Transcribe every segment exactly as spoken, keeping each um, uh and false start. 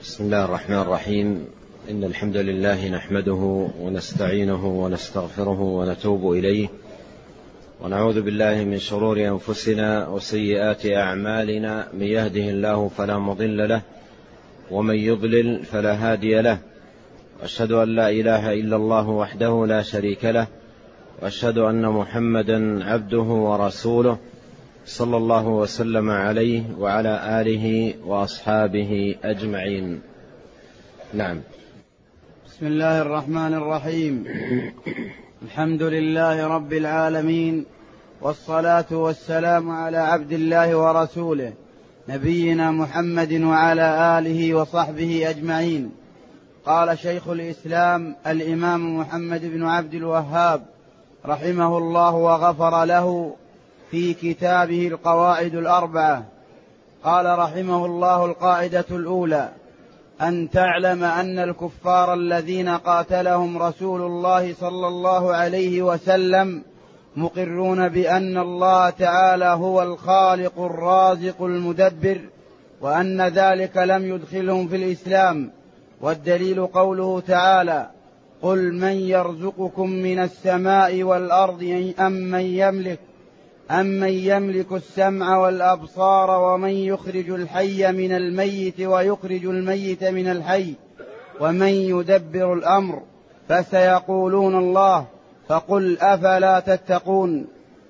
بسم الله الرحمن الرحيم. إن الحمد لله نحمده ونستعينه ونستغفره ونتوب إليه، ونعوذ بالله من شرور أنفسنا وسيئات أعمالنا. من يهده الله فلا مضل له، ومن يضلل فلا هادي له. وأشهد أن لا إله إلا الله وحده لا شريك له، وأشهد أن محمدا عبده ورسوله صلى الله وسلم عليه وعلى آله وأصحابه أجمعين. نعم. بسم الله الرحمن الرحيم. الحمد لله رب العالمين، والصلاة والسلام على عبد الله ورسوله نبينا محمد وعلى آله وصحبه أجمعين. قال شيخ الإسلام الإمام محمد بن عبد الوهاب رحمه الله وغفر له في كتابه القواعد الأربعة، قال رحمه الله: القاعدة الأولى: أن تعلم أن الكفار الذين قاتلهم رسول الله صلى الله عليه وسلم مقرون بأن الله تعالى هو الخالق الرازق المدبر، وأن ذلك لم يدخلهم في الإسلام. والدليل قوله تعالى: قل من يرزقكم من السماء والأرض أم من يملك أمن يملك السمع والأبصار ومن يخرج الحي من الميت ويخرج الميت من الحي ومن يدبر الأمر، فسيقولون الله، فقل أفلا تتقون.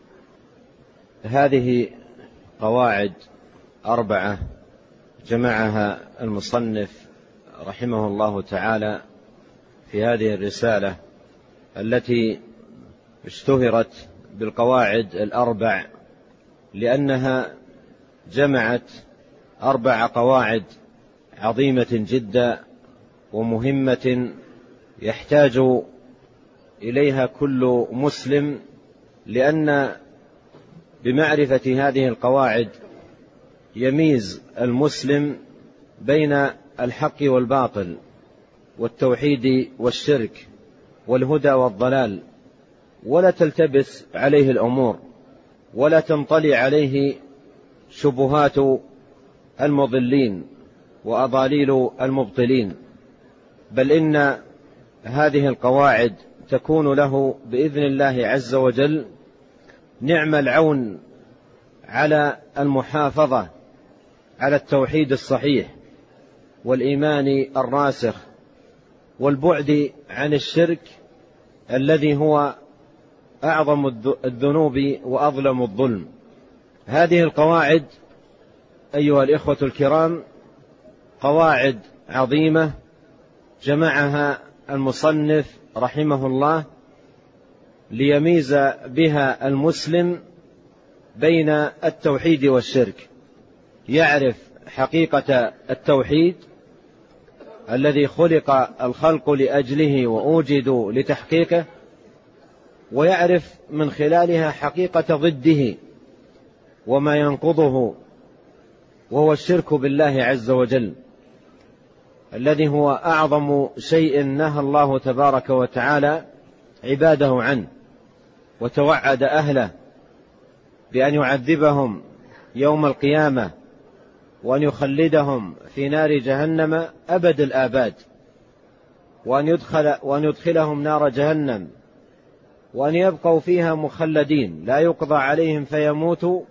هذه قواعد أربعة جمعها المصنف رحمه الله تعالى في هذه الرسالة التي اشتهرت بالقواعد الأربع، لأنها جمعت أربع قواعد عظيمة جدا ومهمة يحتاج إليها كل مسلم، لأن بمعرفة هذه القواعد يميز المسلم بين الحق والباطل، والتوحيد والشرك، والهدى والضلال، ولا تلتبس عليه الأمور، ولا تنطلي عليه شبهات المضلين وأضاليل المبطلين، بل إن هذه القواعد تكون له بإذن الله عز وجل نعم العون على المحافظة على التوحيد الصحيح والإيمان الراسخ، والبعد عن الشرك الذي هو أعظم الذنوب وأظلم الظلم. هذه القواعد أيها الإخوة الكرام قواعد عظيمة جمعها المصنف رحمه الله ليميز بها المسلم بين التوحيد والشرك، يعرف حقيقة التوحيد الذي خلق الخلق لأجله وأوجدوا لتحقيقه، ويعرف من خلالها حقيقة ضده وما ينقضه، وهو الشرك بالله عز وجل الذي هو أعظم شيء نهى الله تبارك وتعالى عباده عنه، وتوعد أهله بأن يعذبهم يوم القيامة وأن يخلدهم في نار جهنم أبد الآباد، وأن يدخل وأن يدخلهم نار جهنم وأن يبقوا فيها مخلدين لا يقضى عليهم فيموتوا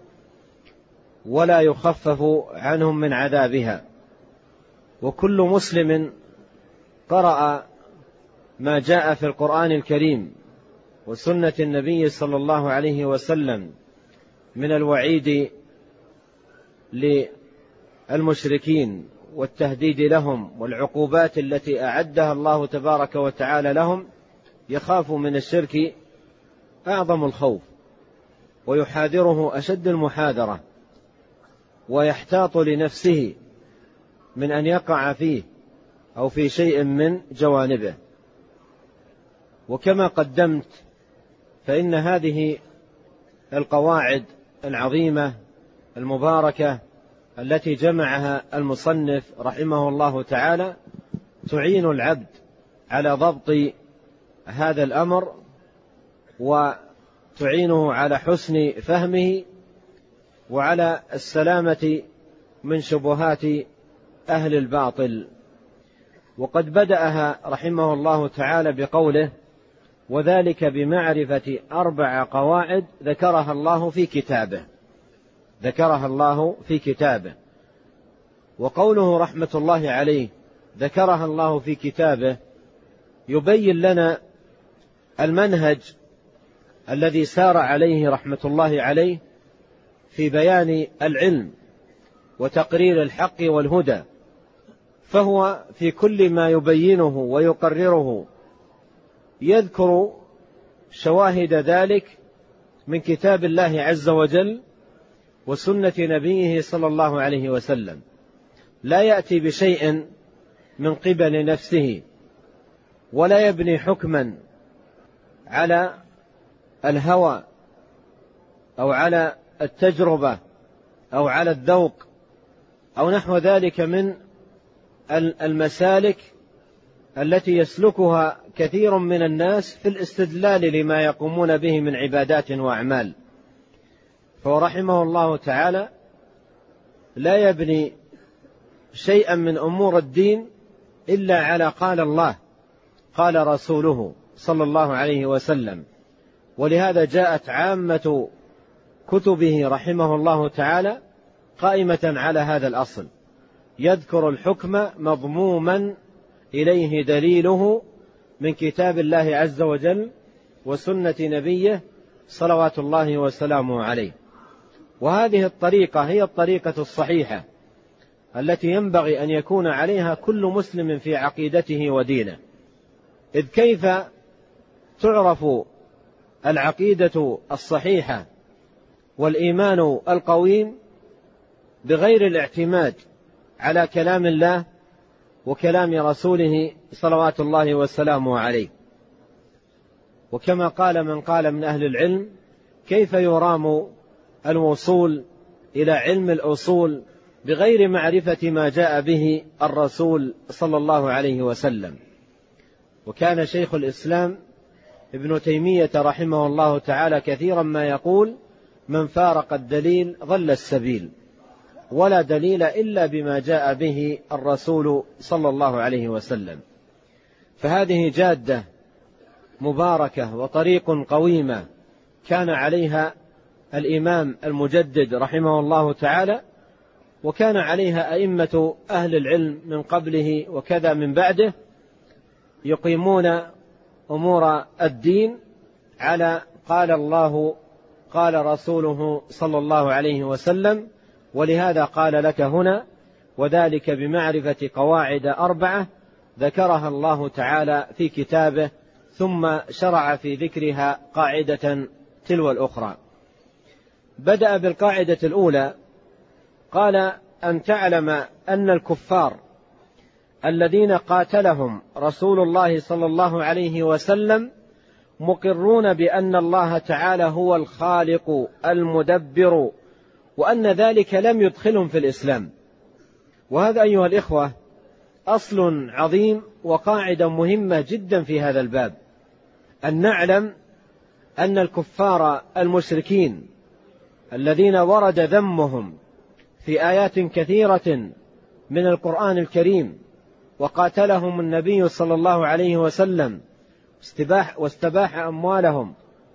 ولا يخفف عنهم من عذابها. وكل مسلم قرأ ما جاء في القرآن الكريم وسنة النبي صلى الله عليه وسلم من الوعيد للمشركين والتهديد لهم والعقوبات التي أعدها الله تبارك وتعالى لهم، يخاف من الشرك أعظم الخوف، ويحاذره أشد المحاذرة، ويحتاط لنفسه من أن يقع فيه أو في شيء من جوانبه. وكما قدمت فإن هذه القواعد العظيمة المباركة التي جمعها المصنف رحمه الله تعالى تعين العبد على ضبط هذا الأمر، وتعينه على حسن فهمه وعلى السلامة من شبهات أهل الباطل وقد بدأها رحمه الله تعالى بقوله: وذلك بمعرفة أربع قواعد ذكرها الله في كتابه ذكرها الله في كتابه وقوله رحمة الله عليه ذكرها الله في كتابه يبين لنا المنهج الذي سار عليه رحمة الله عليه في بيان العلم وتقرير الحق والهدى، فهو في كل ما يبينه ويقرره يذكر شواهد ذلك من كتاب الله عز وجل وسنة نبيه صلى الله عليه وسلم، لا يأتي بشيء من قبل نفسه ولا يبني حكما على الهوى أو على التجربة أو على الذوق أو نحو ذلك من المسالك التي يسلكها كثير من الناس في الاستدلال لما يقومون به من عبادات وأعمال. فرحمه الله تعالى لا يبني شيئا من أمور الدين إلا على قال الله قال رسوله صلى الله عليه وسلم، ولهذا جاءت عامة كتبه رحمه الله تعالى قائمة على هذا الأصل، يذكر الحكم مضموما إليه دليله من كتاب الله عز وجل وسنة نبيه صلوات الله وسلامه عليه. وهذه الطريقة هي الطريقة الصحيحة التي ينبغي أن يكون عليها كل مسلم في عقيدته ودينه. إذ كيف تعرف العقيدة الصحيحة والإيمان القويم بغير الاعتماد على كلام الله وكلام رسوله صلوات الله وسلامه عليه؟ وكما قال من قال من أهل العلم: كيف يرام الوصول إلى علم الأصول بغير معرفة ما جاء به الرسول صلى الله عليه وسلم؟ وكان شيخ الإسلام ابن تيمية رحمه الله تعالى كثيرا ما يقول: من فارق الدليل ضل السبيل، ولا دليل إلا بما جاء به الرسول صلى الله عليه وسلم. فهذه جادة مباركة وطريق قويمة كان عليها الإمام المجدد رحمه الله تعالى، وكان عليها أئمة أهل العلم من قبله وكذا من بعده، يقيمون أمور الدين على قال الله قال رسوله صلى الله عليه وسلم. ولهذا قال لك هنا: وذلك بمعرفة قواعد أربعة ذكرها الله تعالى في كتابه، ثم شرع في ذكرها قاعدة تلو الأخرى. بدأ بالقاعدة الأولى، قال: أن تعلم أن الكفار الذين قاتلهم رسول الله صلى الله عليه وسلم مقرون بأن الله تعالى هو الخالق المدبر، وأن ذلك لم يدخلهم في الإسلام. وهذا أيها الإخوة أصل عظيم وقاعدة مهمة جدا في هذا الباب، أن نعلم أن الكفار المشركين الذين ورد ذمهم في آيات كثيرة من القرآن الكريم وقاتلهم النبي صلى الله عليه وسلم واستباح أموالهم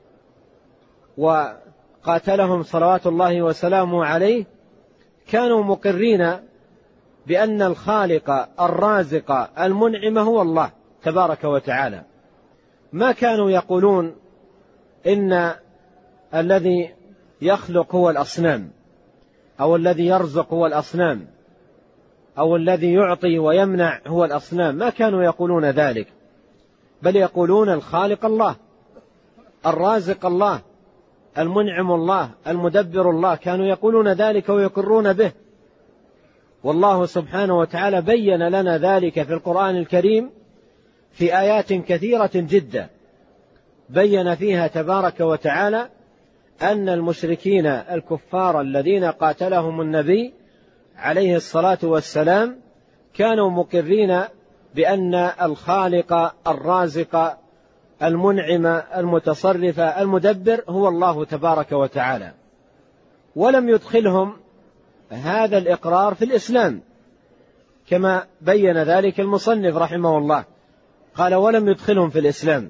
وقاتلهم صلوات الله وسلامه عليه، كانوا مقرين بأن الخالق الرازق المنعم هو الله تبارك وتعالى. ما كانوا يقولون إن الذي يخلق هو الأصنام، أو الذي يرزق هو الأصنام، أو الذي يعطي ويمنع هو الأصنام. ما كانوا يقولون ذلك، بل يقولون الخالق الله، الرازق الله، المنعم الله، المدبر الله. كانوا يقولون ذلك ويقرون به، والله سبحانه وتعالى بين لنا ذلك في القرآن الكريم في آيات كثيرة جدا، بين فيها تبارك وتعالى أن المشركين الكفار الذين قاتلهم النبي عليه الصلاة والسلام كانوا مقرين بأن الخالق الرازق المنعم المتصرف المدبر هو الله تبارك وتعالى، ولم يدخلهم هذا الإقرار في الإسلام، كما بين ذلك المصنف رحمه الله، قال ولم يدخلهم في الإسلام،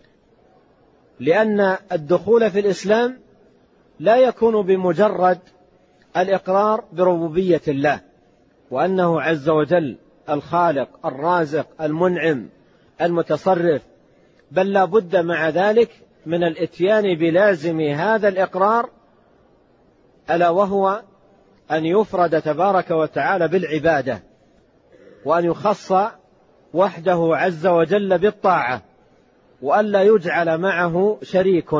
لأن الدخول في الإسلام لا يكون بمجرد الإقرار بربوبية الله وأنه عز وجل الخالق الرازق المنعم المتصرف، بل لا بد مع ذلك من الإتيان بلازم هذا الإقرار، ألا وهو أن يفرد تبارك وتعالى بالعبادة، وأن يخص وحده عز وجل بالطاعة، وأن لا يجعل معه شريك،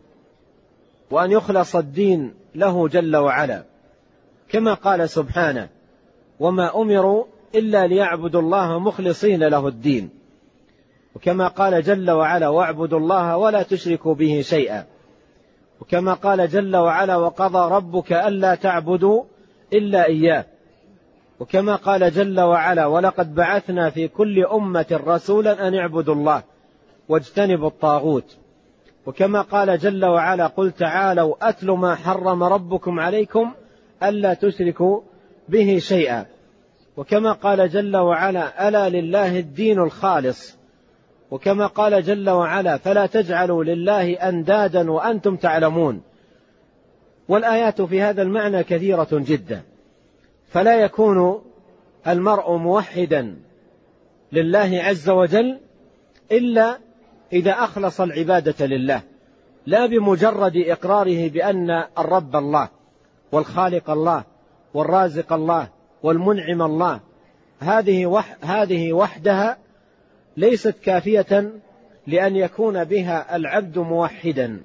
وأن يخلص الدين له جل وعلا، كما قال سبحانه وما أمروا إلا ليعبدوا الله مخلصين له الدين، وكما قال جل وعلا واعبدوا الله ولا تشركوا به شيئا، وكما قال جل وعلا وقضى ربك ألا تعبدوا إلا إياه، وكما قال جل وعلا ولقد بعثنا في كل أمة رسولا أن اعبدوا الله واجتنبوا الطاغوت، وكما قال جل وعلا قل تعالوا أتل ما حرم ربكم عليكم ألا تشركوا به شيئا، وكما قال جل وعلا ألا لله الدين الخالص، وكما قال جل وعلا فلا تجعلوا لله أندادا وأنتم تعلمون. والآيات في هذا المعنى كثيرة جدا، فلا يكون المرء موحدا لله عز وجل إلا إذا أخلص العبادة لله، لا بمجرد إقراره بأن الرب الله والخالق الله والرازق الله والمنعم الله، هذه وح هذه وحدها ليست كافية لأن يكون بها العبد موحدا،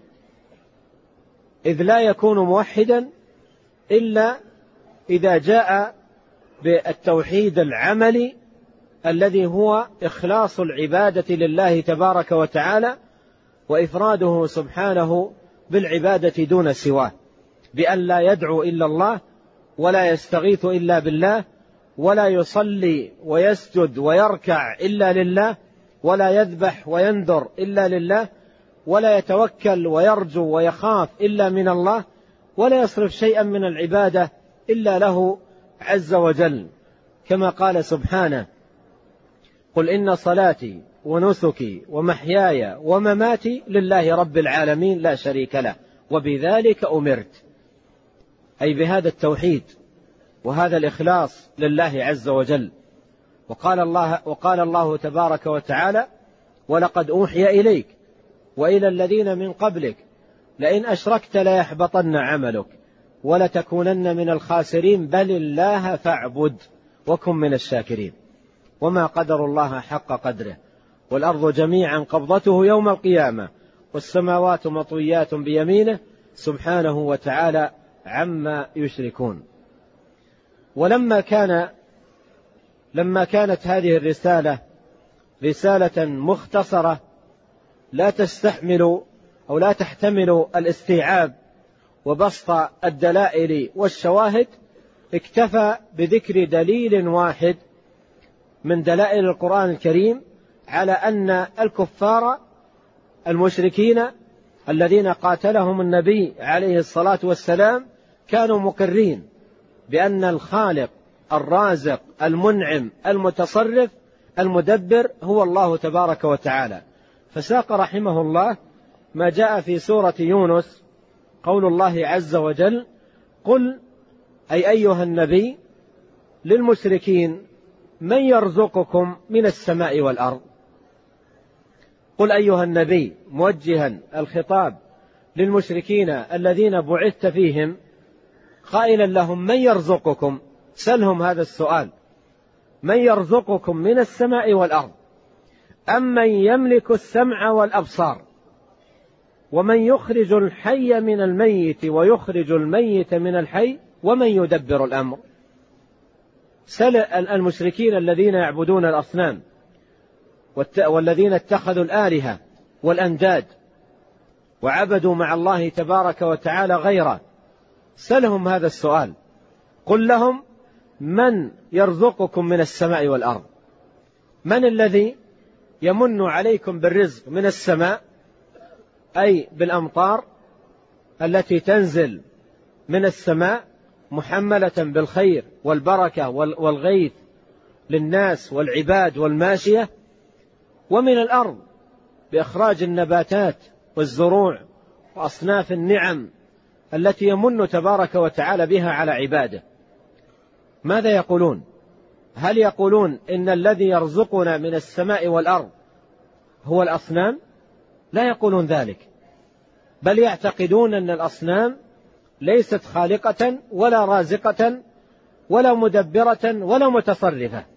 إذ لا يكون موحدا إلا إذا جاء بالتوحيد العملي الذي هو إخلاص العبادة لله تبارك وتعالى، وإفراده سبحانه بالعبادة دون سواه، بأن لا يدعو إلا الله، ولا يستغيث إلا بالله، ولا يصلي ويسجد ويركع إلا لله، ولا يذبح وينذر إلا لله، ولا يتوكل ويرجو ويخاف إلا من الله، ولا يصرف شيئا من العبادة إلا له عز وجل، كما قال سبحانه قل إن صلاتي ونسكي ومحياي ومماتي لله رب العالمين لا شريك له وبذلك أمرت، أي بهذا التوحيد وهذا الإخلاص لله عز وجل. وقال الله, وقال الله تبارك وتعالى ولقد أوحي إليك وإلى الذين من قبلك لئن أشركت ليحبطن عملك ولتكونن من الخاسرين بل الله فاعبد وكن من الشاكرين وما قدر الله حق قدره والأرض جميعا قبضته يوم القيامة والسماوات مطويات بيمينه سبحانه وتعالى عما يشركون. ولما كان لما كانت هذه الرسالة رسالة مختصرة لا تستحمل أو لا تحتمل الاستيعاب وبسط الدلائل والشواهد، اكتفى بذكر دليل واحد من دلائل القرآن الكريم على أن الكفار المشركين الذين قاتلهم النبي عليه الصلاة والسلام كانوا مقرين بأن الخالق الرازق المنعم المتصرف المدبر هو الله تبارك وتعالى. فساق رحمه الله ما جاء في سورة يونس قول الله عز وجل قل أي أيها النبي للمشركين من يرزقكم من السماء والأرض. قل أيها النبي موجها الخطاب للمشركين الذين بعثت فيهم قائلا لهم من يرزقكم، سلهم هذا السؤال، من يرزقكم من السماء والأرض أم من يملك السمع والأبصار ومن يخرج الحي من الميت ويخرج الميت من الحي ومن يدبر الأمر. سل المشركين الذين يعبدون الأصنام والذين اتخذوا الآلهة والأنداد وعبدوا مع الله تبارك وتعالى غيره، سلهم هذا السؤال، قل لهم من يرزقكم من السماء والأرض، من الذي يمن عليكم بالرزق من السماء أي بالأمطار التي تنزل من السماء محملة بالخير والبركة والغيث للناس والعباد والماشية، ومن الأرض بإخراج النباتات والزروع وأصناف النعم التي يمن تبارك وتعالى بها على عباده. ماذا يقولون؟ هل يقولون إن الذي يرزقنا من السماء والأرض هو الأصنام؟ لا يقولون ذلك، بل يعتقدون أن الأصنام ليست خالقة ولا رازقة ولا مدبرة ولا متصرفة.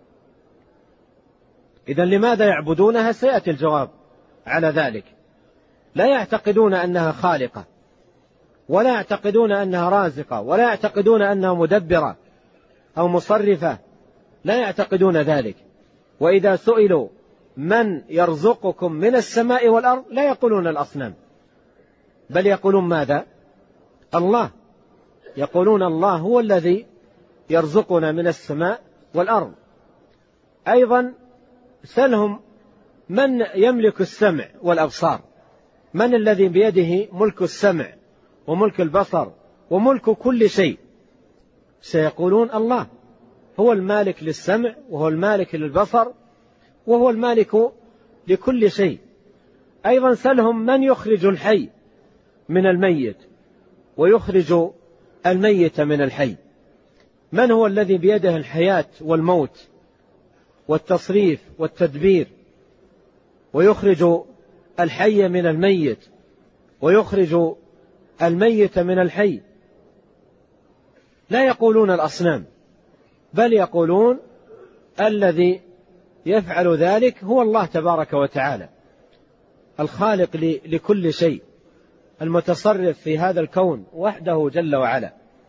إذن لماذا يعبدونها؟ سيأتي الجواب على ذلك. لا يعتقدون أنها خالقة، ولا يعتقدون أنها رازقة، ولا يعتقدون أنها مدبرة أو مصرفة، لا يعتقدون ذلك. وإذا سئلوا من يرزقكم من السماء والأرض لا يقولون الأصنام، بل يقولون ماذا؟ الله. يقولون الله هو الذي يرزقنا من السماء والأرض. أيضا سلهم من يملك السمع والأبصار، من الذي بيده ملك السمع وملك البصر وملك كل شيء؟ سيقولون الله هو المالك للسمع وهو المالك للبصر وهو المالك لكل شيء. أيضا سلهم من يخرج الحي من الميت ويخرج الميت من الحي، من هو الذي بيده الحياة والموت والتصريف والتدبير، ويخرج الحي من الميت ويخرج الميت من الحي؟ لا يقولون الأصنام، بل يقولون الذي يفعل ذلك هو الله تبارك وتعالى، الخالق لكل شيء، المتصرف في هذا الكون وحده جل وعلا.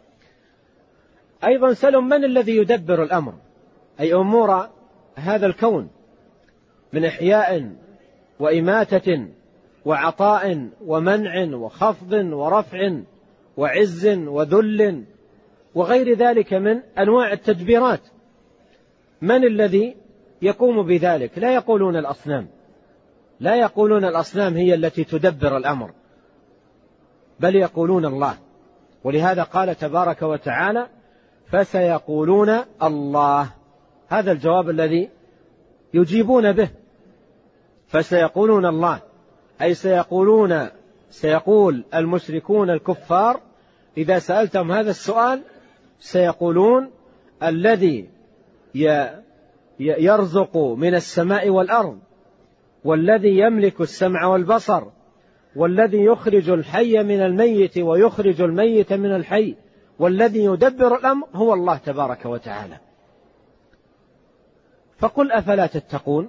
أيضا سلم من الذي يدبر الأمر، أي أمور هذا الكون، من إحياء وإماتة وعطاء ومنع وخفض ورفع وعز وذل وغير ذلك من أنواع التدبيرات. من الذي يقوم بذلك؟ لا يقولون الأصنام، لا يقولون الأصنام هي التي تدبر الأمر، بل يقولون الله. ولهذا قال تبارك وتعالى فسيقولون الله. هذا الجواب الذي يجيبون به، فسيقولون الله، أي سيقولون سيقول المشركون الكفار إذا سألتم هذا السؤال سيقولون الذي يرزق من السماء والأرض، والذي يملك السمع والبصر، والذي يخرج الحي من الميت ويخرج الميت من الحي، والذي يدبر الأمر هو الله تبارك وتعالى. فقل أفلا تتقون؟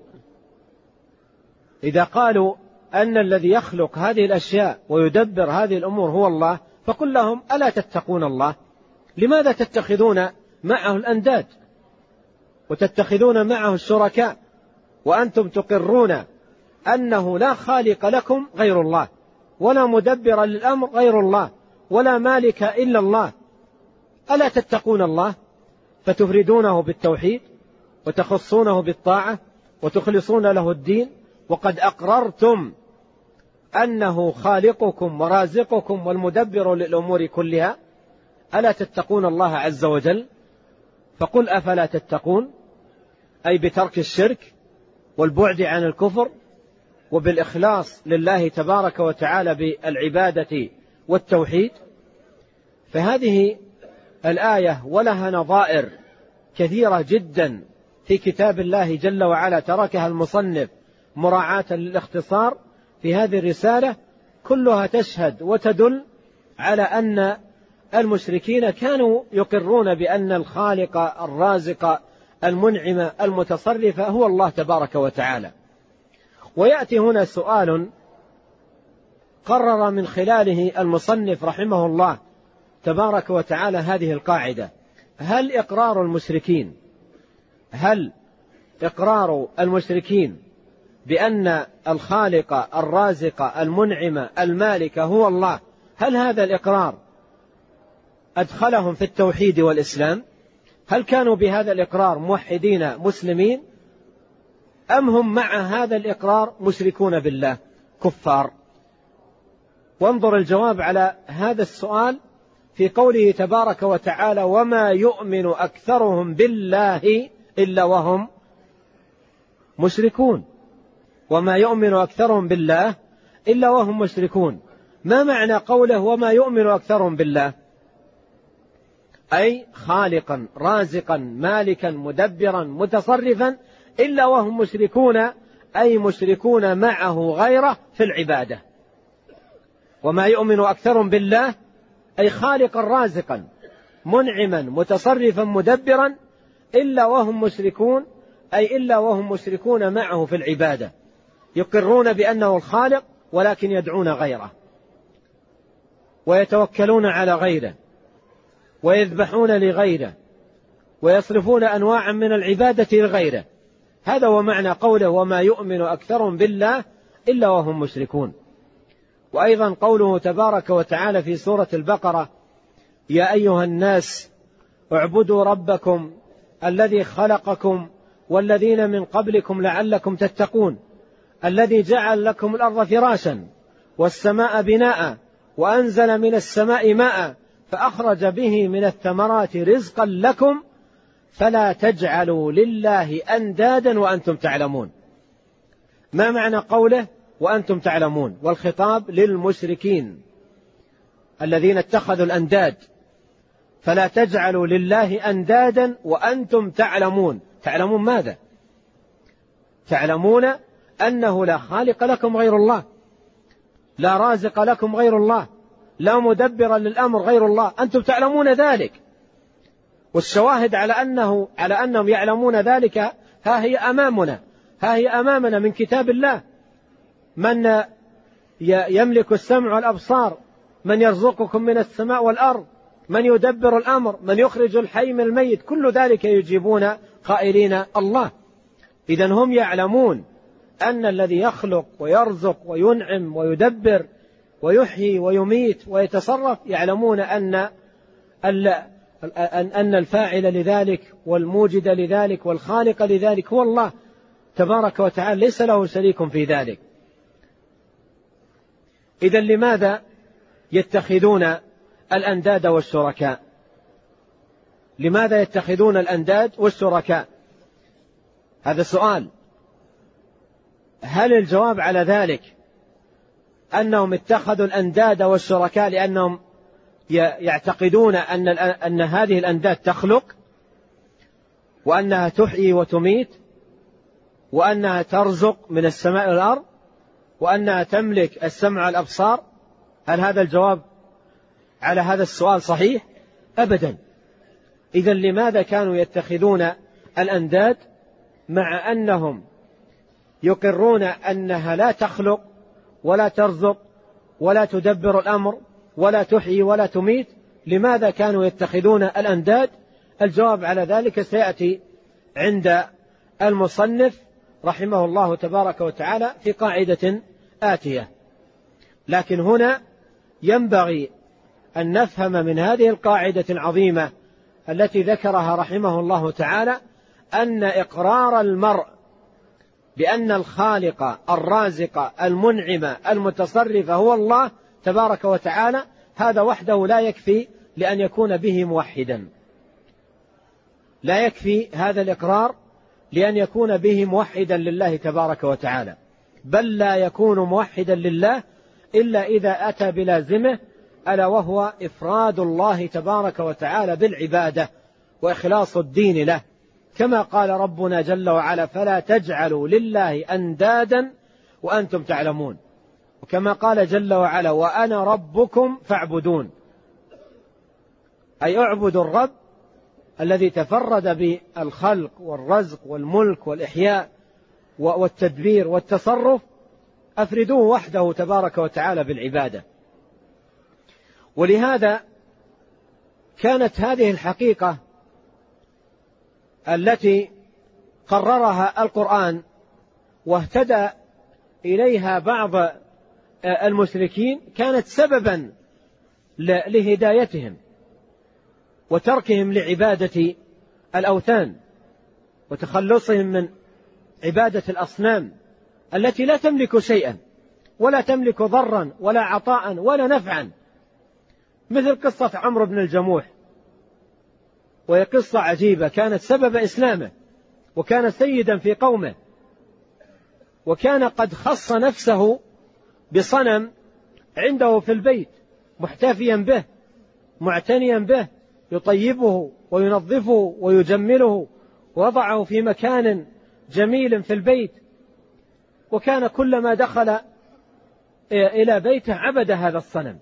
إذا قالوا أن الذي يخلق هذه الأشياء ويدبر هذه الأمور هو الله، فقل لهم ألا تتقون الله؟ لماذا تتخذون معه الأنداد وتتخذون معه الشركاء وأنتم تقرون أنه لا خالق لكم غير الله، ولا مدبر للأمر غير الله، ولا مالك إلا الله؟ ألا تتقون الله فتفردونه بالتوحيد وتخصونه بالطاعة وتخلصون له الدين، وقد أقررتم أنه خالقكم ورازقكم والمدبر للأمور كلها؟ ألا تتقون الله عز وجل؟ فقل أفلا تتقون، أي بترك الشرك والبعد عن الكفر وبالإخلاص لله تبارك وتعالى بالعبادة والتوحيد. فهذه الآية ولها نظائر كثيرة جدا في كتاب الله جل وعلا تركها المصنف مراعاة للاختصار في هذه الرسالة، كلها تشهد وتدل على أن المشركين كانوا يقرون بأن الخالق الرازق المنعم المتصرف هو الله تبارك وتعالى. ويأتي هنا سؤال قرر من خلاله المصنف رحمه الله تبارك وتعالى هذه القاعدة: هل إقرار المشركين هل إقرار المشركين بأن الخالق الرازق المنعم المالك هو الله، هل هذا الإقرار أدخلهم في التوحيد والإسلام؟ هل كانوا بهذا الإقرار موحدين مسلمين، أم هم مع هذا الإقرار مشركون بالله كفار؟ وانظر الجواب على هذا السؤال في قوله تبارك وتعالى: وما يؤمن أكثرهم بالله إلا وهم مشركون، وما يؤمن أكثرهم بالله إلا وهم مشركون. ما معنى قوله وما يؤمن أكثرهم بالله؟ أي خالقا رازقا مالكا مدبرا متصرفا إلا وهم مشركون، أي مشركون معه غيره في العبادة. وما يؤمن أكثرهم بالله أي خالقا رازقا منعما متصرفا مدبرا إلا وهم مشركون، أي إلا وهم مشركون معه في العبادة، يقرون بأنه الخالق ولكن يدعون غيره ويتوكلون على غيره ويذبحون لغيره ويصرفون أنواعا من العبادة لغيره. هذا هو معنى قوله وما يؤمن أكثرهم بالله إلا وهم مشركون. وأيضا قوله تبارك وتعالى في سورة البقرة يا أيها الناس اعبدوا ربكم الذي خلقكم والذين من قبلكم لعلكم تتقون الذي جعل لكم الأرض فراشا والسماء بناء وأنزل من السماء ماء فأخرج به من الثمرات رزقا لكم فلا تجعلوا لله أندادا وأنتم تعلمون. ما معنى قوله وأنتم تعلمون؟ والخطاب للمشركين الذين اتخذوا الأنداد، فلا تجعلوا لله أندادا وأنتم تعلمون. تعلمون ماذا؟ تعلمون أنه لا خالق لكم غير الله، لا رازق لكم غير الله، لا مدبر للأمر غير الله، أنتم تعلمون ذلك. والشواهد على أنه على أنهم يعلمون ذلك ها هي أمامنا، ها هي أمامنا من كتاب الله. من يملك السمع والأبصار، من يرزقكم من السماء والأرض، من يدبر الأمر، من يخرج الحي من الميت، كل ذلك يجيبون قائلين الله. إذن هم يعلمون أن الذي يخلق ويرزق وينعم ويدبر ويحيي ويميت ويتصرف، يعلمون أن أن الفاعل لذلك والموجد لذلك والخالق لذلك هو الله تبارك وتعالى، ليس له شريك في ذلك. إذن لماذا يتخذون الأنداد والشركاء؟ لماذا يتخذون الأنداد والشركاء؟ هذا سؤال. هل الجواب على ذلك أنهم اتخذوا الأنداد والشركاء لأنهم يعتقدون أن أن هذه الأنداد تخلق وأنها تحيي وتميت وأنها ترزق من السماء والأرض وأنها تملك السمع والأبصار؟ هل هذا الجواب على هذا السؤال صحيح؟ أبدا. إذن لماذا كانوا يتخذون الأنداد مع أنهم يقرون أنها لا تخلق ولا ترزق ولا تدبر الأمر ولا تحيي ولا تميت؟ لماذا كانوا يتخذون الأنداد؟ الجواب على ذلك سيأتي عند المصنف رحمه الله تبارك وتعالى في قاعدة آتية. لكن هنا ينبغي أن نفهم من هذه القاعدة العظيمة التي ذكرها رحمه الله تعالى أن إقرار المرء بأن الخالق الرازق المنعم المتصرف هو الله تبارك وتعالى هذا وحده لا يكفي لأن يكون به موحدا. لا يكفي هذا الإقرار لأن يكون به موحدا لله تبارك وتعالى، بل لا يكون موحدا لله إلا إذا أتى بلازمه، ألا وهو إفراد الله تبارك وتعالى بالعبادة وإخلاص الدين له، كما قال ربنا جل وعلا فلا تجعلوا لله أندادا وأنتم تعلمون، وكما قال جل وعلا وأنا ربكم فاعبدون، أي اعبدوا الرب الذي تفرد بالخلق والرزق والملك والإحياء والتدبير والتصرف، أفردوه وحده تبارك وتعالى بالعبادة. ولهذا كانت هذه الحقيقة التي قررها القرآن واهتدى إليها بعض المشركين كانت سببا لهدايتهم وتركهم لعبادة الأوثان وتخلصهم من عبادة الأصنام التي لا تملك شيئا ولا تملك ضرا ولا عطاء ولا نفعا، مثل قصة عمرو بن الجموح، وهي قصة عجيبة كانت سبب إسلامه. وكان سيدا في قومه، وكان قد خص نفسه بصنم عنده في البيت محتفيا به معتنيا به، يطيبه وينظفه ويجمله ووضعه في مكان جميل في البيت، وكان كلما دخل إلى بيته عبد هذا الصنم.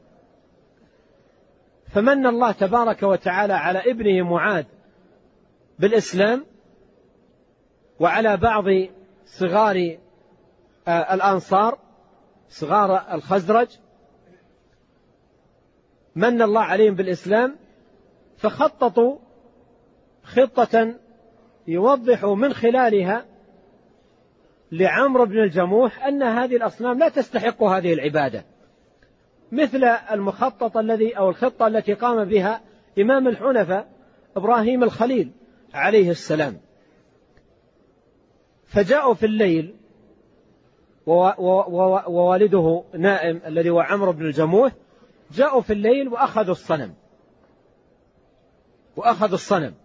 فمن الله تبارك وتعالى على ابنه معاذ بالإسلام، وعلى بعض صغار الأنصار صغار الخزرج من الله عليهم بالإسلام، فخططوا خطة يوضح من خلالها لعمرو بن الجموح أن هذه الأصنام لا تستحق هذه العبادة، مثل المخطط الذي أو الخطة التي قام بها إمام الحنفاء إبراهيم الخليل عليه السلام. فجاءوا في الليل ووالده نائم الذي هو عمرو بن الجموح، جاءوا في الليل وأخذوا الصنم وأخذوا الصنم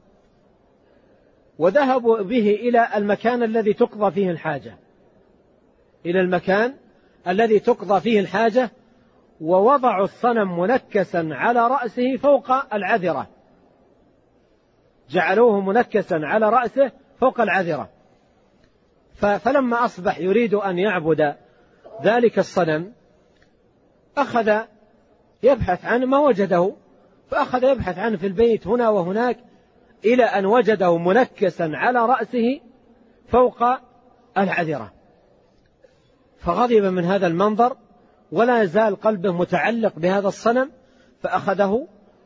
وذهبوا به إلى المكان الذي تقضى فيه الحاجة إلى المكان الذي تقضى فيه الحاجة ووضعوا الصنم منكسا على رأسه فوق العذرة، جعلوه منكسا على رأسه فوق العذرة. فلما أصبح يريد أن يعبد ذلك الصنم أخذ يبحث عنه ما وجده، فأخذ يبحث عنه في البيت هنا وهناك إلى أن وجده منكسا على رأسه فوق العذرة، فغضب من هذا المنظر ولا يزال قلبه متعلق بهذا الصنم، فأخذه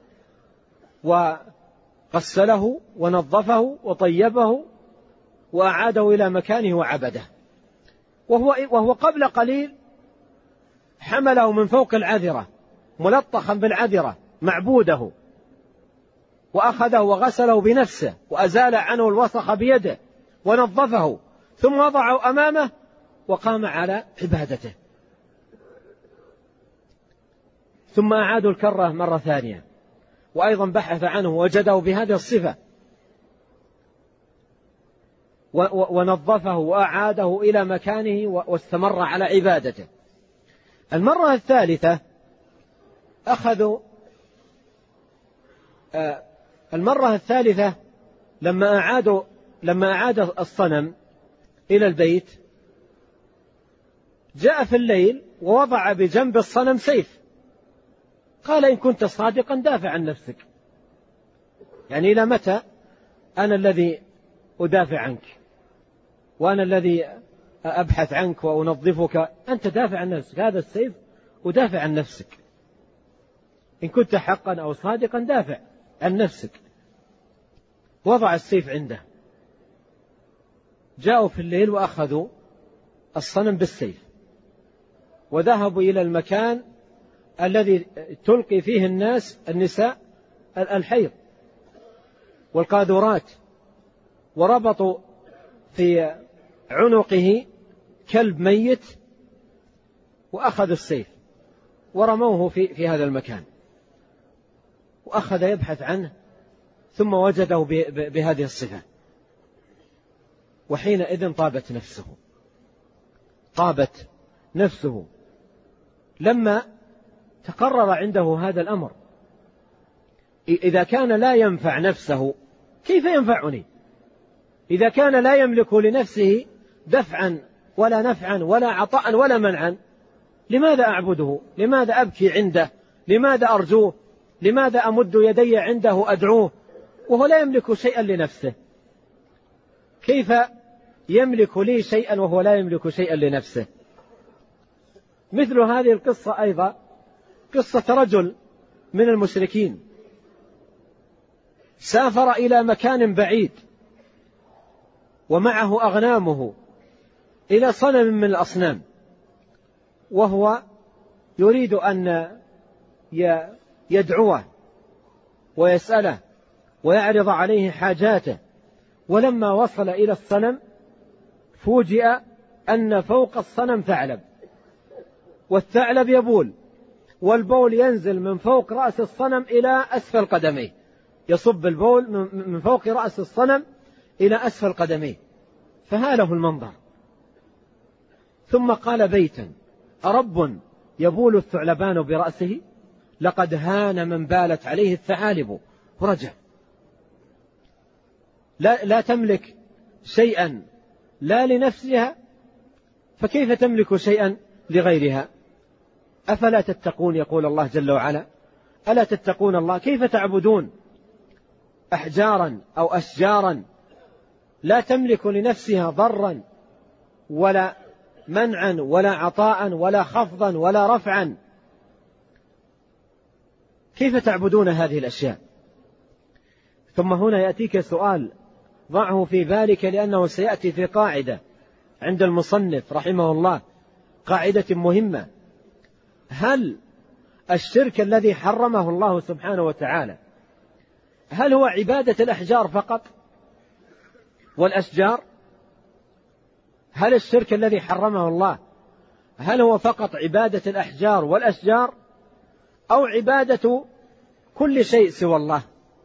وغسله ونظفه وطيبه وأعاده إلى مكانه وعبده. وهو, وهو قبل قليل حمله من فوق العذرة ملطخا بالعذرة معبوده، وأخذه وغسله بنفسه وأزال عنه الوسخ بيده ونظفه، ثم وضعه أمامه وقام على عبادته. ثم أعادوا الكرة مرة ثانية وأيضا بحث عنه وجده بهذه الصفة ونظفه وأعاده إلى مكانه واستمر على عبادته. المرة الثالثة أخذوا المرة الثالثة لما أعادوا لما أعاد الصنم إلى البيت جاء في الليل ووضع بجنب الصنم سيف، قال إن كنت صادقا دافع عن نفسك، يعني إلى متى أنا الذي أدافع عنك وأنا الذي أبحث عنك وأنظفك، أنت دافع عن نفسك، هذا السيف ودافع عن نفسك، إن كنت حقا أو صادقا دافع عن نفسك. وضع السيف عنده. جاءوا في الليل وأخذوا الصنم بالسيف وذهبوا إلى المكان الذي تلقي فيه الناس النساء الحيض والقاذورات، وربطوا في عنقه كلب ميت وأخذوا السيف ورموه في, في هذا المكان، وأخذ يبحث عنه ثم وجده بهذه الصفة. وحينئذ طابت نفسه طابت نفسه لما تقرر عنده هذا الأمر. إذا كان لا ينفع نفسه كيف ينفعني؟ إذا كان لا يملك لنفسه دفعا ولا نفعا ولا عطاء ولا منعا، لماذا أعبده؟ لماذا أبكي عنده؟ لماذا أرجوه؟ لماذا أمد يدي عنده أدعوه وهو لا يملك شيئا لنفسه؟ كيف يملك لي شيئا وهو لا يملك شيئا لنفسه؟ مثل هذه القصة أيضا قصة رجل من المشركين سافر إلى مكان بعيد ومعه أغنامه إلى صنم من الأصنام، وهو يريد أن يدعوه ويسأله ويعرض عليه حاجاته. ولما وصل إلى الصنم فوجئ أن فوق الصنم ثعلب، والثعلب يبول والبول ينزل من فوق رأس الصنم إلى أسفل قدميه، يصب البول من فوق رأس الصنم إلى أسفل قدميه. فهاله المنظر. ثم قال بيتا: أرب يبول الثعلبان برأسه؟ لقد هان من بالت عليه الثعالب. ورجع. لا, لا تملك شيئا لا لنفسها، فكيف تملك شيئا لغيرها؟ أفلا تتقون؟ يقول الله جل وعلا: ألا تتقون الله؟ كيف تعبدون أحجارا أو أشجارا لا تملك لنفسها ضرا ولا منعا ولا عطاء ولا خفضا ولا رفعا؟ كيف تعبدون هذه الأشياء؟ ثم هنا يأتيك سؤال، ضعه في بالك، لأنه سيأتي في قاعدة عند المصنف رحمه الله، قاعدة مهمة: هل الشرك الذي حرمه الله سبحانه وتعالى هل هو عبادة الأحجار فقط والأشجار؟ هل الشرك الذي حرمه الله هل هو فقط عبادة الأحجار والأشجار، أو عبادة كل شيء سوى الله؟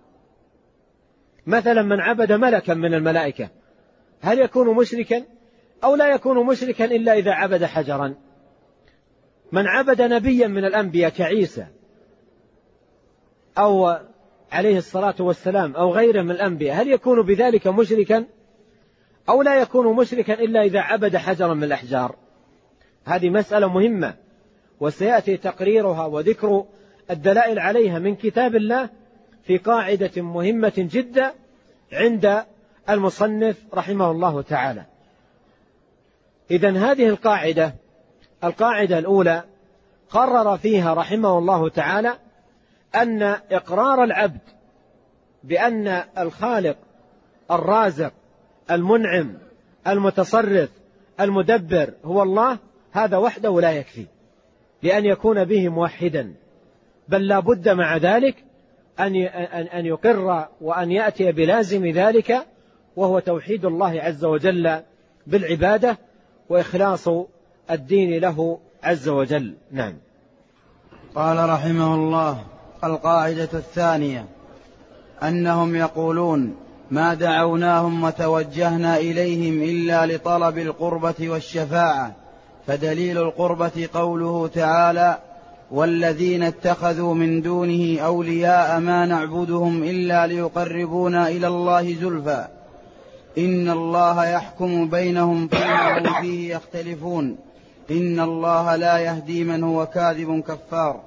مثلا من عبد ملكا من الملائكة هل يكون مشركا أو لا يكون مشركا إلا إذا عبد حجرا؟ من عبد نبيا من الأنبياء كعيسى أو عليه الصلاة والسلام أو غيره من الأنبياء هل يكون بذلك مشركا أو لا يكون مشركا إلا إذا عبد حجرا من الأحجار؟ هذه مسألة مهمة، وسيأتي تقريرها وذكر الدلائل عليها من كتاب الله في قاعدة مهمة جدا عند المصنف رحمه الله تعالى. إذن هذه القاعدة القاعدة الأولى قرر فيها رحمه الله تعالى أن إقرار العبد بأن الخالق الرازق المنعم المتصرف المدبر هو الله، هذا وحده لا يكفي لأن يكون به موحدا، بل لا بد مع ذلك أن يقر وأن يأتي بلازم ذلك، وهو توحيد الله عز وجل بالعبادة وإخلاص الدين له عز وجل. نعم. قال رحمه الله: القاعدة الثانية أنهم يقولون: ما دعوناهم وتوجهنا إليهم إلا لطلب القربة والشفاعة، فدليل القربة قوله تعالى: والذين اتخذوا من دونه أولياء ما نعبدهم إلا ليقربونا إلى الله زلفى إن الله يحكم بينهم فيما هم فيه يختلفون إن الله لا يهدي من هو كاذب كفار.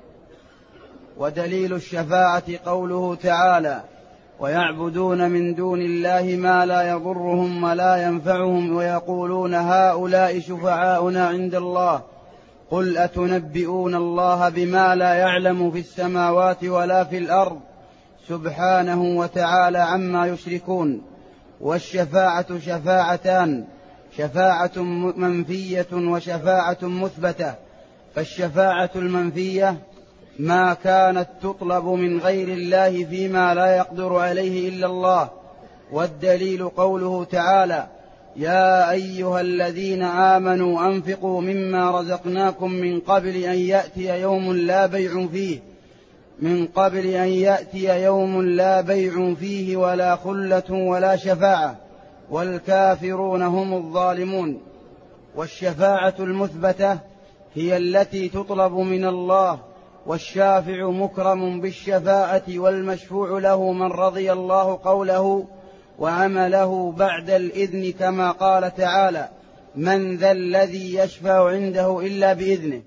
ودليل الشفاعة قوله تعالى: ويعبدون من دون الله ما لا يضرهم ولا ينفعهم ويقولون هؤلاء شفعاؤنا عند الله قل أتنبئون الله بما لا يعلم في السماوات ولا في الأرض سبحانه وتعالى عما يشركون. والشفاعة شفاعتان: شفاعة منفية وشفاعة مثبتة. فالشفاعة المنفية ما كانت تطلب من غير الله فيما لا يقدر عليه إلا الله، والدليل قوله تعالى: يا أيها الذين آمنوا أنفقوا مما رزقناكم من قبل أن يأتي يوم لا بيع فيه من قبل أن يأتي يوم لا بيع فيه ولا خلة ولا شفاعة والكافرون هم الظالمون. والشفاعة المثبتة هي التي تطلب من الله، والشافع مكرم بالشفاعة والمشفوع له من رضي الله قوله وعمله بعد الإذن، كما قال تعالى: من ذا الذي يشفع عنده إلا بإذنه.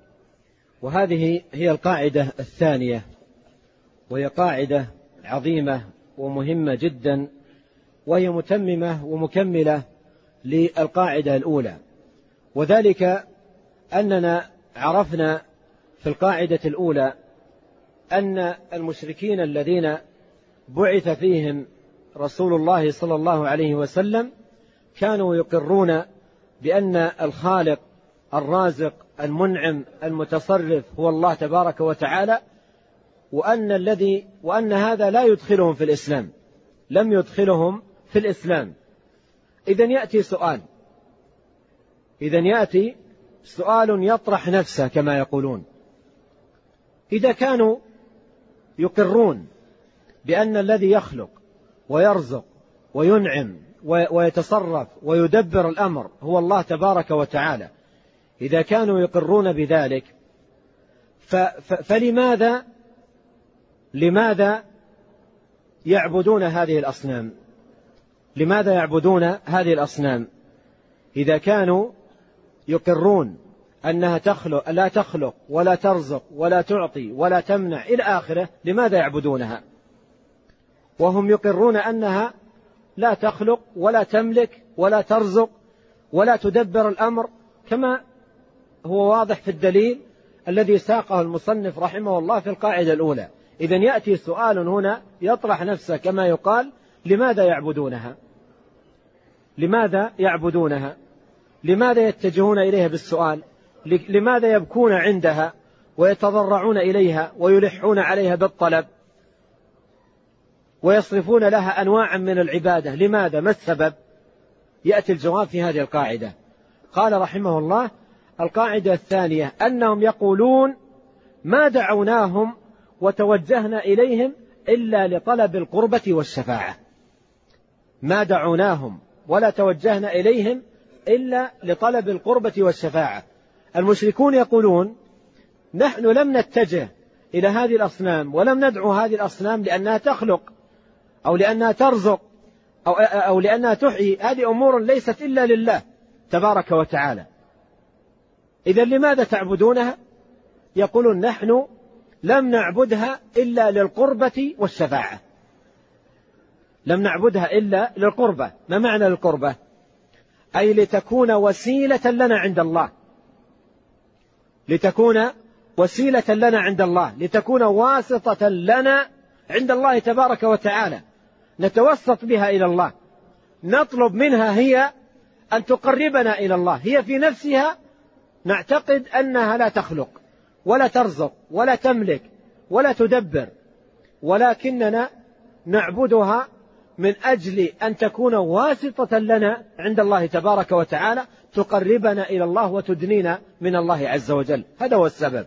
وهذه هي القاعدة الثانية، وهي قاعدة عظيمة ومهمة جدا، وهي متممة ومكملة للقاعدة الأولى، وذلك أننا عرفنا في القاعدة الأولى أن المشركين الذين بعث فيهم رسول الله صلى الله عليه وسلم كانوا يقرون بأن الخالق الرازق المنعم المتصرف هو الله تبارك وتعالى، وأن الذي وأن هذا لا يدخلهم في الإسلام، لم يدخلهم في الإسلام. إذن يأتي سؤال إذن يأتي سؤال يطرح نفسه كما يقولون: إذا كانوا يقرون بأن الذي يخلق ويرزق وينعم ويتصرف ويدبر الأمر هو الله تبارك وتعالى، إذا كانوا يقرون بذلك فلماذا لماذا يعبدون هذه الأصنام؟ لماذا يعبدون هذه الأصنام إذا كانوا يقرون أنها تخلق لا تخلق ولا ترزق ولا تعطي ولا تمنع إلى آخره؟ لماذا يعبدونها وهم يقرون أنها لا تخلق ولا تملك ولا ترزق ولا تدبر الأمر كما هو واضح في الدليل الذي ساقه المصنف رحمه الله في القاعدة الأولى؟ إذن يأتي سؤال هنا يطرح نفسه كما يقال: لماذا يعبدونها؟ لماذا يعبدونها؟ لماذا يتجهون إليها بالسؤال؟ لماذا يبكون عندها ويتضرعون إليها ويلحون عليها بالطلب ويصرفون لها أنواعا من العبادة؟ لماذا؟ ما السبب؟ يأتي الجواب في هذه القاعدة. قال رحمه الله: القاعدة الثانية أنهم يقولون: ما دعوناهم وتوجهنا إليهم إلا لطلب القربة والشفاعة. ما دعوناهم ولا توجهنا إليهم إلا لطلب القربة والشفاعة. المشركون يقولون: نحن لم نتجه إلى هذه الأصنام ولم ندعو هذه الأصنام لأنها تخلق أو لأنها ترزق أو, أو لأنها تحيي، هذه أمور ليست إلا لله تبارك وتعالى. إذن لماذا تعبدونها؟ يقولون: نحن لم نعبدها إلا للقربة والشفاعة. لم نعبدها إلا للقربة. ما معنى القربة؟ أي لتكون وسيلة لنا عند الله، لتكون وسيلة لنا عند الله، لتكون واسطة لنا عند الله تبارك وتعالى، نتوسط بها إلى الله، نطلب منها هي أن تقربنا إلى الله. هي في نفسها نعتقد أنها لا تخلق ولا ترزق ولا تملك ولا تدبر، ولكننا نعبدها من أجل أن تكون واسطة لنا عند الله تبارك وتعالى، تقربنا إلى الله وتدنينا من الله عز وجل. هذا هو السبب.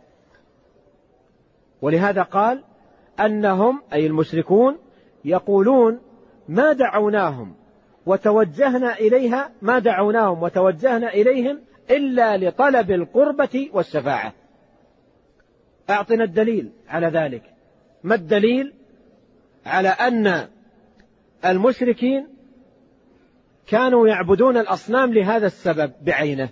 ولهذا قال أنهم أي المشركون يقولون: ما دعوناهم وتوجهنا إليها ما دعوناهم وتوجهنا إليهم إلا لطلب القربة والشفاعة. أعطنا الدليل على ذلك. ما الدليل على أن المشركين كانوا يعبدون الأصنام لهذا السبب بعينه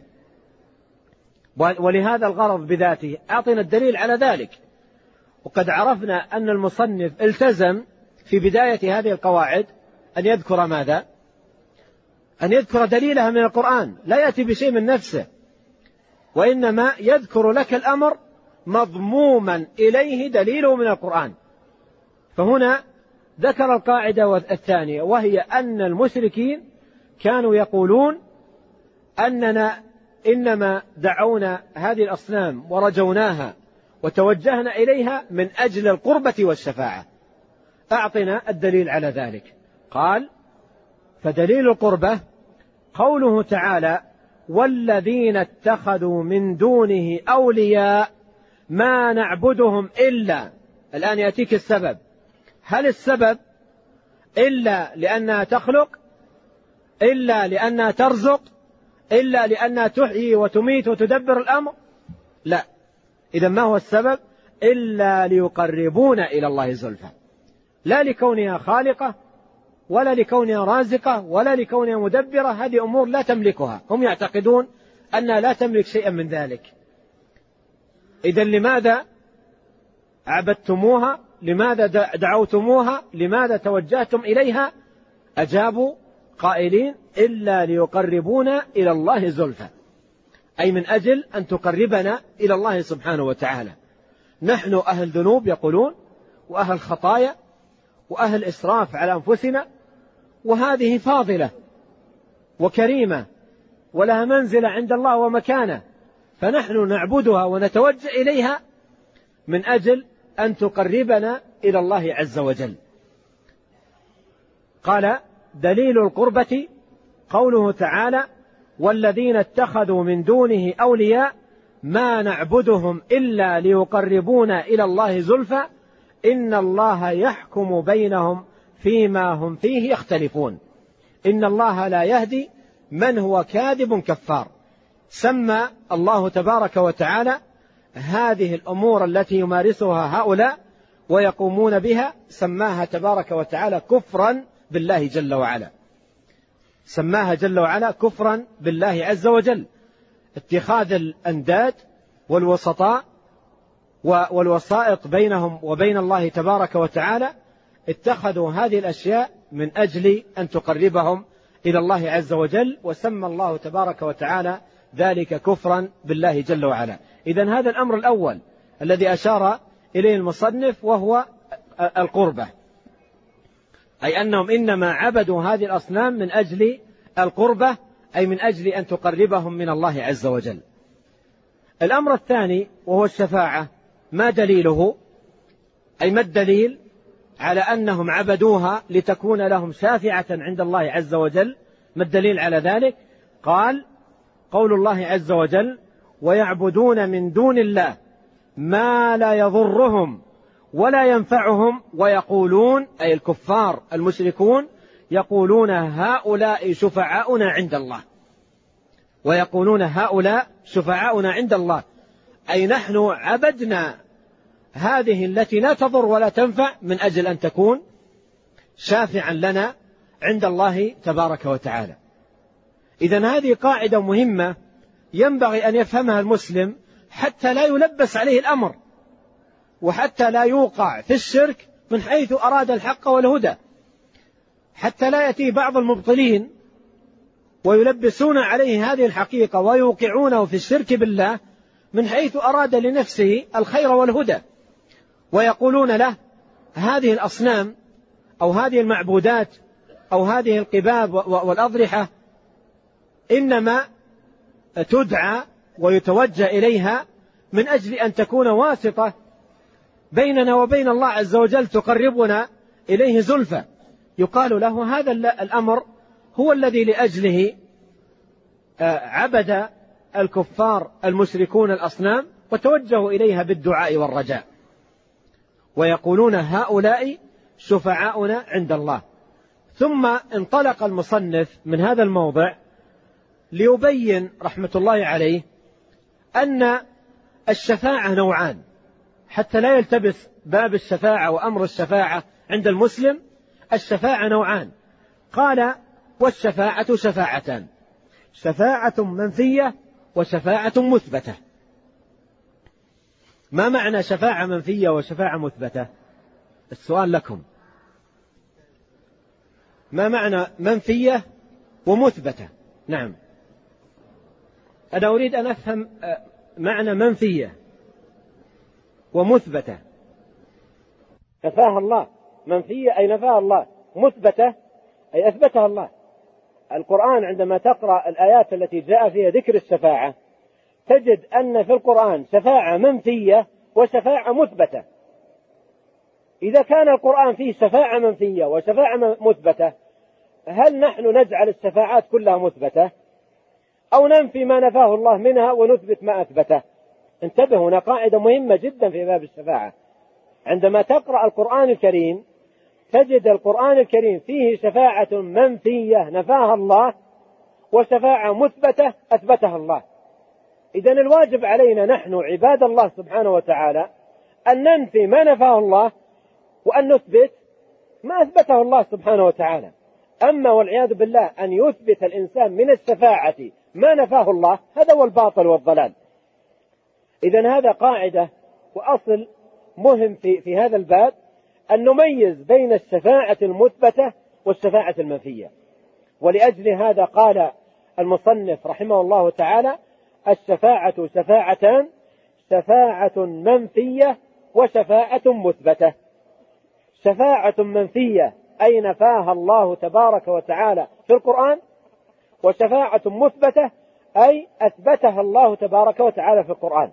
ولهذا الغرض بذاته؟ أعطنا الدليل على ذلك. وقد عرفنا أن المصنف التزم في بداية هذه القواعد أن يذكر ماذا؟ أن يذكر دليلها من القرآن، لا يأتي بشيء من نفسه، وإنما يذكر لك الأمر مضموما إليه دليله من القرآن. فهنا ذكر القاعدة الثانية، وهي أن المشركين كانوا يقولون أننا إنما دعونا هذه الأصنام ورجوناها وتوجهنا إليها من أجل القربة والشفاعة. أعطنا الدليل على ذلك. قال: فدليل القربة قوله تعالى: والذين اتخذوا من دونه أولياء ما نعبدهم إلا. الآن يأتيك السبب. هل السبب إلا لأنها تخلق، إلا لأنها ترزق، إلا لأنها تحيي وتميت وتدبر الأمر؟ لا. إذن ما هو السبب؟ إلا ليقربونا إلى الله زلفى، لا لكونها خالقة ولا لكونها رازقة ولا لكونها مدبرة. هذه أمور لا تملكها، هم يعتقدون أنها لا تملك شيئا من ذلك. إذن لماذا عبدتموها؟ لماذا دعوتموها؟ لماذا توجهتم إليها؟ أجابوا قائلين: إلا ليقربونا إلى الله زلفى، أي من أجل أن تقربنا إلى الله سبحانه وتعالى. نحن أهل ذنوب يقولون، وأهل خطايا، وأهل إسراف على أنفسنا، وهذه فاضلة وكريمة ولها منزلة عند الله ومكانة، فنحن نعبدها ونتوجه إليها من أجل أن تقربنا إلى الله عز وجل. قال: دليل القربة قوله تعالى: والذين اتخذوا من دونه أولياء ما نعبدهم إلا ليقربونا إلى الله زلفى إن الله يحكم بينهم فيما هم فيه يختلفون. إن الله لا يهدي من هو كاذب كفار. سمى الله تبارك وتعالى هذه الأمور التي يمارسها هؤلاء ويقومون بها، سماها تبارك وتعالى كفرا بالله جل وعلا، سماها جل وعلا كفرا بالله عز وجل. اتخاذ الأنداد والوسطاء والوسائط بينهم وبين الله تبارك وتعالى، اتخذوا هذه الأشياء من أجل أن تقربهم إلى الله عز وجل، وسمى الله تبارك وتعالى ذلك كفرا بالله جل وعلا. إذن هذا الأمر الأول الذي أشار إليه المصنف وهو القربة، أي أنهم إنما عبدوا هذه الأصنام من أجل القربة، أي من أجل أن تقربهم من الله عز وجل. الأمر الثاني وهو الشفاعة، ما دليله؟ أي ما الدليل على أنهم عبدوها لتكون لهم شافعة عند الله عز وجل؟ ما الدليل على ذلك؟ قال: قول الله عز وجل: ويعبدون من دون الله ما لا يضرهم ولا ينفعهم ويقولون، أي الكفار المشركون، يقولون هؤلاء شفعاؤنا عند الله، ويقولون هؤلاء شفعاؤنا عند الله، أي نحن عبدنا هذه التي لا تضر ولا تنفع من أجل أن تكون شافعا لنا عند الله تبارك وتعالى. إذن هذه قاعدة مهمة ينبغي أن يفهمها المسلم حتى لا يلبس عليه الأمر، وحتى لا يوقع في الشرك من حيث أراد الحق والهدى، حتى لا يأتي بعض المبطلين ويلبسون عليه هذه الحقيقة ويوقعونه في الشرك بالله من حيث أراد لنفسه الخير والهدى، ويقولون له هذه الأصنام أو هذه المعبودات أو هذه القباب والأضرحة إنما تدعى ويتوجه إليها من أجل أن تكون واسطة بيننا وبين الله عز وجل تقربنا إليه زلفى. يقال له هذا الأمر هو الذي لأجله عبد الكفار المشركون الأصنام وتوجهوا إليها بالدعاء والرجاء، ويقولون هؤلاء شفعاؤنا عند الله. ثم انطلق المصنف من هذا الموضع ليبين رحمة الله عليه أن الشفاعة نوعان، حتى لا يلتبس باب الشفاعة وأمر الشفاعة عند المسلم. الشفاعة نوعان، قال: والشفاعة شفاعتان، شفاعة منفية وشفاعة مثبتة. ما معنى شفاعة منفية وشفاعة مثبتة؟ السؤال لكم، ما معنى منفية ومثبتة؟ نعم، أنا أريد أن أفهم معنى منفية ومثبتة. نفاها الله، منفية أي نفاها الله، مثبتة أي أثبتها الله. القرآن عندما تقرأ الآيات التي جاء فيها ذكر الشفاعة تجد أن في القرآن شفاعة منفية وشفاعة مثبتة. إذا كان القرآن فيه شفاعة منفية وشفاعة مثبتة، هل نحن نجعل الشفاعات كلها مثبتة أو ننفي ما نفاه الله منها ونثبت ما أثبته؟ انتبهوا، هنا قاعدة مهمة جدا في باب الشفاعة. عندما تقرأ القرآن الكريم تجد القرآن الكريم فيه شفاعة منفية نفاها الله وشفاعة مثبتة أثبتها الله. إذن الواجب علينا نحن عباد الله سبحانه وتعالى أن ننفي ما نفاه الله وأن نثبت ما أثبته الله سبحانه وتعالى. أما والعياذ بالله أن يثبت الإنسان من الشفاعة ما نفاه الله، هذا هو الباطل والضلال. إذن هذا قاعدة وأصل مهم في, في هذا الباب، أن نميز بين الشفاعة المثبتة والشفاعة المنفية. ولأجل هذا قال المصنف رحمه الله تعالى: الشفاعة شفاعتان، شفاعة منفية وشفاعة مثبتة. شفاعة منفية أي نفاها الله تبارك وتعالى في القرآن، وشفاعة مثبتة أي أثبتها الله تبارك وتعالى في القرآن.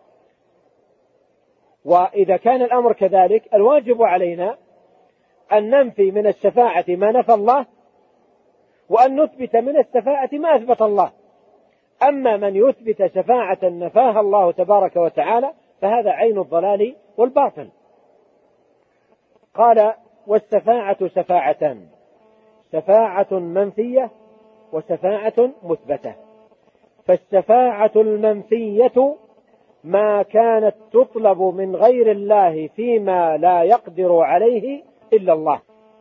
وإذا كان الأمر كذلك الواجب علينا أن ننفي من الشفاعة ما نفى الله وأن نثبت من الشفاعة ما أثبت الله. أما من يثبت شفاعة نفاها الله تبارك وتعالى فهذا عين الضلال والباطل. قال: والشفاعة شفاعتان، شفاعة منفية وشفاعة مثبتة. فالشفاعة المنفية ما كانت تطلب من غير الله فيما لا يقدر عليه إلا الله.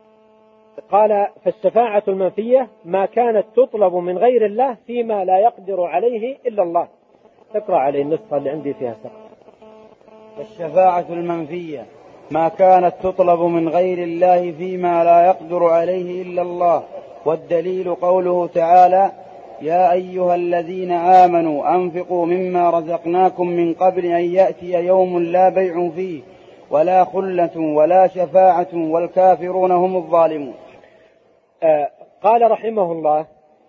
قال فالشفاعة المنفية ما كانت تطلب من غير الله فيما لا يقدر عليه إلا الله. اقرأ عليه النسخة اللي عندي فيها سقط. الشفاعة المنفية ما كانت تطلب من غير الله فيما لا يقدر عليه إلا الله، والدليل قوله تعالى: يا أيها الذين آمنوا أنفقوا مما رزقناكم من قبل أن يأتي يوم لا بيع فيه ولا خلة ولا شفاعة والكافرون هم الظالمون. آه قال رحمه الله: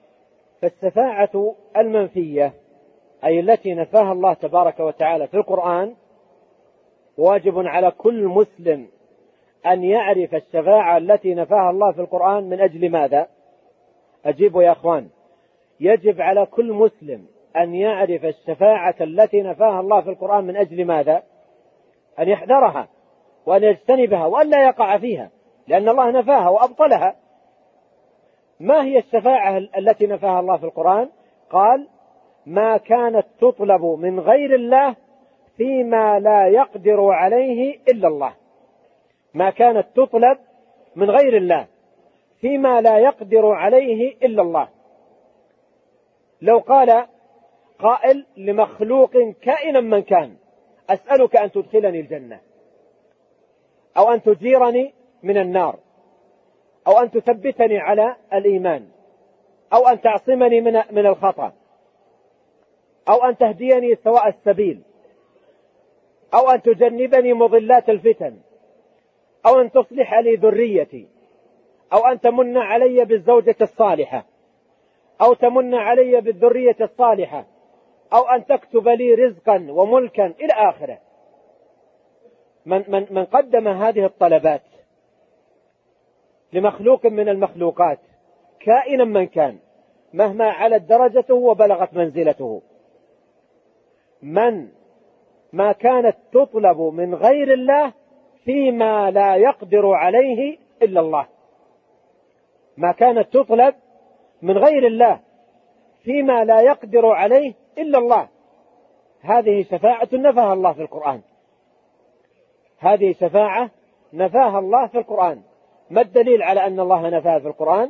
فالشفاعة المنفية أي التي نفاها الله تبارك وتعالى في القرآن واجب على كل مسلم أن يعرف الشفاعة التي نفاها الله في القرآن. من أجل ماذا؟ أجيبوا يا أخوان. يجب على كل مسلم أن يعرف الشفاعة التي نفاها الله في القرآن. من أجل ماذا؟ أن يحذرها وأن يجتنبها وأن لا يقع فيها، لأن الله نفاها وأبطلها. ما هي الشفاعة التي نفاها الله في القرآن؟ قال: ما كانت تطلب من غير الله فيما لا يقدر عليه إلا الله. ما كانت تطلب من غير الله فيما لا يقدر عليه إلا الله. لو قال قائل لمخلوق كائنا من كان: أسألك أن تدخلني الجنة، أو أن تجيرني من النار، أو أن تثبتني على الإيمان، أو أن تعصمني من من الخطأ، أو أن تهديني سواء السبيل، أو أن تجنبني مضلات الفتن، أو أن تصلح لي ذريتي، أو أن تمن علي بالزوجة الصالحة، أو تمن علي بالذرية الصالحة، أو أن تكتب لي رزقا وملكا إلى آخره. من, من, من قدم هذه الطلبات لمخلوق من المخلوقات كائنا من كان مهما علت درجته وبلغت منزلته، من ما كانت تطلب من غير الله فيما لا يقدر عليه إلا الله. ما كانت تطلب من غير الله فيما لا يقدر عليه إلا الله. هذه شفاعة نفاها الله في القرآن. هذه شفاعة نفاها الله في القرآن. ما الدليل على أن الله نفاها في القرآن؟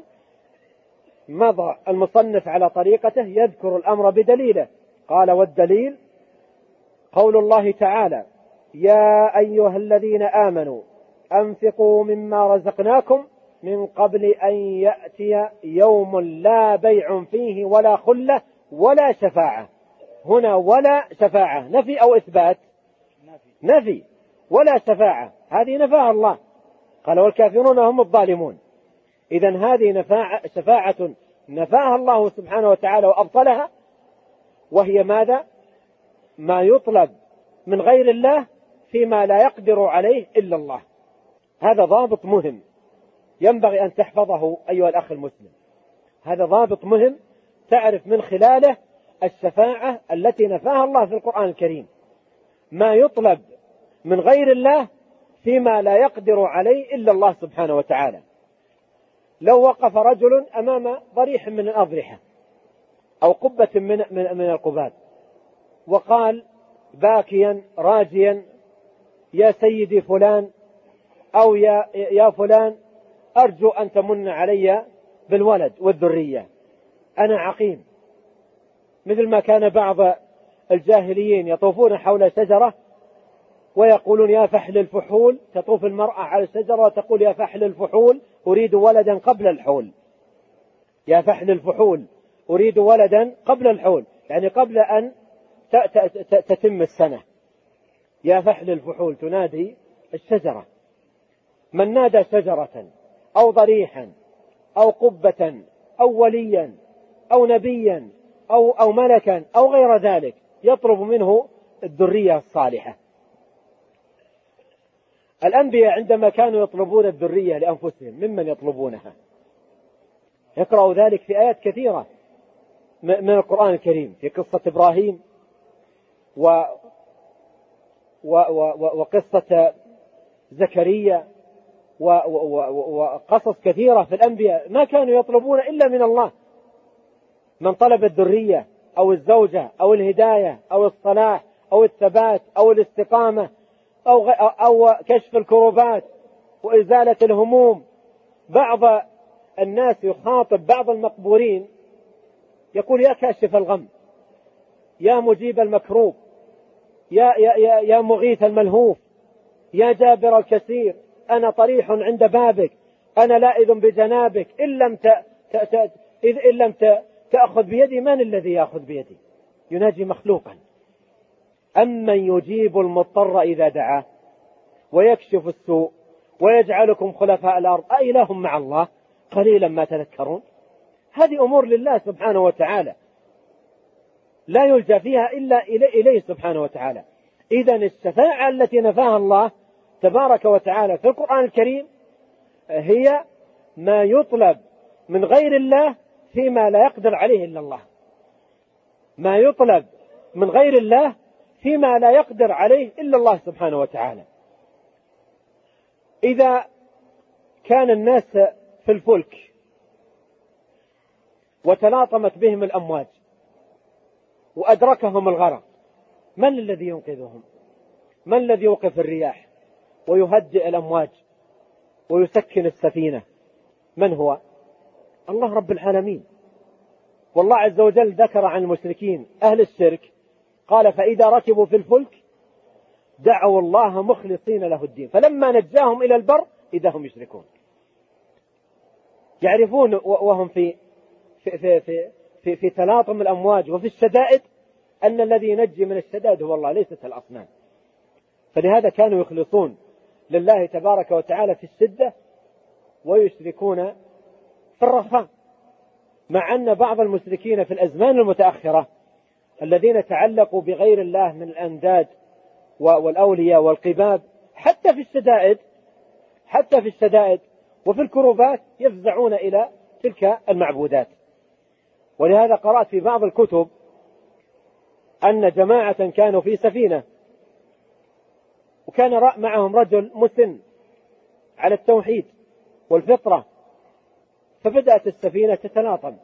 مضى المصنف على طريقته يذكر الأمر بدليله. قال: والدليل قول الله تعالى: يا أيها الذين آمنوا أنفقوا مما رزقناكم من قبل أن يأتي يوم لا بيع فيه ولا خلة ولا شفاعة. هنا ولا شفاعة نفي أو إثبات؟ نفي. ولا شفاعة هذه نفاها الله. قال: والكافرون هم الظالمون. إذن هذه شفاعة نفاها الله سبحانه وتعالى وأبطلها، وهي ماذا؟ ما يطلب من غير الله فيما لا يقدر عليه إلا الله. هذا ضابط مهم ينبغي أن تحفظه أيها الأخ المسلم. هذا ضابط مهم تعرف من خلاله الشفاعة التي نفاها الله في القرآن الكريم. ما يطلب من غير الله فيما لا يقدر عليه إلا الله سبحانه وتعالى. لو وقف رجل أمام ضريح من الأضرحة أو قبة من, من, من القباب وقال باكيا راجيا: يا سيدي فلان، أو يا, يا فلان، أرجو أن تمن علي بالولد والذرية، أنا عقيم. مثل ما كان بعض الجاهليين يطوفون حول شجرة ويقولون: يا فحل الفحول. تطوف المرأة على الشجرة وتقول: يا فحل الفحول أريد ولدا قبل الحول. يا فحل الفحول أريد ولدا قبل الحول، يعني قبل أن تتم السنة. يا فحل الفحول تنادي الشجرة. من نادى شجرة أو ضريحا أو قبة أو وليا أو نبيا أو, أو ملكا أو غير ذلك يطلب منه الذرية الصالحة. الأنبياء عندما كانوا يطلبون الذرية لأنفسهم ممن يطلبونها؟ يقرأوا ذلك في آيات كثيرة من القرآن الكريم، في قصة إبراهيم و و و وقصة زكريا وقصص كثيرة في الأنبياء ما كانوا يطلبون إلا من الله. من طلب الذرية أو الزوجة أو الهداية أو الصلاح أو الثبات أو الاستقامة أو, أو كشف الكروبات وإزالة الهموم. بعض الناس يخاطب بعض المقبورين يقول: يا كاشف الغم، يا مجيب المكروب، يا, يا, يا, يا مغيث الملهوف، يا جابر الكسير، أنا طريح عند بابك، أنا لائذ بجنابك، إن لم, ت... ت... ت... إن لم ت... تأخذ بيدي من الذي يأخذ بيدي؟ يناجي مخلوقا. أمن يجيب المضطر إذا دعاه ويكشف السوء ويجعلكم خلفاء الأرض أإله مع الله قليلا ما تذكرون. هذه أمور لله سبحانه وتعالى لا يلجأ فيها إلا إليه سبحانه وتعالى. إذن الشفاعة التي نفاها الله تبارك وتعالى في القرآن الكريم هي ما يطلب من غير الله فيما لا يقدر عليه إلا الله. ما يطلب من غير الله فيما لا يقدر عليه إلا الله سبحانه وتعالى. إذا كان الناس في الفلك وتلاطمت بهم الأمواج وأدركهم الغرق، من الذي ينقذهم؟ من الذي يوقف الرياح ويهدئ الأمواج ويسكن السفينة؟ من هو؟ الله رب العالمين. والله عز وجل ذكر عن المشركين أهل الشرك قال: فإذا ركبوا في الفلك دعوا الله مخلصين له الدين فلما نجاهم إلى البر إذا هم يشركون. يعرفون وهم في في في في, في, في تلاطم الأمواج وفي الشدائد أن الذي ينجي من الشدائد هو الله ليست الأصنام. فلهذا كانوا يخلصون لله تبارك وتعالى في الشدة ويشركون في الرخاء. مع أن بعض المشركين في الأزمان المتأخرة الذين تعلقوا بغير الله من الأنداد والأولياء والقباب حتى في الشدائد حتى في الشدائد وفي الكروبات يفزعون إلى تلك المعبودات. ولهذا قرأت في بعض الكتب أن جماعة كانوا في سفينة وكان معهم رجل مسن على التوحيد والفطرة، فبدأت السفينة تتلاطم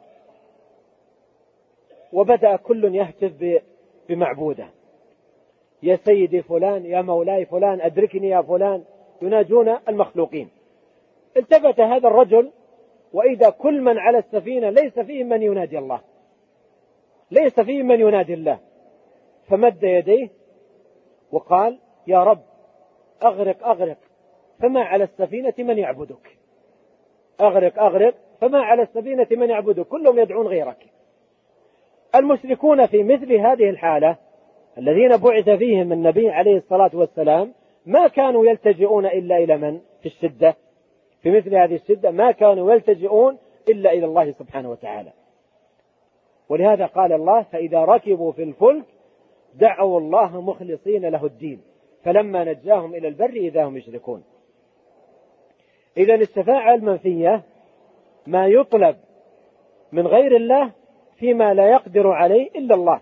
وبدأ كل يهتف بمعبوده: يا سيدي فلان، يا مولاي فلان، أدركني يا فلان، يناجون المخلوقين. التفت هذا الرجل وإذا كل من على السفينة ليس فيه من ينادي الله، ليس فيه من ينادي الله، فمد يديه وقال: يا رب أغرق أغرق فما على السفينة من يعبدك، أغرق أغرق فما على السفينة من يعبدك، كلهم يدعون غيرك. المشركون في مثل هذه الحالة الذين بعث فيهم النبي عليه الصلاة والسلام ما كانوا يلتجئون إلا إلى من في الشدة، في مثل هذه الشدة ما كانوا يلتجئون إلا إلى الله سبحانه وتعالى. ولهذا قال الله: فإذا ركبوا في الفلك دعوا الله مخلصين له الدين فلما نجاهم إلى البر إذا هم يشركون. إذن الشفاعة المنفية ما يطلب من غير الله فيما لا يقدر عليه إلا الله.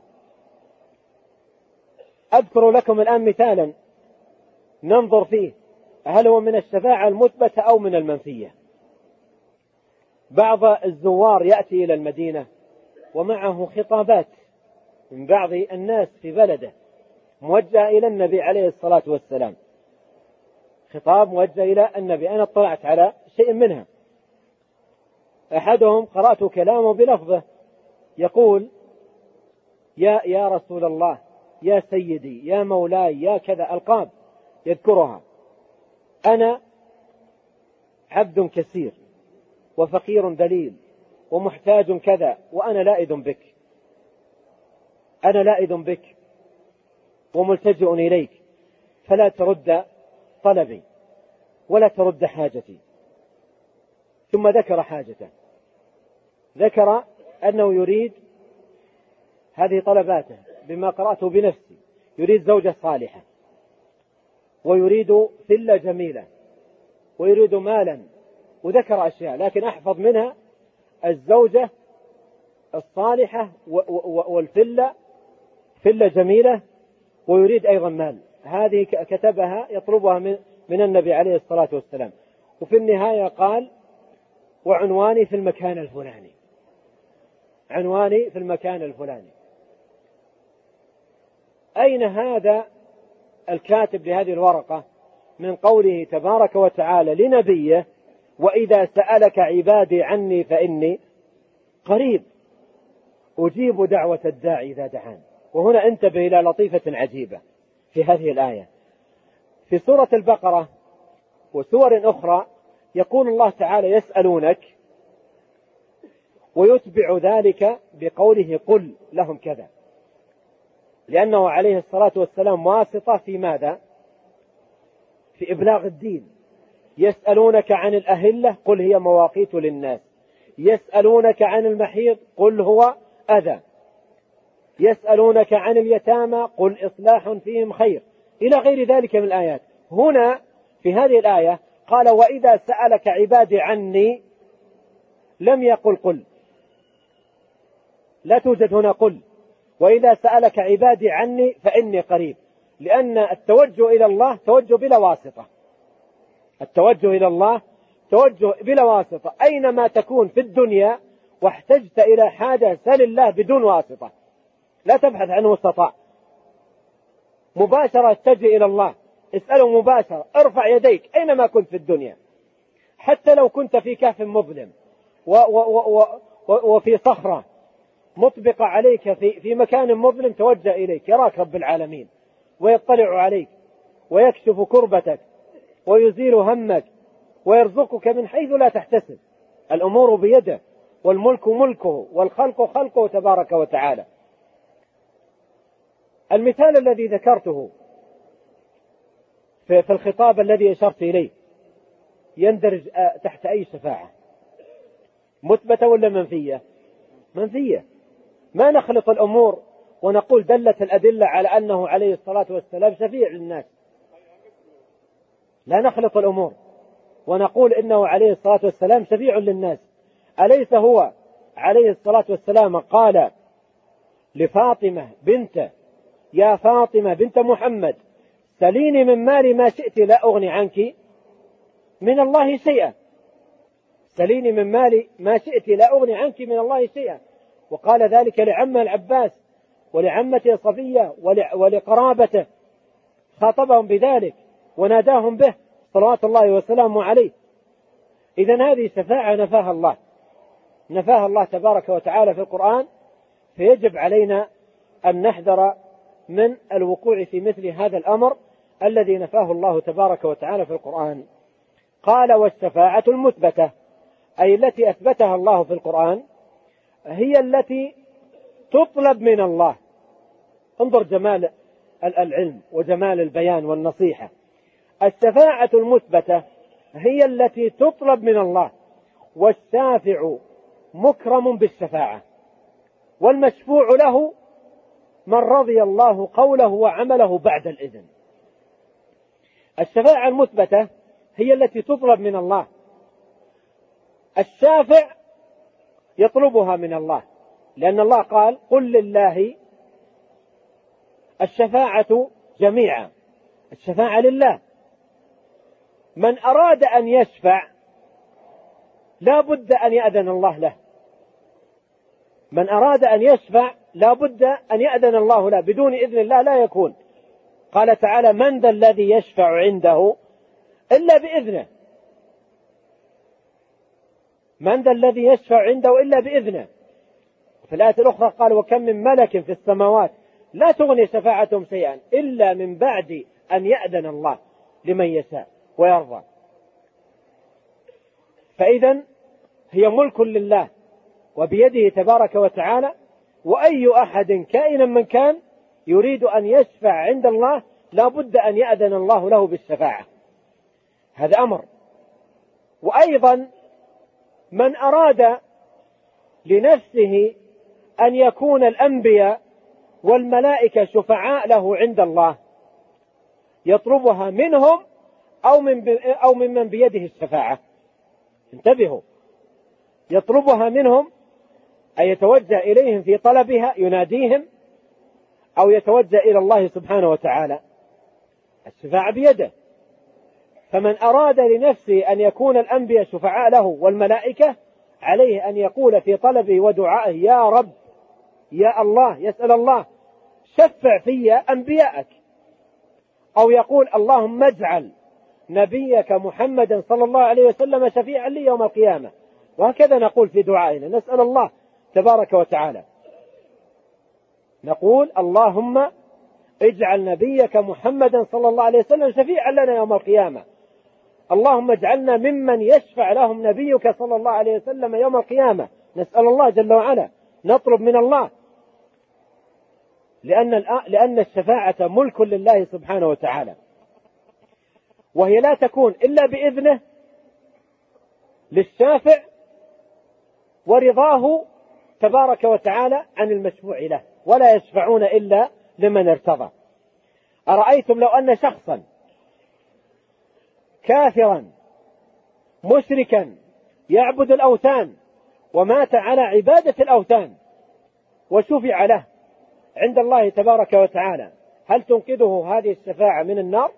أذكر لكم الآن مثالا ننظر فيه هل هو من الشفاعة المثبتة أو من المنفية. بعض الزوار يأتي إلى المدينة ومعه خطابات من بعض الناس في بلده موجهة إلى النبي عليه الصلاة والسلام، خطاب موجه إلى النبي. أنا اطلعت على شيء منها. أحدهم قرأت كلامه بلفظه يقول: يا يا رسول الله، يا سيدي، يا مولاي، يا كذا، ألقاب يذكرها. أنا عبد كثير وفقير ذليل ومحتاج كذا وأنا لائذ بك، أنا لائذ بك وملتجئ إليك فلا ترد طلبي ولا ترد حاجتي. ثم ذكر حاجته، ذكر أنه يريد هذه طلباته بما قرأته بنفسي، يريد زوجة صالحة ويريد فلة جميلة ويريد مالا، وذكر أشياء لكن أحفظ منها الزوجة الصالحة والفلة، فلة جميلة، ويريد أيضا مال. هذه كتبها يطلبها من النبي عليه الصلاة والسلام. وفي النهاية قال وعنواني في المكان الفلاني، عنواني في المكان الفلاني. أين هذا الكاتب لهذه الورقة من قوله تبارك وتعالى لنبيه وإذا سألك عبادي عني فإني قريب أجيب دعوة الداعي إذا دعان؟ وهنا انتبه إلى لطيفة عجيبة في هذه الآية. في سورة البقرة وسور أخرى يقول الله تعالى يسألونك ويتبع ذلك بقوله قل لهم كذا، لأنه عليه الصلاة والسلام واسطة في ماذا؟ في إبلاغ الدين. يسألونك عن الأهلة قل هي مواقيت للناس، يسألونك عن المحيض قل هو أذى، يسألونك عن اليتامى قل إصلاح فيهم خير، إلى غير ذلك من الآيات. هنا في هذه الآية قال وإذا سألك عبادي عني، لم يقل قل، لا توجد هنا قل. وإذا سألك عبادي عني فإني قريب، لأن التوجه إلى الله توجه بلا واسطة، التوجه إلى الله توجه بلا واسطة. أينما تكون في الدنيا واحتجت إلى حاجة سل الله بدون واسطة، لا تبحث عنه استطاع، مباشرة اتجه إلى الله، اسأله مباشرة، ارفع يديك أينما كنت في الدنيا، حتى لو كنت في كهف مظلم و و و و وفي صخرة مطبقة عليك في, في مكان مظلم، توجه إليك، يراك رب العالمين ويطلع عليك ويكشف كربتك ويزيل همك ويرزقك من حيث لا تحتسب. الأمور بيده والملك ملكه والخلق خلقه تبارك وتعالى. المثال الذي ذكرته في الخطاب الذي أشرت إليه يندرج تحت أي شفاعة؟ مثبتة ولا منفية؟ منفية. ما نخلط الأمور ونقول دلت الأدلة على أنه عليه الصلاة والسلام شفيع للناس، لا نخلط الأمور ونقول إنه عليه الصلاة والسلام شفيع للناس. أليس هو عليه الصلاة والسلام قال لفاطمة بنته يا فاطمة بنت محمد سليني من مالي ما شئت لا أغني عنك من الله شيئا، سليني من مالي ما شئت لا أغني عنك من الله شيئا. وقال ذلك لعمه العباس ولعمته صفية ولقرابته، خاطبهم بذلك وناداهم به صلوات الله وسلامه عليه. إذن هذه شفاعة نفاها الله، نفاها الله تبارك وتعالى في القرآن، فيجب علينا أن نحذر من الوقوع في مثل هذا الأمر الذي نفاه الله تبارك وتعالى في القرآن. قال والشفاعة المثبتة، أي التي أثبتها الله في القرآن، هي التي تطلب من الله. انظر جمال العلم وجمال البيان والنصيحة. الشفاعة المثبتة هي التي تطلب من الله، والشافع مكرم بالشفاعة، والمشفوع له من رضي الله قوله وعمله بعد الإذن. الشفاعة المثبتة هي التي تطلب من الله، الشافع يطلبها من الله، لأن الله قال قل لله الشفاعة جميعا، الشفاعة لله. من أراد أن يشفع لا بد أن يأذن الله له، من أراد أن يشفع لا بد أن يأذن الله له، بدون إذن الله لا يكون. قال تعالى من ذا الذي يشفع عنده إلا بإذنه، من ذا الذي يشفع عنده إلا بإذنه. في الآية الأخرى قال وكم من ملك في السماوات لا تغني شفاعتهم شيئا إلا من بعد أن يأذن الله لمن يشاء ويرضى. فإذن هي ملك لله وبيده تبارك وتعالى، وأي أحد كائنا من كان يريد أن يشفع عند الله لا بد أن يأذن الله له بالشفاعة، هذا أمر. وأيضا من أراد لنفسه أن يكون الأنبياء والملائكة شفعاء له عند الله يطلبها منهم أو من أو ممن بيده الشفاعة. انتبهوا، يطلبها منهم أي يتوجه إليهم في طلبها يناديهم، أو يتوجه إلى الله سبحانه وتعالى. الشفاعة بيده، فمن أراد لنفسه أن يكون الأنبياء شفعاء له والملائكة عليه أن يقول في طلبه ودعائه يا رب يا الله، يسأل الله شفع في أنبياءك، أو يقول اللهم اجعل نبيك محمدا صلى الله عليه وسلم شفيعا لي يوم القيامة. وهكذا نقول في دعائنا، نسأل الله تبارك وتعالى، نقول اللهم اجعل نبيك محمدا صلى الله عليه وسلم شفيعا لنا يوم القيامة، اللهم اجعلنا ممن يشفع لهم نبيك صلى الله عليه وسلم يوم القيامة. نسأل الله جل وعلا، نطلب من الله، لأن لأن الشفاعة ملك لله سبحانه وتعالى، وهي لا تكون إلا بإذنه للشافع ورضاه تبارك وتعالى عن المشفوع له، ولا يشفعون إلا لمن ارتضى. أرأيتم لو أن شخصا كافرا مشركا يعبد الأوثان ومات على عبادة الأوثان وشفع له عند الله تبارك وتعالى، هل تنقذه هذه الشفاعة من النار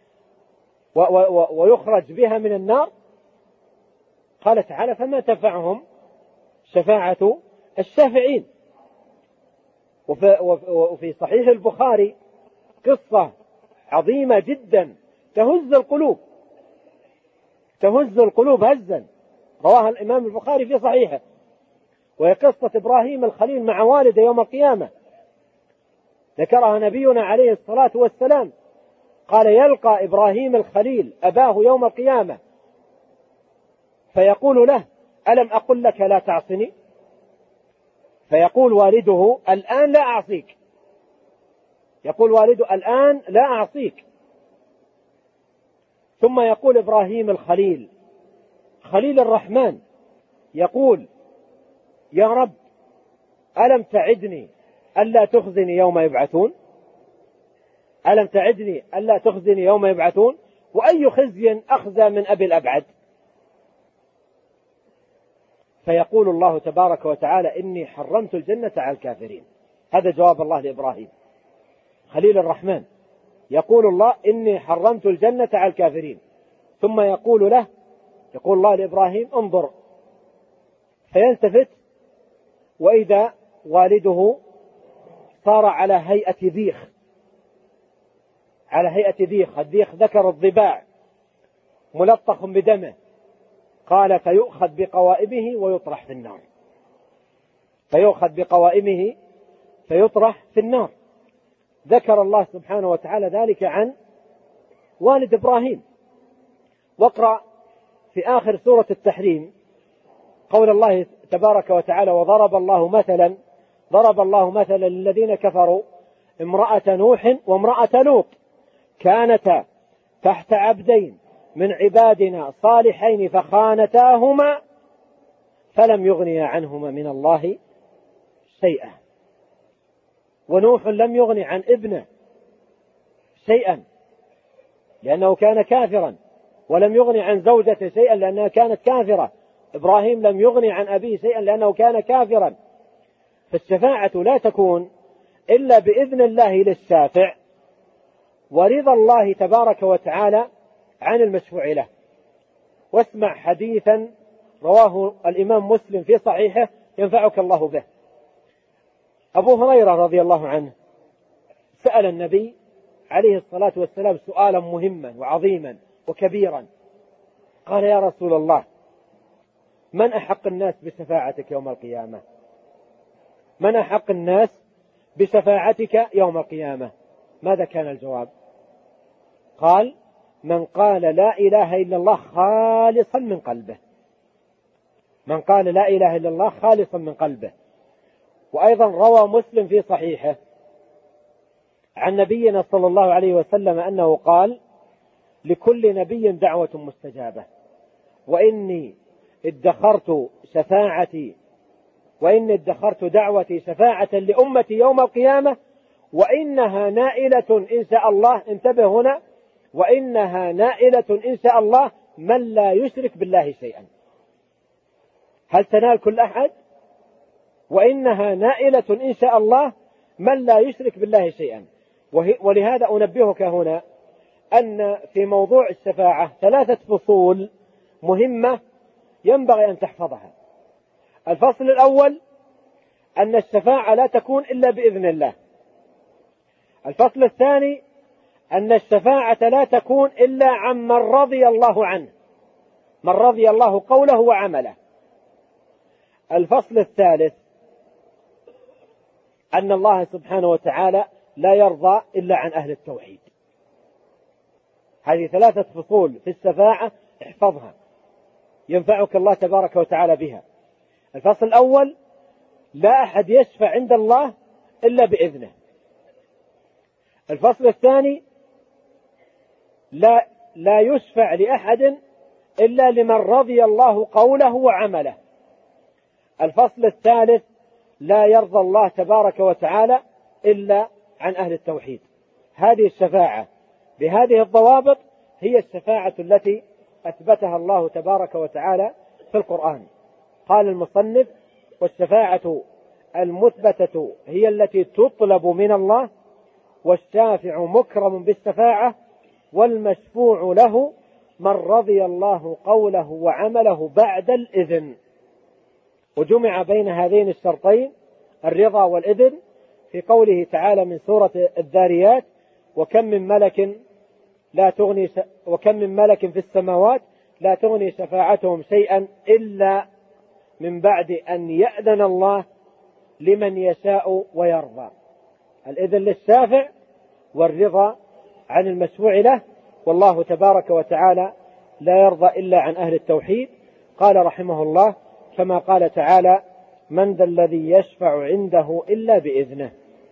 ويخرج بها من النار؟ قال تعالى فما تنفعهم شفاعة الشافعين. وفي صحيح البخاري قصة عظيمة جدا تهز القلوب، تهز القلوب هزا، رواها الإمام البخاري في صحيحه، وهي قصة إبراهيم الخليل مع والده يوم القيامة، ذكرها نبينا عليه الصلاة والسلام، قال يلقى إبراهيم الخليل أباه يوم القيامة فيقول له ألم أقل لك لا تعصني؟ فيقول والده الآن لا أعصيك، يقول والده الآن لا أعصيك. ثم يقول إبراهيم الخليل خليل الرحمن يقول يا رب ألم تعدني ألا تخزني يوم يبعثون؟ ألم تعدني ألا تخزني يوم يبعثون؟ وأي خزي أخزى من أبي الأبعد؟ فيقول الله تبارك وتعالى إني حرمت الجنة على الكافرين. هذا جواب الله لإبراهيم خليل الرحمن، يقول الله إني حرمت الجنة على الكافرين. ثم يقول له يقول الله لإبراهيم انظر، فيلتفت وإذا والده صار على هيئة ذيخ، على هيئة ذيخ، الذيخ ذكر الضباع ملطخ بدمه، قال فيؤخذ بقوائمه ويطرح في النار، فيؤخذ بقوائمه فيطرح في النار. ذكر الله سبحانه وتعالى ذلك عن والد إبراهيم. واقرأ في آخر سورة التحريم قول الله تبارك وتعالى وضرب الله مثلا ضرب الله مثلا للذين كفروا امرأة نوح وامرأة لوط كانتا تحت عبدين من عبادنا صالحين فخانتاهما فلم يغنيا عنهما من الله شيئا. ونوح لم يغني عن ابنه شيئا لأنه كان كافرا، ولم يغني عن زوجته شيئا لأنها كانت كافرة. إبراهيم لم يغني عن أبيه شيئا لأنه كان كافرا. فالشفاعة لا تكون إلا بإذن الله للشافع ورضا الله تبارك وتعالى عن المشفوع له. واسمع حديثا رواه الإمام مسلم في صحيحه ينفعك الله به. أبو هريرة رضي الله عنه سأل النبي عليه الصلاة والسلام سؤالا مهما وعظيما وكبيرا، قال يا رسول الله من أحق الناس بشفاعتك يوم القيامة؟ من أحق الناس بشفاعتك يوم القيامة؟ ماذا كان الجواب؟ قال من قال لا إله إلا الله خالصا من قلبه، من قال لا إله إلا الله خالصا من قلبه. وأيضا روى مسلم في صحيحه عن نبينا صلى الله عليه وسلم أنه قال لكل نبي دعوة مستجابة، وإني ادخرت شفاعتي وإني ادخرت دعوتي شفاعة لأمتي يوم القيامة وإنها نائلة إن شاء الله، انتبه هنا، وإنها نائلة إن شاء الله من لا يشرك بالله شيئا. هل تنال كل أحد؟ وإنها نائلة إن شاء الله من لا يشرك بالله شيئا. ولهذا أنبهك هنا أن في موضوع الشفاعة ثلاثة فصول مهمة ينبغي أن تحفظها. الفصل الأول أن الشفاعة لا تكون إلا بإذن الله. الفصل الثاني أن الشفاعة لا تكون إلا عن من رضي الله عنه، من رضي الله قوله وعمله. الفصل الثالث أن الله سبحانه وتعالى لا يرضى إلا عن أهل التوحيد. هذه ثلاثة فصول في الشفاعة احفظها ينفعك الله تبارك وتعالى بها. الفصل الأول لا أحد يشفع عند الله إلا بإذنه. الفصل الثاني لا, لا يشفع لأحد إلا لمن رضي الله قوله وعمله. الفصل الثالث لا يرضى الله تبارك وتعالى إلا عن أهل التوحيد. هذه الشفاعة بهذه الضوابط هي الشفاعة التي أثبتها الله تبارك وتعالى في القرآن. قال المصنف: والشفاعة المثبتة هي التي تطلب من الله، والشافع مكرم بالشفاعة، والمشفوع له من رضي الله قوله وعمله بعد الإذن. وجمع بين هذين الشرطين الرضا والإذن في قوله تعالى من سورة الذاريات: وكم من ملك لا تغني ش... وكم من ملك في السماوات لا تغني شفاعتهم شيئا إلا من بعد أن يأذن الله لمن يشاء ويرضى. الإذن للشافع والرضا عن المشفوع له، والله تبارك وتعالى لا يرضى إلا عن أهل التوحيد. قال رحمه الله كما قال تعالى: من ذا الذي يشفع عنده إلا بإذنه.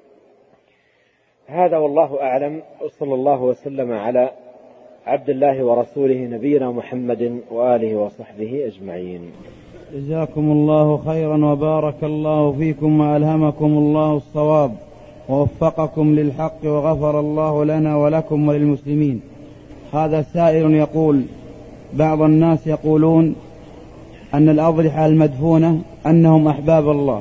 هذا والله أعلم، وصلى الله وسلم على عبد الله ورسوله نبينا محمد وآله وصحبه أجمعين. جزاكم الله خيرا وبارك الله فيكم وألهمكم الله الصواب ووفقكم للحق وغفر الله لنا ولكم وللمسلمين. هذا سائل يقول: بعض الناس يقولون أن الأضرحة المدفونة أنهم أحباب الله.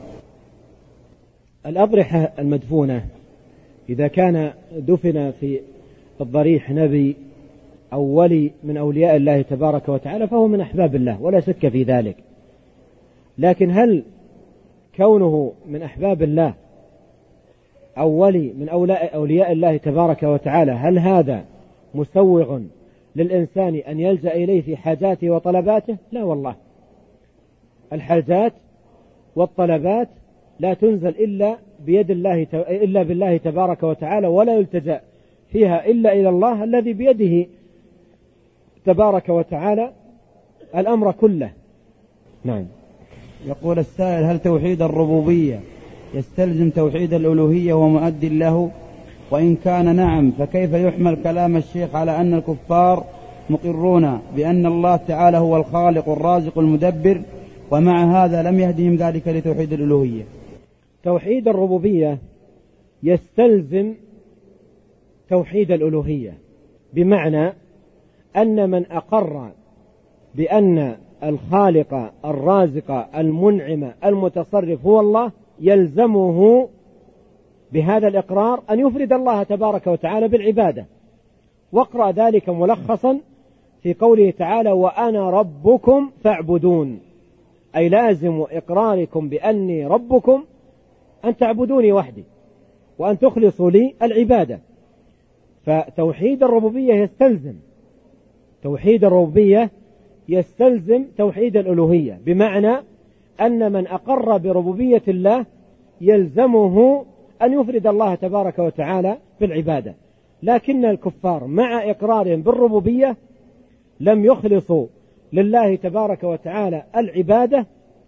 الأضرحة المدفونة إذا كان دفن في الضريح نبي أو ولي من أولياء الله تبارك وتعالى فهو من أحباب الله ولا شك في ذلك. لكن هل كونه من أحباب الله أو ولي من أولياء الله تبارك وتعالى هل هذا مسوغ للإنسان أن يلجأ إليه في حاجاته وطلباته؟ لا والله، الحاجات والطلبات لا تنزل إلا بيد الله إلا بالله تبارك وتعالى، ولا يلتجأ فيها إلا إلى الله الذي بيده تبارك وتعالى الأمر كله. نعم. يقول السائل: هل توحيد الربوبية يستلزم توحيد الألوهية ومؤدي له؟ وإن كان نعم فكيف يحمل كلام الشيخ على أن الكفار مقرون بأن الله تعالى هو الخالق الرازق المدبر، ومع هذا لم يهدهم ذلك لتوحيد الألوهية؟ توحيد الربوبية يستلزم توحيد الألوهية، بمعنى أن من أقر بأن الخالق الرازق المنعم المتصرف هو الله يلزمه بهذا الإقرار أن يفرد الله تبارك وتعالى بالعبادة. واقرأ ذلك ملخصا في قوله تعالى: وأنا ربكم فاعبدون، أي لازم إقراركم بأني ربكم أن تعبدوني وحدي وأن تخلصوا لي العبادة. فتوحيد الربوبية يستلزم توحيد الربوبية يستلزم توحيد الألوهية، بمعنى أن من أقر بربوبية الله يلزمه أن يفرد الله تبارك وتعالى بالعبادة. لكن الكفار مع إقرارهم بالربوبية لم يخلصوا لله تبارك وتعالى العبادة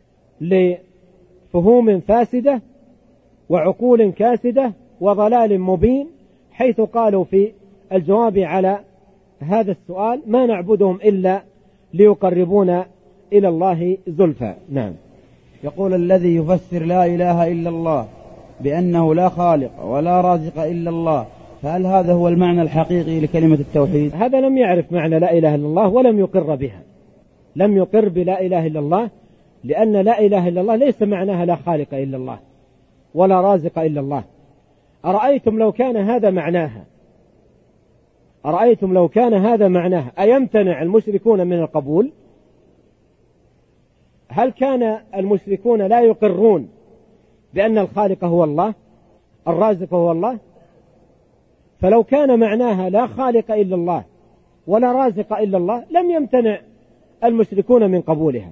لفهوم فاسدة وعقول كاسدة وضلال مبين، حيث قالوا في الجواب على هذا السؤال: ما نعبدهم إلا ليقربونا إلى الله زلفى. نعم. يقول الذي يفسر لا إله إلا الله بأنه لا خالق ولا رازق إلا الله، فهل هذا هو المعنى الحقيقي لكلمة التوحيد؟ هذا لم يعرف معنى لا إله إلا الله ولم يقر بها، لم يقر بلا إله إلا الله، لأن لا إله إلا الله ليس معناها لا خالق إلا الله ولا رازق إلا الله. أرأيتم لو كان هذا معناها أرأيتم لو كان هذا معناه أيمتنع المشركون من القبول؟ هل كان المشركون لا يقرون بأن الخالق هو الله، الرازق هو الله؟ فلو كان معناها لا خالق إلا الله ولا رازق إلا الله لم يمتنع المشركون من قبولها.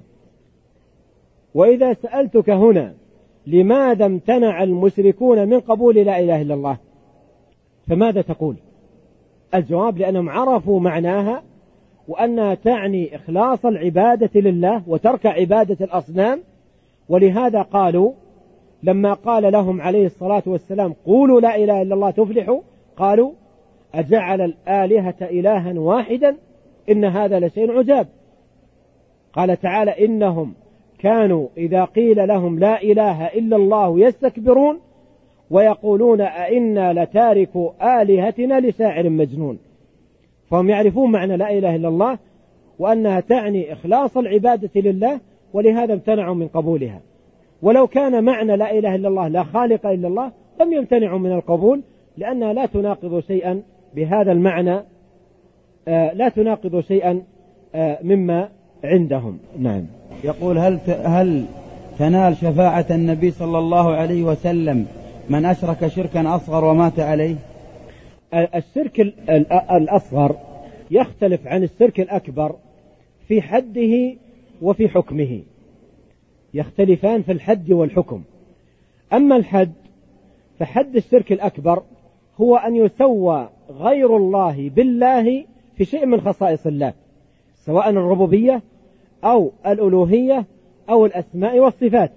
وإذا سألتك هنا لماذا امتنع المشركون من قبول لا إله إلا الله، فماذا تقول؟ الجواب لأنهم عرفوا معناها وأنها تعني إخلاص العبادة لله وترك عبادة الأصنام. ولهذا قالوا لما قال لهم عليه الصلاة والسلام قولوا لا إله إلا الله تفلحوا، قالوا أجعل الآلهة إلها واحدا إن هذا لشيء عجاب. قال تعالى إنهم كانوا إذا قيل لهم لا إله إلا الله يستكبرون ويقولون أئنا لتاركوا آلهتنا لشاعر مجنون. فهم يعرفون معنى لا إله إلا الله وأنها تعني إخلاص العبادة لله، ولهذا امتنعوا من قبولها. ولو كان معنى لا إله إلا الله لا خالق إلا الله لم يمتنعوا من القبول، لأنها لا تناقض شيئا بهذا المعنى، آه لا تناقض شيئا آه مما عندهم. نعم. يقول هل هل تنال شفاعة النبي صلى الله عليه وسلم من أشرك شركا أصغر ومات عليه؟ الشرك الأصغر يختلف عن الشرك الأكبر في حده وفي حكمه، يختلفان في الحد والحكم. أما الحد فحد الشرك الأكبر هو أن يسوى غير الله بالله في شيء من خصائص الله، سواء الربوبية أو الألوهية أو الأسماء والصفات.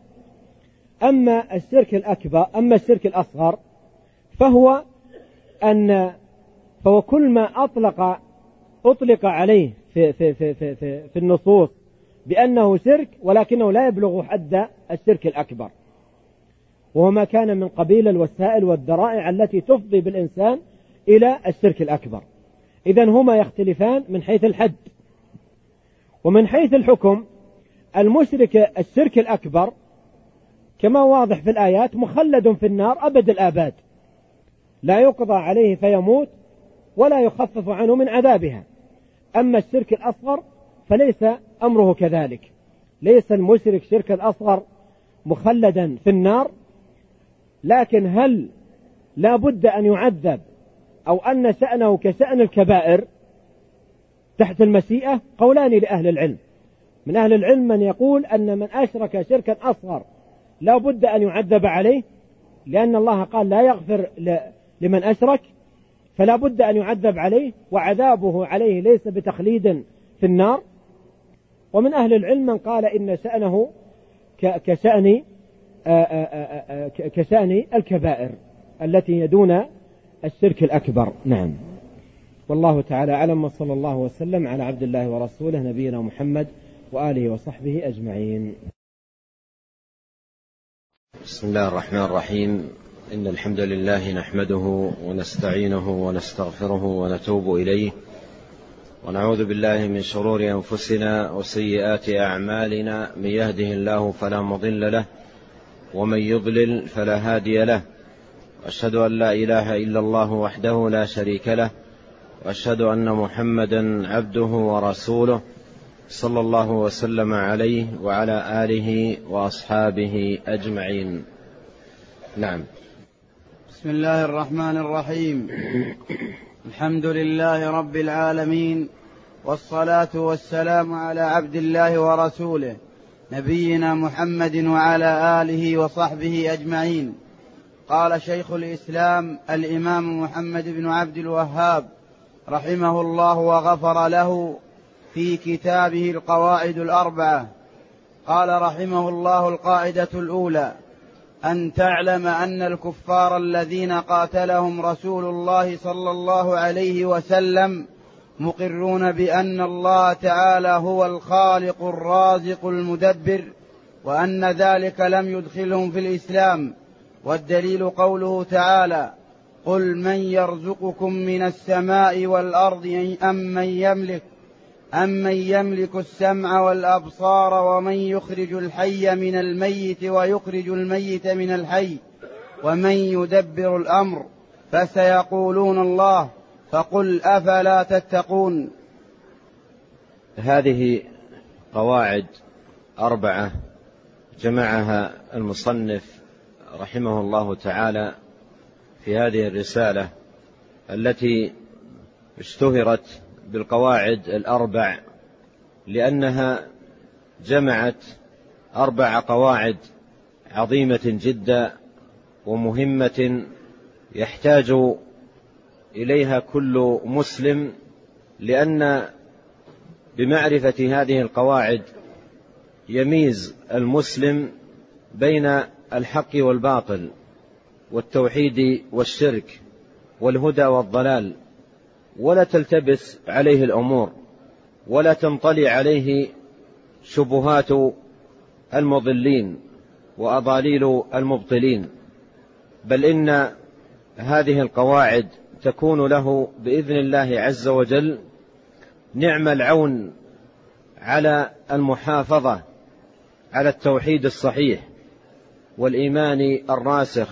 أما الشرك الأكبر أما الشرك الأصغر فهو أن فهو كل ما أطلق أطلق عليه في, في, في, في, في, في النصوص بأنه شرك ولكنه لا يبلغ حد الشرك الأكبر، وهو ما كان من قبيل الوسائل والذرائع التي تفضي بالإنسان إلى الشرك الأكبر. إذن هما يختلفان من حيث الحد. ومن حيث الحكم المشرك الشرك الأكبر كما واضح في الآيات مخلد في النار أبد الآباد، لا يقضى عليه فيموت ولا يخفف عنه من عذابها. أما الشرك الأصغر فليس أمره كذلك، ليس المشرك شرك الأصغر مخلدا في النار، لكن هل لا بد أن يعذب أو أن شأنه كشأن الكبائر تحت المشيئة؟ قولان لأهل العلم. من أهل العلم من يقول أن من أشرك شركا أصغر لا بد أن يعذب عليه، لأن الله قال لا يغفر لمن أشرك، فلا بد أن يعذب عليه وعذابه عليه ليس بتخليد في النار. ومن أهل العلم من قال إن شأنه كشأن كشأن الكبائر التي يدون الشرك الأكبر. نعم. والله تعالى أعلم، وصلى الله وسلم على عبد الله ورسوله نبينا محمد وآله وصحبه أجمعين. بسم الله الرحمن الرحيم. إن الحمد لله نحمده ونستعينه ونستغفره ونتوب إليه، ونعوذ بالله من شرور أنفسنا وسيئات أعمالنا. من يهده الله فلا مضل له ومن يضلل فلا هادي له، وأشهد أن لا إله إلا الله وحده لا شريك له، وأشهد أن محمدا عبده ورسوله صلى الله وسلم عليه وعلى آله وأصحابه أجمعين. نعم. بسم الله الرحمن الرحيم. الحمد لله رب العالمين، والصلاة والسلام على عبد الله ورسوله نبينا محمد وعلى آله وصحبه أجمعين. قال شيخ الإسلام الإمام محمد بن عبد الوهاب رحمه الله وغفر له في كتابه القواعد الأربعة، قال رحمه الله: القاعدة الأولى أن تعلم أن الكفار الذين قاتلهم رسول الله صلى الله عليه وسلم مقرون بأن الله تعالى هو الخالق الرازق المدبر، وأن ذلك لم يدخلهم في الإسلام. والدليل قوله تعالى: قل من يرزقكم من السماء والأرض أم من يملك أمن يملك السمع والأبصار ومن يخرج الحي من الميت ويخرج الميت من الحي ومن يدبر الأمر، فسيقولون الله، فقل أفلا تتقون. هذه قواعد أربعة جمعها المصنف رحمه الله تعالى في هذه الرسالة التي اشتهرت بالقواعد الأربع، لأنها جمعت أربع قواعد عظيمة جدا ومهمة يحتاج إليها كل مسلم، لأن بمعرفة هذه القواعد يميز المسلم بين الحق والباطل والتوحيد والشرك والهدى والضلال، ولا تلتبس عليه الأمور ولا تنطلي عليه شبهات المضلين وأضاليل المبطلين، بل إن هذه القواعد تكون له بإذن الله عز وجل نعم العون على المحافظة على التوحيد الصحيح والإيمان الراسخ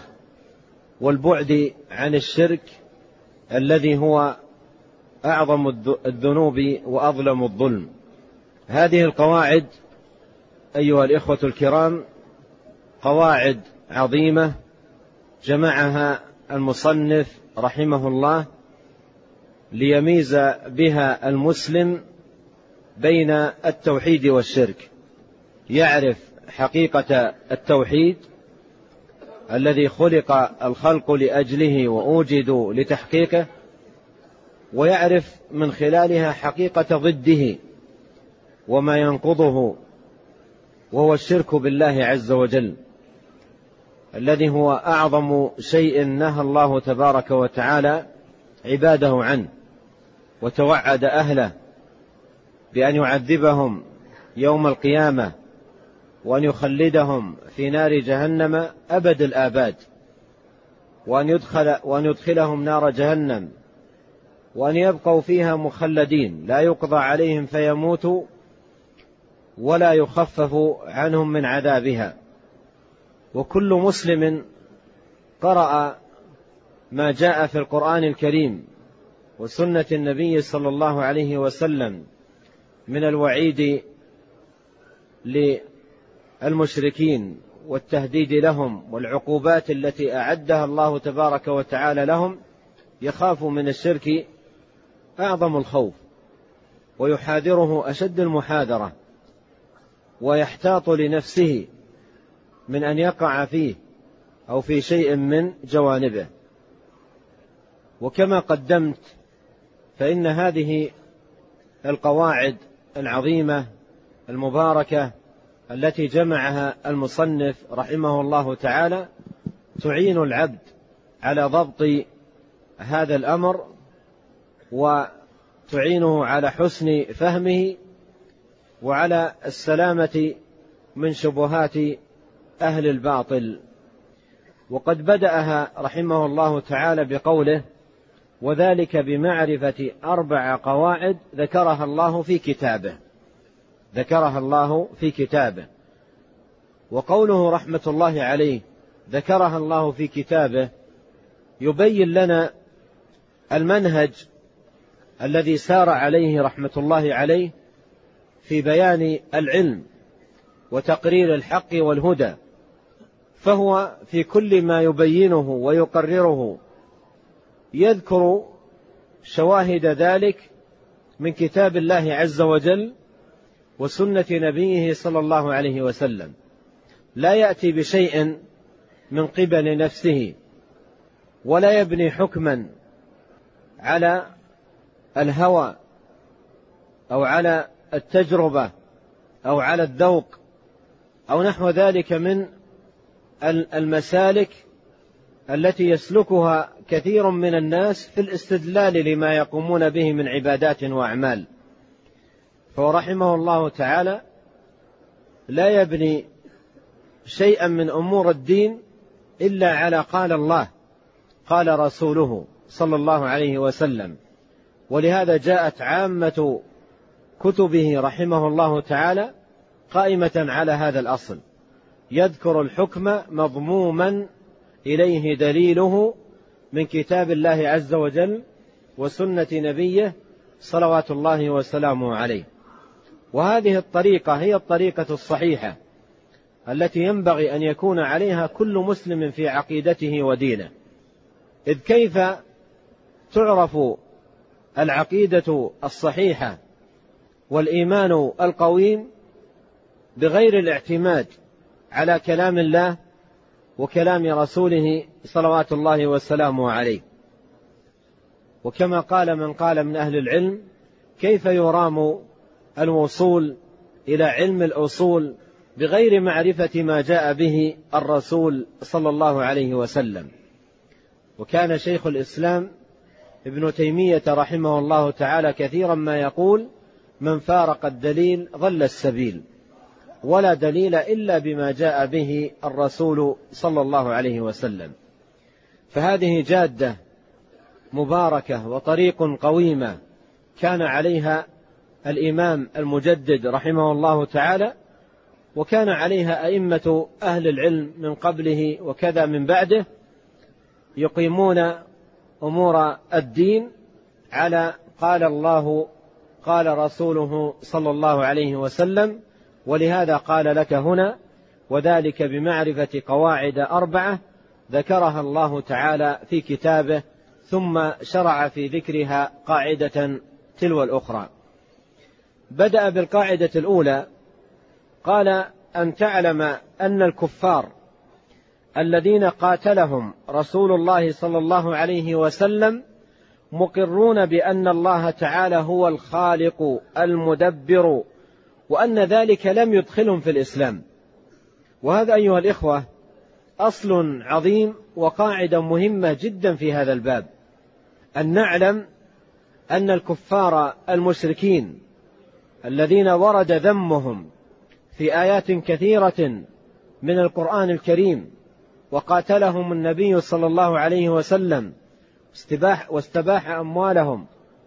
والبعد عن الشرك الذي هو أعظم الذنوب وأظلم الظلم. هذه القواعد أيها الإخوة الكرام قواعد عظيمة جمعها المصنف رحمه الله ليميز بها المسلم بين التوحيد والشرك، يعرف حقيقة التوحيد الذي خلق الخلق لأجله وأوجدوا لتحقيقه، ويعرف من خلالها حقيقة ضده وما ينقضه، وهو الشرك بالله عز وجل الذي هو أعظم شيء نهى الله تبارك وتعالى عباده عنه، وتوعد أهله بأن يعذبهم يوم القيامة وأن يخلدهم في نار جهنم أبد الآباد، وأن, يدخل وأن يدخلهم نار جهنم وأن يبقوا فيها مخلدين لا يقضى عليهم فيموتوا ولا يخفف عنهم من عذابها. وكل مسلم قرأ ما جاء في القرآن الكريم وسنة النبي صلى الله عليه وسلم من الوعيد للمشركين والتهديد لهم والعقوبات التي أعدها الله تبارك وتعالى لهم، يخاف من الشرك أعظم الخوف ويحاذره أشد المحاذرة، ويحتاط لنفسه من أن يقع فيه أو في شيء من جوانبه. وكما قدمت فإن هذه القواعد العظيمة المباركة التي جمعها المصنف رحمه الله تعالى تعين العبد على ضبط هذا الأمر وتعينه على حسن فهمه وعلى السلامة من شبهات أهل الباطل. وقد بدأها رحمه الله تعالى بقوله: وذلك بمعرفة أربع قواعد ذكرها الله في كتابه ذكرها الله في كتابه. وقوله رحمة الله عليه ذكرها الله في كتابه يبين لنا المنهج الذي سار عليه رحمة الله عليه في بيان العلم وتقرير الحق والهدى، فهو في كل ما يبينه ويقرره يذكر شواهد ذلك من كتاب الله عز وجل وسنة نبيه صلى الله عليه وسلم، لا يأتي بشيء من قبل نفسه ولا يبني حكما على الهوى أو على التجربة أو على الذوق أو نحو ذلك من المسالك التي يسلكها كثير من الناس في الاستدلال لما يقومون به من عبادات وأعمال. فرحمه الله تعالى لا يبني شيئا من أمور الدين إلا على قال الله قال رسوله صلى الله عليه وسلم. ولهذا جاءت عامة كتبه رحمه الله تعالى قائمة على هذا الأصل، يذكر الحكم مضموما إليه دليله من كتاب الله عز وجل وسنة نبيه صلوات الله وسلامه عليه. وهذه الطريقة هي الطريقة الصحيحة التي ينبغي أن يكون عليها كل مسلم في عقيدته ودينه. إذ كيف تعرف العقيدة الصحيحة والإيمان القويم بغير الاعتماد على كلام الله وكلام رسوله صلوات الله وسلامه عليه؟ وكما قال من قال من أهل العلم: كيف يرام الوصول إلى علم الأصول بغير معرفة ما جاء به الرسول صلى الله عليه وسلم؟ وكان شيخ الإسلام ابن تيمية رحمه الله تعالى كثيرا ما يقول: من فارق الدليل ضل السبيل، ولا دليل إلا بما جاء به الرسول صلى الله عليه وسلم. فهذه جادة مباركة وطريق قويمة كان عليها الإمام المجدد رحمه الله تعالى، وكان عليها أئمة أهل العلم من قبله وكذا من بعده، يقيمون أمور الدين على قال الله قال رسوله صلى الله عليه وسلم. ولهذا قال لك هنا: وذلك بمعرفة قواعد أربعة ذكرها الله تعالى في كتابه، ثم شرع في ذكرها قاعدة تلو الأخرى. بدأ بالقاعدة الأولى، قال: أن تعلم أن الكفار الذين قاتلهم رسول الله صلى الله عليه وسلم مقرون بأن الله تعالى هو الخالق المدبر، وأن ذلك لم يدخلهم في الإسلام. وهذا أيها الإخوة أصل عظيم وقاعدة مهمة جدا في هذا الباب، أن نعلم أن الكفار المشركين الذين ورد ذمهم في آيات كثيرة من القرآن الكريم، وقاتلهم النبي صلى الله عليه وسلم واستباح أموالهم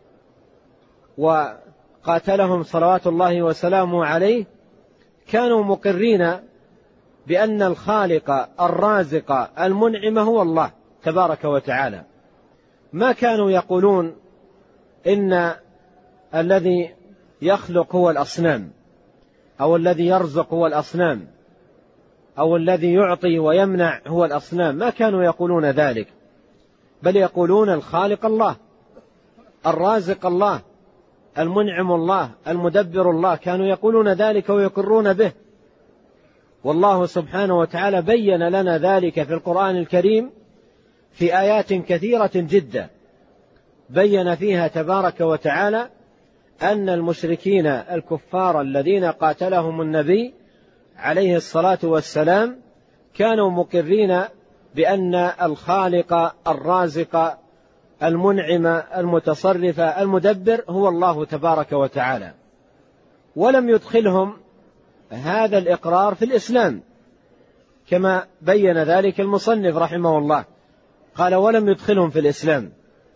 وقاتلهم صلوات الله وسلامه عليه، كانوا مقرين بأن الخالق الرازق المنعم هو الله تبارك وتعالى. ما كانوا يقولون إن الذي يخلق هو الأصنام، أو الذي يرزق هو الأصنام، أو الذي يعطي ويمنع هو الأصنام. ما كانوا يقولون ذلك، بل يقولون الخالق الله، الرازق الله، المنعم الله، المدبر الله. كانوا يقولون ذلك ويقرون به. والله سبحانه وتعالى بين لنا ذلك في القرآن الكريم في آيات كثيرة جدا، بين فيها تبارك وتعالى أن المشركين الكفار الذين قاتلهم النبي عليه الصلاة والسلام كانوا مقرين بأن الخالق الرازق المنعم المتصرف المدبر هو الله تبارك وتعالى، ولم يدخلهم هذا الإقرار في الإسلام، كما بين ذلك المصنف رحمه الله. قال: ولم يدخلهم في الإسلام،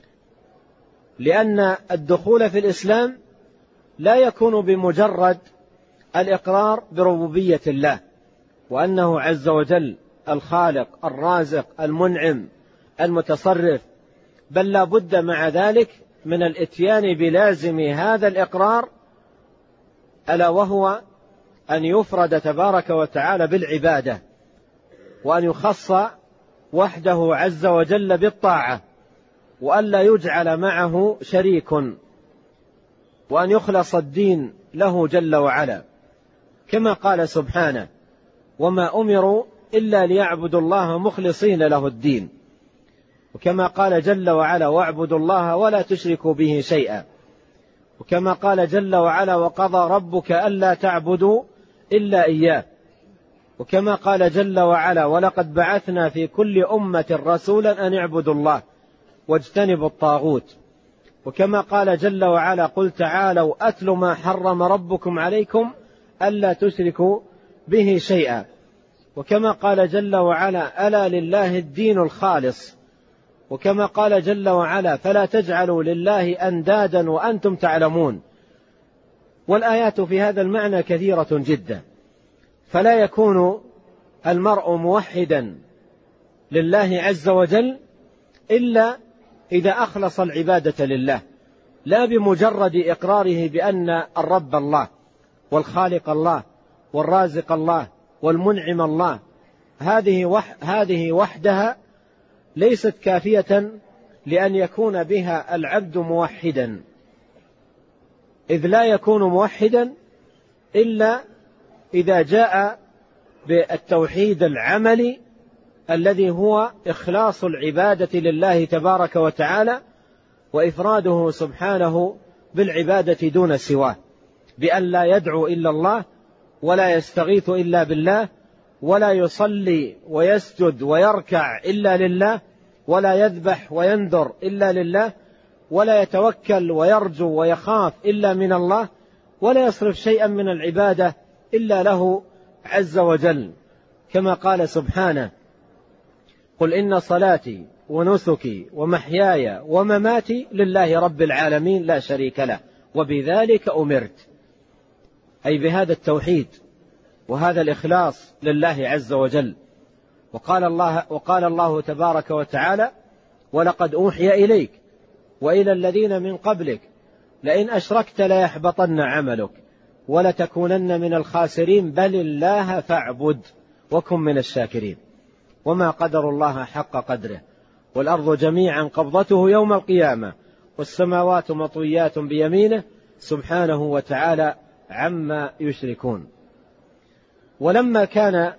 لأن الدخول في الإسلام لا يكون بمجرد الإقرار بربوبية الله، وأنه عز وجل الخالق الرازق المنعم المتصرف، بل لا بد مع ذلك من الإتيان بلازم هذا الإقرار، ألا وهو أن يفرد تبارك وتعالى بالعبادة، وأن يخص وحده عز وجل بالطاعة، وأن لا يجعل معه شريك، وأن يخلص الدين له جل وعلا، كما قال سبحانه: وما أمروا إلا ليعبدوا الله مخلصين له الدين. وكما قال جل وعلا: واعبدوا الله ولا تشركوا به شيئا. وكما قال جل وعلا: وقضى ربك ألا تعبدوا إلا إياه. وكما قال جل وعلا: ولقد بعثنا في كل أمة رسولا أن اعبدوا الله واجتنبوا الطاغوت. وكما قال جل وعلا: قل تعالوا أتل ما حرم ربكم عليكم ألا تشركوا به شيئا. وكما قال جل وعلا: ألا لله الدين الخالص. وكما قال جل وعلا: فلا تجعلوا لله أندادا وأنتم تعلمون. والآيات في هذا المعنى كثيرة جدا، فلا يكون المرء موحدا لله عز وجل إلا إذا أخلص العبادة لله، لا بمجرد إقراره بأن الرب الله والخالق الله والرازق الله والمنعم الله. هذه وح هذه وحدها ليست كافية لأن يكون بها العبد موحدا، إذ لا يكون موحدا إلا إذا جاء بالتوحيد العملي الذي هو إخلاص العبادة لله تبارك وتعالى وإفراده سبحانه بالعبادة دون سواه، بأن لا يدعو إلا الله ولا يستغيث إلا بالله ولا يصلي ويسجد ويركع إلا لله ولا يذبح وينذر إلا لله ولا يتوكل ويرجو ويخاف إلا من الله ولا يصرف شيئا من العبادة إلا له عز وجل، كما قال سبحانه: قل إن صلاتي ونسكي ومحياي ومماتي لله رب العالمين لا شريك له وبذلك أمرت، أي بهذا التوحيد وهذا الإخلاص لله عز وجل. وقال الله, وقال الله تبارك وتعالى: ولقد أوحي إليك وإلى الذين من قبلك لئن أشركت ليحبطن عملك ولتكونن من الخاسرين بل الله فاعبد وكن من الشاكرين وما قدر الله حق قدره والأرض جميعا قبضته يوم القيامة والسماوات مطويات بيمينه سبحانه وتعالى عما يشركون. ولما كان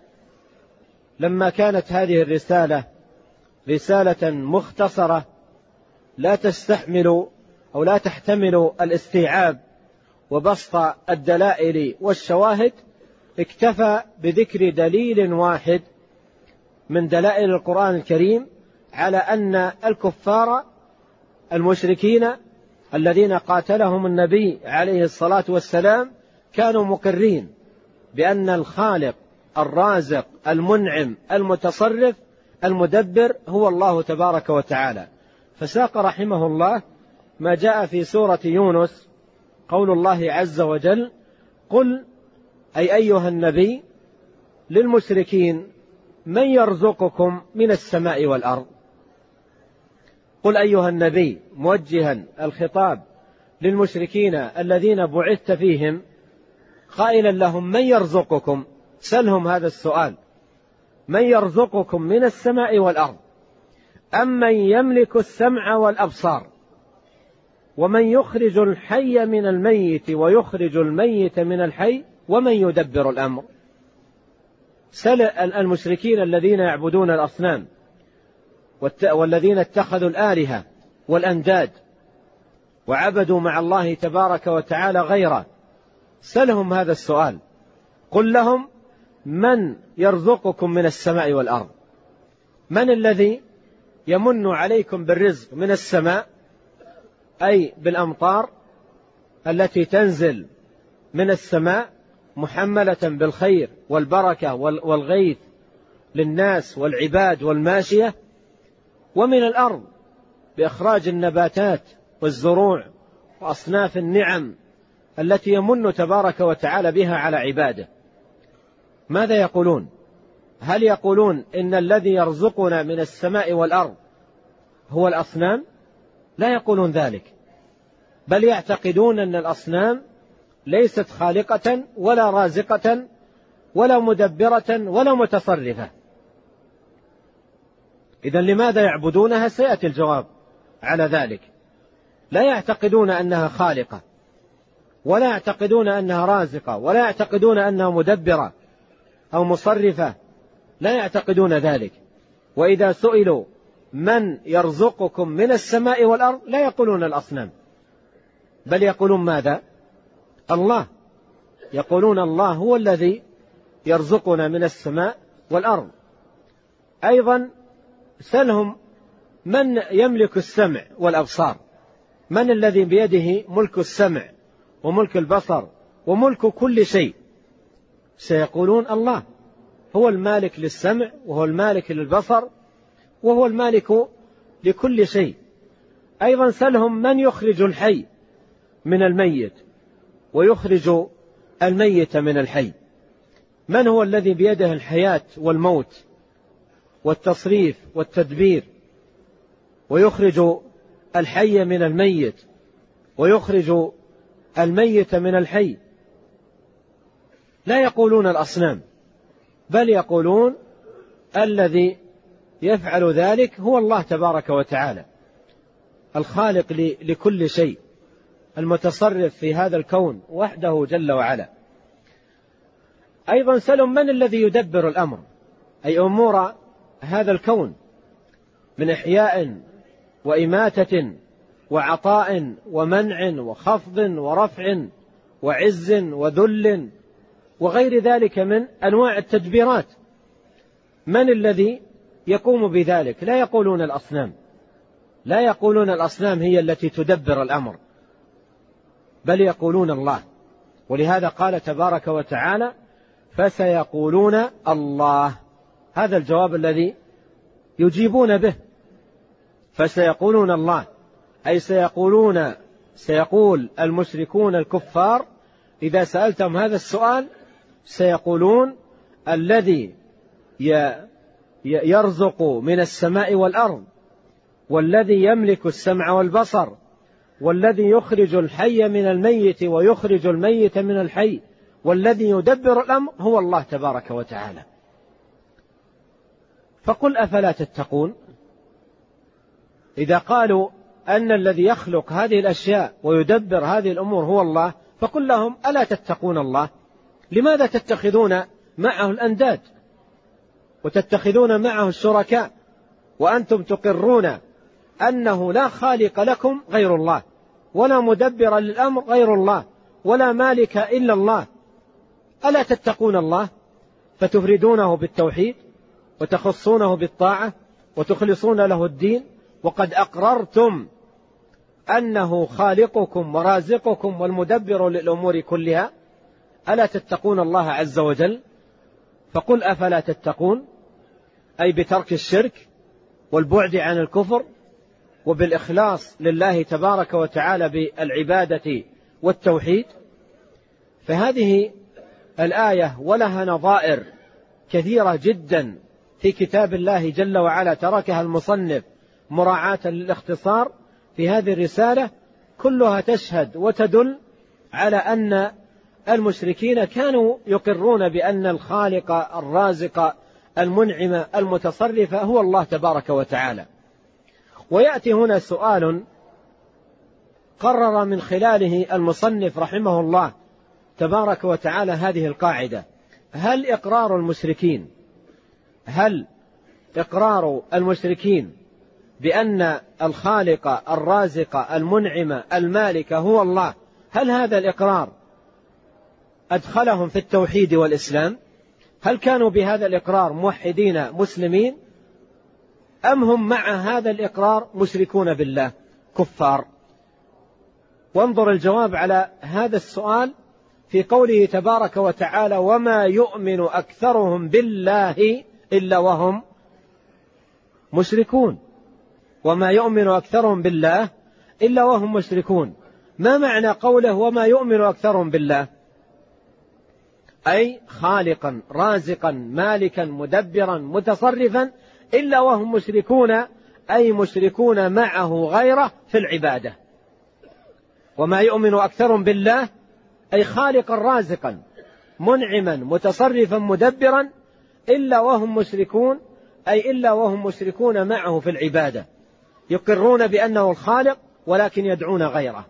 لما كانت هذه الرسالة رسالة مختصرة لا تستحمل أو لا تحتمل الاستيعاب وبسط الدلائل والشواهد، اكتفى بذكر دليل واحد من دلائل القرآن الكريم على أن الكفار المشركين الذين قاتلهم النبي عليه الصلاة والسلام كانوا مقرين بأن الخالق الرازق المنعم المتصرف المدبر هو الله تبارك وتعالى. فساق رحمه الله ما جاء في سورة يونس قول الله عز وجل: قل أي أيها النبي للمشركين من يرزقكم من السماء والأرض. قل أيها النبي موجها الخطاب للمشركين الذين بعثت فيهم قائلا لهم: من يرزقكم؟ سلهم هذا السؤال: من يرزقكم من السماء والأرض أم من يملك السمع والأبصار ومن يخرج الحي من الميت ويخرج الميت من الحي ومن يدبر الأمر. سل المشركين الذين يعبدون الأصنام والذين اتخذوا الآلهة والأنداد وعبدوا مع الله تبارك وتعالى غيره، سلهم هذا السؤال: قل لهم من يرزقكم من السماء والأرض؟ من الذي يمن عليكم بالرزق من السماء أي بالأمطار التي تنزل من السماء محملة بالخير والبركة والغيث للناس والعباد والماشية، ومن الأرض بإخراج النباتات والزروع وأصناف النعم التي يمن تبارك وتعالى بها على عباده. ماذا يقولون؟ هل يقولون إن الذي يرزقنا من السماء والأرض هو الأصنام؟ لا يقولون ذلك، بل يعتقدون أن الأصنام ليست خالقة ولا رازقة ولا مدبرة ولا متصرفة. إذن لماذا يعبدونها؟ سيأتي الجواب على ذلك. لا يعتقدون أنها خالقة ولا يعتقدون أنها رازقة ولا يعتقدون أنها مدبرة أو مصرفة، لا يعتقدون ذلك. وإذا سئلوا من يرزقكم من السماء والأرض لا يقولون الأصنام، بل يقولون ماذا؟ الله. يقولون الله هو الذي يرزقنا من السماء والأرض. أيضا سلهم من يملك السمع والأبصار؟ من الذي بيده ملك السمع وملك البصر وملك كل شيء؟ سيقولون الله هو المالك للسمع وهو المالك للبصر وهو المالك لكل شيء. أيضا سلهم من يخرج الحي من الميت ويخرج الميت من الحي؟ من هو الذي بيده الحياة والموت والتصريف والتدبير ويخرج الحي من الميت ويخرج الميت من الحي. لا يقولون الأصنام، بل يقولون الذي يفعل ذلك هو الله تبارك وتعالى، الخالق لكل شيء، المتصرف في هذا الكون وحده جل وعلا. أيضا سلوا من الذي يدبر الأمر، أي أمور هذا الكون من إحياء وإماتة وعطاء ومنع وخفض ورفع وعز وذل وغير ذلك من أنواع التدبيرات. من الذي يقوم بذلك؟ لا يقولون الأصنام، لا يقولون الأصنام هي التي تدبر الأمر، بل يقولون الله. ولهذا قال تبارك وتعالى فسيقولون الله. هذا الجواب الذي يجيبون به، فسيقولون الله، أي سيقولون سيقول المشركون الكفار إذا سألتم هذا السؤال سيقولون الذي يرزق من السماء والأرض، والذي يملك السمع والبصر، والذي يخرج الحي من الميت ويخرج الميت من الحي، والذي يدبر الأمر هو الله تبارك وتعالى. فقل أفلا تتقون؟ إذا قالوا أن الذي يخلق هذه الأشياء ويدبر هذه الأمور هو الله، فقل لهم ألا تتقون الله؟ لماذا تتخذون معه الأنداد وتتخذون معه الشركاء وأنتم تقرون أنه لا خالق لكم غير الله، ولا مدبر للأمر غير الله، ولا مالك إلا الله؟ ألا تتقون الله فتفردونه بالتوحيد وتخصونه بالطاعة وتخلصون له الدين، وقد أقررتم أنه خالقكم ورازقكم والمدبر للأمور كلها؟ ألا تتقون الله عز وجل؟ فقل أفلا تتقون، أي بترك الشرك والبعد عن الكفر وبالإخلاص لله تبارك وتعالى بالعبادة والتوحيد. فهذه الآية ولها نظائر كثيرة جدا في كتاب الله جل وعلا تركها المصنف مراعاة للاختصار في هذه الرسالة، كلها تشهد وتدل على أن المشركين كانوا يقرون بأن الخالق الرازق المنعم المتصرف هو الله تبارك وتعالى. ويأتي هنا سؤال قرر من خلاله المصنف رحمه الله تبارك وتعالى هذه القاعدة: هل إقرار المشركين هل إقرار المشركين بأن الخالق الرازق المنعم المالك هو الله، هل هذا الإقرار أدخلهم في التوحيد والإسلام؟ هل كانوا بهذا الإقرار موحدين مسلمين، أم هم مع هذا الإقرار مشركون بالله كفار؟ وانظر الجواب على هذا السؤال في قوله تبارك وتعالى: وما يؤمن أكثرهم بالله إلا وهم مشركون. وما يؤمن أكثرهم بالله إلا وهم مشركون. ما معنى قوله وما يؤمن أكثرهم بالله؟ أي خالقا رازقا مالكا مدبرا متصرفا إلا وهم مشركون، أي مشركون معه غيره في العبادة. وما يؤمن أكثرهم بالله أي خالقا رازقا منعما متصرفا مدبرا إلا وهم مشركون، أي إلا وهم مشركون معه في العبادة، يقرون بأنه الخالق ولكن يدعون غيره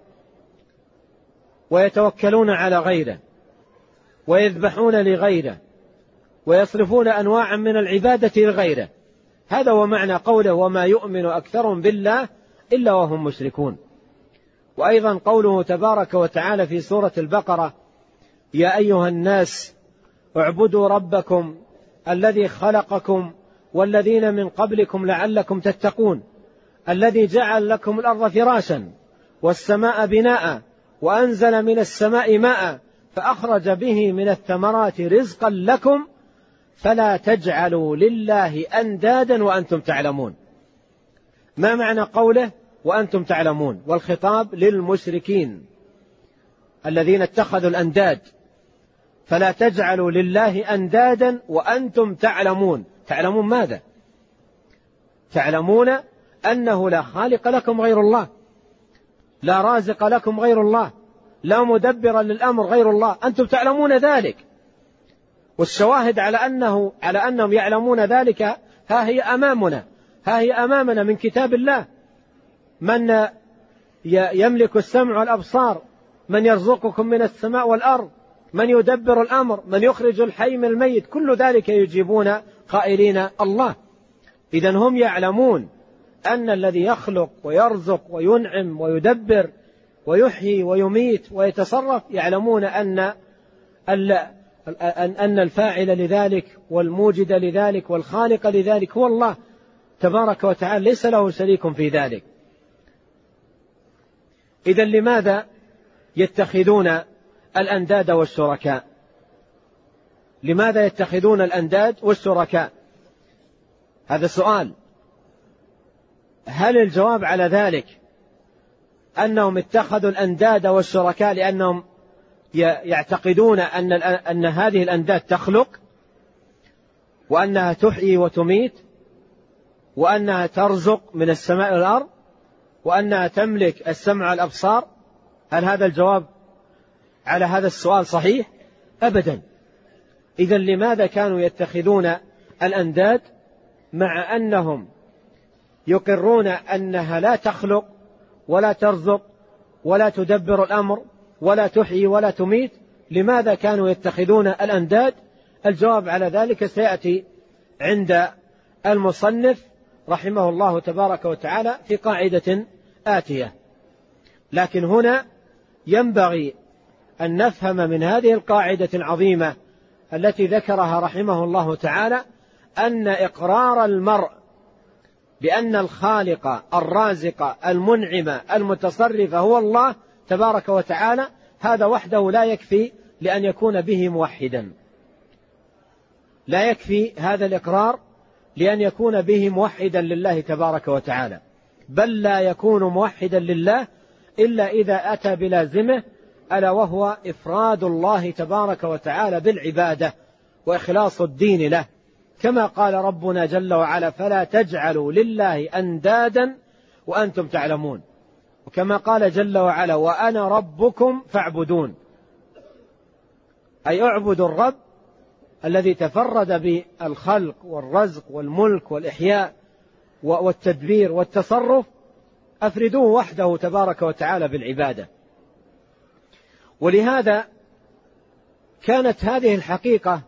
ويتوكلون على غيره ويذبحون لغيره ويصرفون أنواعا من العبادة لغيره. هذا هو معنى قوله وما يؤمن أكثرهم بالله إلا وهم مشركون. وأيضا قوله تبارك وتعالى في سورة البقرة: يا أيها الناس اعبدوا ربكم الذي خلقكم والذين من قبلكم لعلكم تتقون الذي جعل لكم الأرض فراشا والسماء بناء وأنزل من السماء ماء فأخرج به من الثمرات رزقا لكم فلا تجعلوا لله أندادا وأنتم تعلمون. ما معنى قوله وأنتم تعلمون؟ والخطاب للمشركين الذين اتخذوا الأنداد. فلا تجعلوا لله أندادا وأنتم تعلمون. تعلمون ماذا؟ تعلمون أنه لا خالق لكم غير الله، لا رازق لكم غير الله، لا مدبر للأمر غير الله، أنتم تعلمون ذلك. والشواهد على أنه على أنهم يعلمون ذلك ها هي أمامنا، ها هي أمامنا من كتاب الله. من يملك السمع والأبصار، من يرزقكم من السماء والأرض، من يدبر الأمر، من يخرج الحي من الميت، كل ذلك يجيبون قائلين الله. إذن هم يعلمون أن الذي يخلق ويرزق وينعم ويدبر ويحيي ويميت ويتصرف، يعلمون أن أن الفاعل لذلك والموجد لذلك والخالق لذلك هو الله تبارك وتعالى، ليس له شريك في ذلك. إذن لماذا يتخذون الأنداد والشركاء؟ لماذا يتخذون الأنداد والشركاء؟ هذا سؤال. هل الجواب على ذلك أنهم اتخذوا الأنداد والشركاء لأنهم يعتقدون أن أن هذه الأنداد تخلق، وأنها تحيي وتميت، وأنها ترزق من السماء والأرض، وأنها تملك السمع والأبصار؟ هل هذا الجواب على هذا السؤال صحيح؟ أبدا. إذن لماذا كانوا يتخذون الأنداد مع أنهم يقرون أنها لا تخلق ولا ترزق ولا تدبر الأمر ولا تحيي ولا تميت؟ لماذا كانوا يتخذون الأنداد؟ الجواب على ذلك سيأتي عند المصنف رحمه الله تبارك وتعالى في قاعدة آتية. لكن هنا ينبغي أن نفهم من هذه القاعدة العظيمة التي ذكرها رحمه الله تعالى أن إقرار المرء بأن الخالق الرازق المنعم المتصرف هو الله تبارك وتعالى، هذا وحده لا يكفي لأن يكون به موحدا. لا يكفي هذا الإقرار لأن يكون به موحدا لله تبارك وتعالى، بل لا يكون موحدا لله إلا إذا أتى بلازمه، ألا وهو إفراد الله تبارك وتعالى بالعبادة وإخلاص الدين له، كما قال ربنا جل وعلا: فلا تجعلوا لله أندادا وأنتم تعلمون. وكما قال جل وعلا: وأنا ربكم فاعبدون، أي اعبدوا الرب الذي تفرد بالخلق والرزق والملك والإحياء والتدبير والتصرف، أفردوه وحده تبارك وتعالى بالعبادة. ولهذا كانت هذه الحقيقة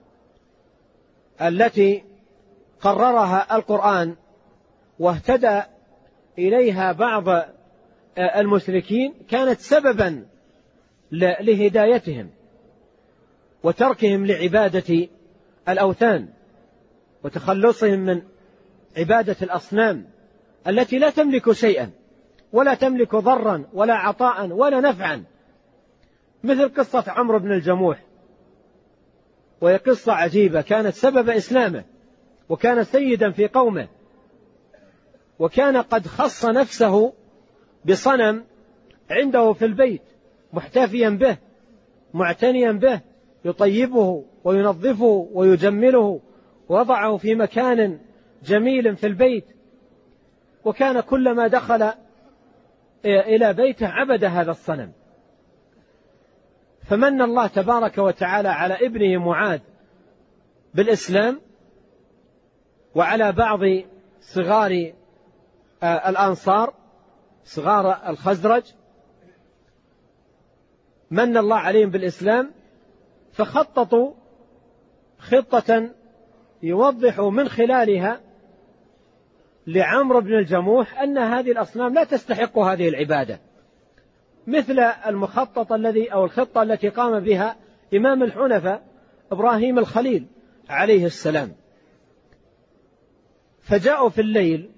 التي قررها القرآن واهتدى إليها بعض المشركين كانت سببا لهدايتهم وتركهم لعبادة الأوثان وتخلصهم من عبادة الأصنام التي لا تملك شيئا ولا تملك ضرا ولا عطاء ولا نفعا، مثل قصة عمرو بن الجموح، وهي قصة عجيبة كانت سبب إسلامه، وكان سيدا في قومه، وكان قد خص نفسه بصنم عنده في البيت محتفيا به معتنيا به، يطيبه وينظفه ويجمله ووضعه في مكان جميل في البيت، وكان كلما دخل إلى بيته عبد هذا الصنم. فمن الله تبارك وتعالى على ابنه معاذ بالإسلام، وعلى بعض صغار الأنصار صغار الخزرج من الله عليهم بالإسلام، فخططوا خطة يوضح من خلالها لعمرو بن الجموح أن هذه الأصنام لا تستحق هذه العبادة، مثل المخطط الذي أو الخطة التي قام بها إمام الحنفاء إبراهيم الخليل عليه السلام. فجاءوا في الليل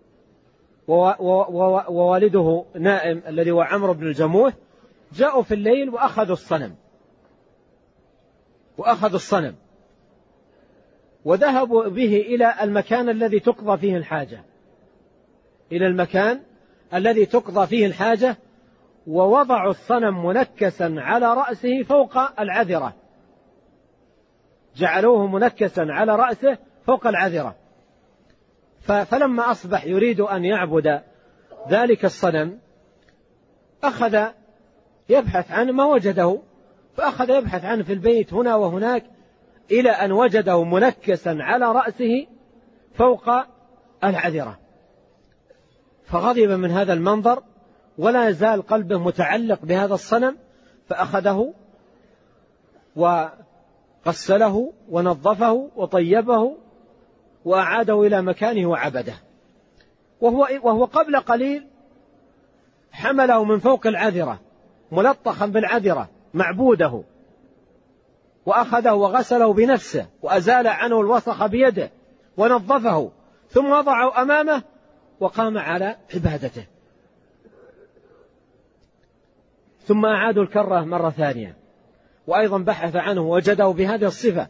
ووالده نائم الذي هو عمرو بن الجموح، جاءوا في الليل وأخذوا الصنم وأخذوا الصنم وذهبوا به إلى المكان الذي تقضى فيه الحاجة إلى المكان الذي تقضى فيه الحاجة ووضعوا الصنم منكسا على رأسه فوق العذرة، جعلوه منكسا على رأسه فوق العذرة. فلما أصبح يريد أن يعبد ذلك الصنم أخذ يبحث عنه ما وجده، فأخذ يبحث عنه في البيت هنا وهناك إلى أن وجده منكسا على رأسه فوق العذرة، فغضب من هذا المنظر ولا يزال قلبه متعلق بهذا الصنم، فأخذه وغسله ونظفه وطيبه وأعاده إلى مكانه وعبده. وهو, وهو قبل قليل حمله من فوق العذرة ملطخا بالعذرة معبوده، وأخذه وغسله بنفسه وأزال عنه الوسخ بيده ونظفه، ثم وضعه أمامه وقام على عبادته. ثم أعادوا الكرة مرة ثانية وأيضا بحث عنه وجده بهذه الصفة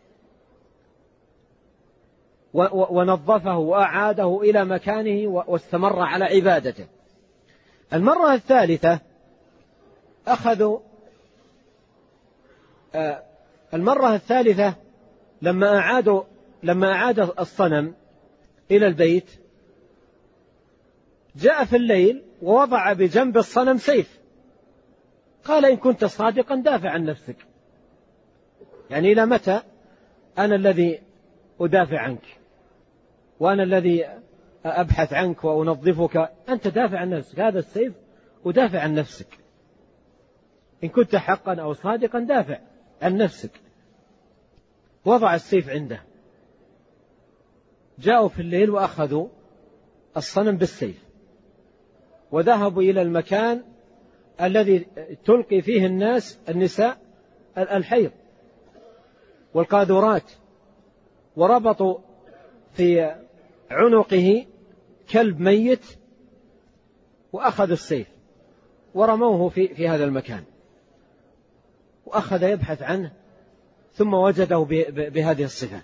ونظفه وأعاده إلى مكانه واستمر على عبادته. المرة الثالثة أخذوا المرة الثالثة لما أعادوا لما أعاد الصنم إلى البيت جاء في الليل ووضع بجنب الصنم سيف، قال إن كنت صادقا دافع عن نفسك، يعني إلى متى أنا الذي أدافع عنك وأنا الذي أبحث عنك وأنظفك، أنت دافع عن نفسك، هذا السيف ودافع عن نفسك، إن كنت حقا أو صادقا دافع عن نفسك. وضع السيف عنده. جاءوا في الليل وأخذوا الصنم بالسيف وذهبوا إلى المكان الذي تلقي فيه الناس النساء الحيض والقاذورات، وربطوا في عنقه كلب ميت وأخذوا السيف ورموه في, في هذا المكان، وأخذ يبحث عنه ثم وجده بهذه الصفة.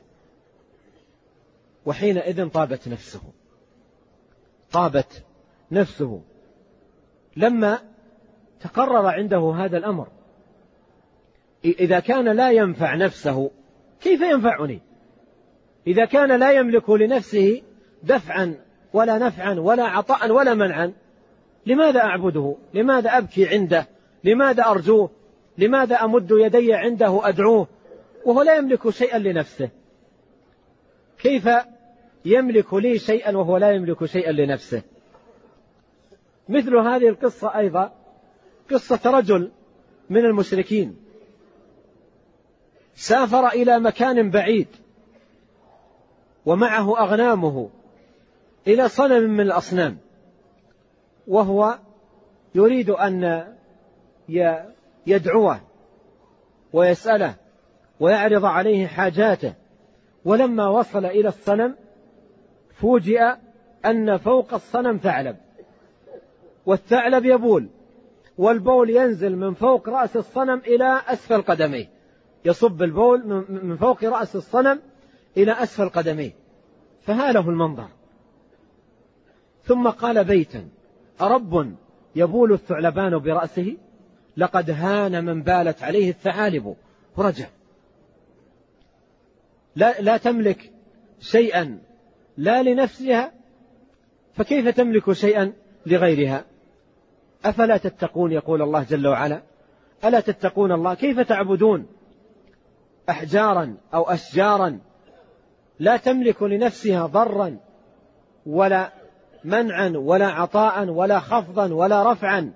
وحينئذ طابت نفسه طابت نفسه لما تقرر عنده هذا الأمر. إذا كان لا ينفع نفسه كيف ينفعني؟ إذا كان لا يملك لنفسه دفعا ولا نفعا ولا عطاء ولا منعا، لماذا أعبده؟ لماذا أبكي عنده؟ لماذا أرجوه؟ لماذا أمد يدي عنده أدعوه وهو لا يملك شيئا لنفسه؟ كيف يملك لي شيئا وهو لا يملك شيئا لنفسه؟ مثل هذه القصة أيضا قصة رجل من المشركين سافر إلى مكان بعيد ومعه أغنامه إلى صنم من الأصنام، وهو يريد أن يدعوه ويسأله ويعرض عليه حاجاته. ولما وصل إلى الصنم فوجئ أن فوق الصنم ثعلب، والثعلب يبول، والبول ينزل من فوق رأس الصنم إلى أسفل قدميه، يصب البول من فوق رأس الصنم إلى أسفل قدميه، فهاله المنظر. ثم قال بيتا: أرب يبول الثعلبان برأسه؟ لقد هان من بالت عليه الثعالب. ورجع. لا, لا تملك شيئا لا لنفسها، فكيف تملك شيئا لغيرها؟ أفلا تتقون؟ يقول الله جل وعلا: ألا تتقون الله؟ كيف تعبدون أحجارا أو أشجارا لا تملك لنفسها ضرا ولا منعا ولا عطاء ولا خفضا ولا رفعا؟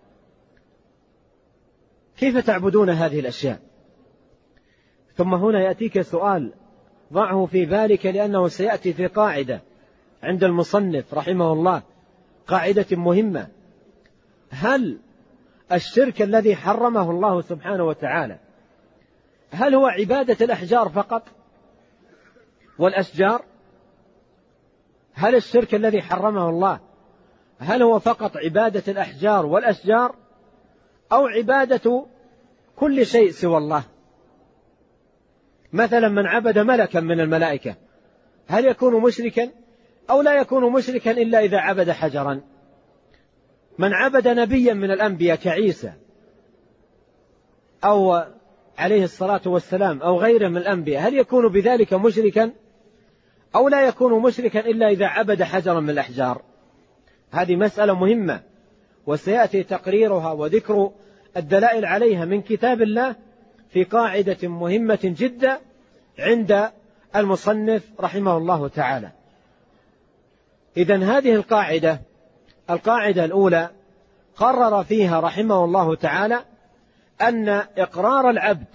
كيف تعبدون هذه الأشياء؟ ثم هنا يأتيك سؤال ضعه في بالك، لأنه سيأتي في قاعدة عند المصنف رحمه الله، قاعدة مهمة: هل الشرك الذي حرمه الله سبحانه وتعالى هل هو عبادة الأحجار فقط والأشجار؟ هل الشرك الذي حرمه الله هل هو فقط عبادة الأحجار والأشجار، أو عبادة كل شيء سوى الله؟ مثلا من عبد ملكا من الملائكة هل يكون مشركا أو لا يكون مشركا إلا إذا عبد حجرا؟ من عبد نبيا من الأنبياء كعيسى أو عليه الصلاة والسلام أو غيره من الأنبياء هل يكون بذلك مشركا أو لا يكون مشركا إلا إذا عبد حجرا من الأحجار؟ هذه مسألة مهمة، وسيأتي تقريرها وذكر الدلائل عليها من كتاب الله في قاعدة مهمة جدا عند المصنف رحمه الله تعالى. إذن هذه القاعدة القاعدة الأولى قرر فيها رحمه الله تعالى أن إقرار العبد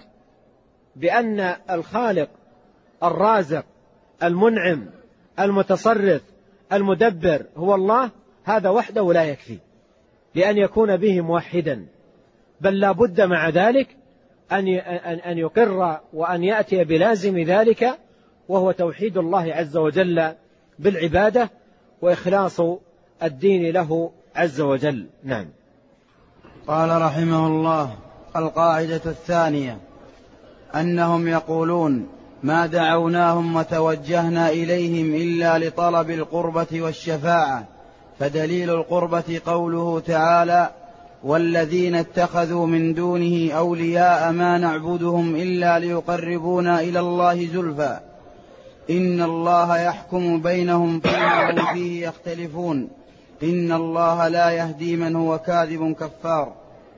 بأن الخالق الرازق المنعم المتصرف المدبر هو الله، هذا وحده لا يكفي لأن يكون به موحدا، بل لا بد مع ذلك أن يقر وأن يأتي بلازم ذلك، وهو توحيد الله عز وجل بالعبادة وإخلاص الدين له عز وجل. نعم. قال رحمه الله: القاعدة الثانية أنهم يقولون ما دعوناهم وتوجهنا إليهم إلا لطلب القربة والشفاعة، فدليل القربة قوله تعالى: والذين اتخذوا من دونه أولياء ما نعبدهم إلا ليقربونا إلى الله زلفى إن الله يحكم بينهم فيما هم فيه يختلفون إن الله لا يهدي من هو كاذب كفار.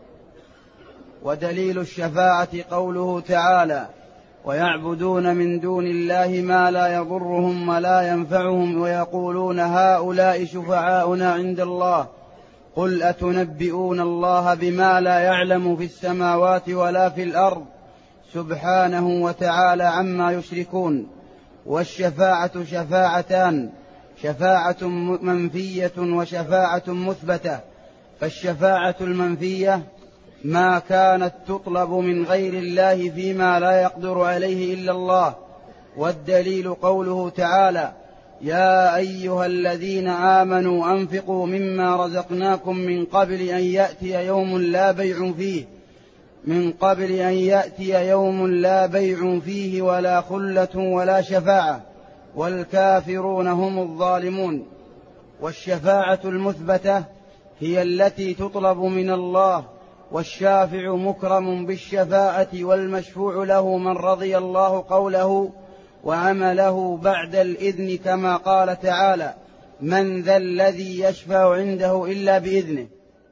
ودليل الشفاعة قوله تعالى: ويعبدون من دون الله ما لا يضرهم ولا ينفعهم ويقولون هؤلاء شفعاؤنا عند الله قل أتنبئون الله بما لا يعلم في السماوات ولا في الأرض سبحانه وتعالى عما يشركون. والشفاعة شفاعتان: شفاعة منفية وشفاعة مثبتة. فالشفاعة المنفية ما كانت تطلب من غير الله فيما لا يقدر عليه إلا الله، والدليل قوله تعالى: يا أيها الذين آمنوا أنفقوا مما رزقناكم من قبل أن يأتي يوم لا بيع فيه من قبل أن يأتي يوم لا بيع فيه ولا خلة ولا شفاعة والكافرون هم الظالمون. والشفاعة المثبتة هي التي تطلب من الله، والشافع مكرم بالشفاعة والمشفوع له من رضي الله قوله وعمله بعد الإذن، كما قال تعالى: من ذا الذي يشفع عنده إلا بإذنه.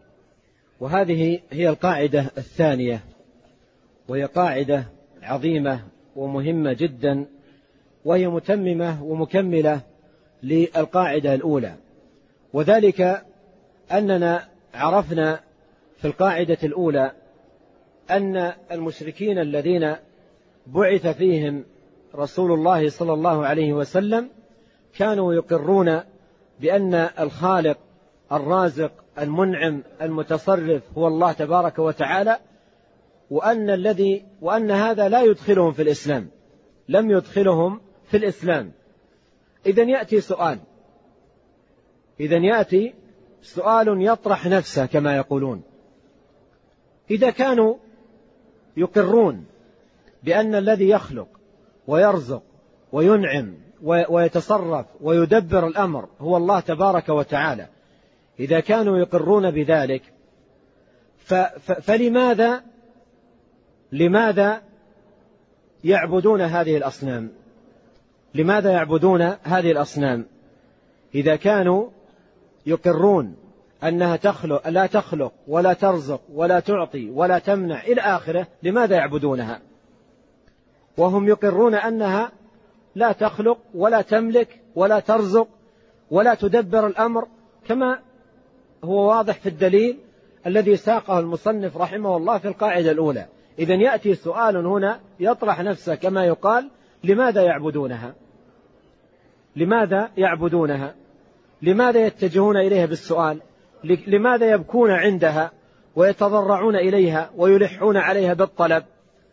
وهذه هي القاعدة الثانية، وهي قاعدة عظيمة ومهمة جدا، وهي متممة ومكملة للقاعدة الأولى، وذلك أننا عرفنا في القاعدة الأولى أن المشركين الذين بعث فيهم رسول الله صلى الله عليه وسلم كانوا يقرون بأن الخالق الرازق المنعم المتصرف هو الله تبارك وتعالى، وأن الذي وأن هذا لا يدخلهم في الإسلام، لم يدخلهم في الإسلام. إذن يأتي سؤال إذن يأتي سؤال يطرح نفسه كما يقولون: إذا كانوا يقرون بأن الذي يخلق ويرزق وينعم ويتصرف ويدبر الأمر هو الله تبارك وتعالى، إذا كانوا يقرون بذلك فلماذا لماذا يعبدون هذه الأصنام؟ لماذا يعبدون هذه الأصنام إذا كانوا يقرون أنها تخلق لا تخلق ولا ترزق ولا تعطي ولا تمنع إلى آخره؟ لماذا يعبدونها وهم يقرون أنها لا تخلق ولا تملك ولا ترزق ولا تدبر الأمر كما هو واضح في الدليل الذي ساقه المصنف رحمه الله في القاعدة الأولى؟ إذن يأتي سؤال هنا يطرح نفسه كما يقال: لماذا يعبدونها؟ لماذا يعبدونها؟ لماذا يتجهون إليها بالسؤال؟ لماذا يبكون عندها ويتضرعون إليها ويلحون عليها بالطلب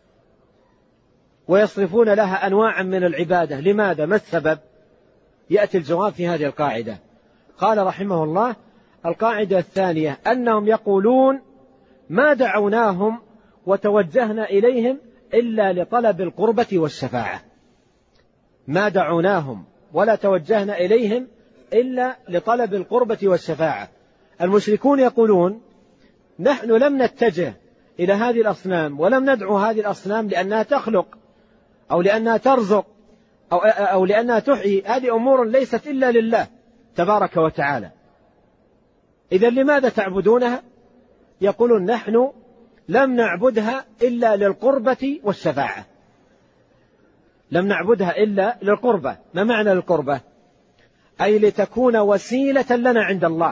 ويصرفون لها أنواعا من العبادة؟ لماذا؟ ما السبب؟ يأتي الجواب في هذه القاعدة. قال رحمه الله: القاعدة الثانية أنهم يقولون ما دعوناهم وتوجهنا إليهم إلا لطلب القربة والشفاعة. ما دعوناهم ولا توجهنا إليهم إلا لطلب القربة والشفاعة. المشركون يقولون: نحن لم نتجه إلى هذه الأصنام ولم ندعو هذه الأصنام لأنها تخلق أو لأنها ترزق أو, أو لأنها تحيي، هذه أمور ليست إلا لله تبارك وتعالى. إذن لماذا تعبدونها؟ يقولون نحن لم نعبدها إلا للقربة والشفاعة، لم نعبدها إلا للقربة. ما معنى القربة؟ أي لتكون وسيلة لنا عند الله،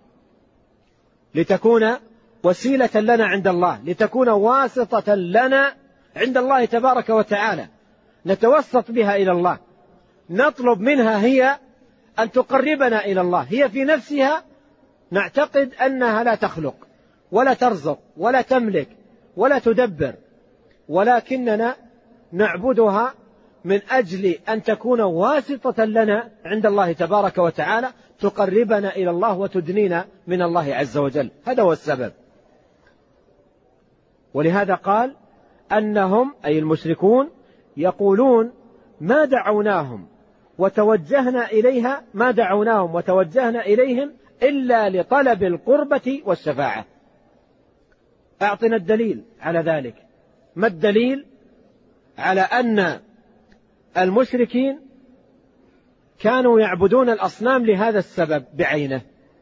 لتكون وسيلة لنا عند الله، لتكون واسطة لنا عند الله تبارك وتعالى، نتوسط بها إلى الله، نطلب منها هي أن تقربنا إلى الله. هي في نفسها نعتقد أنها لا تخلق ولا ترزق ولا تملك ولا تدبر، ولكننا نعبدها من أجل أن تكون واسطة لنا عند الله تبارك وتعالى، تقربنا إلى الله وتدنينا من الله عز وجل. هذا هو السبب. ولهذا قال أنهم أي المشركون يقولون ما دعوناهم وتوجهنا إليها ما دعوناهم وتوجهنا إليهم إلا لطلب القربة والشفاعة. أعطنا الدليل على ذلك. ما الدليل على أن المشركين كانوا يعبدون الأصنام لهذا السبب بعينه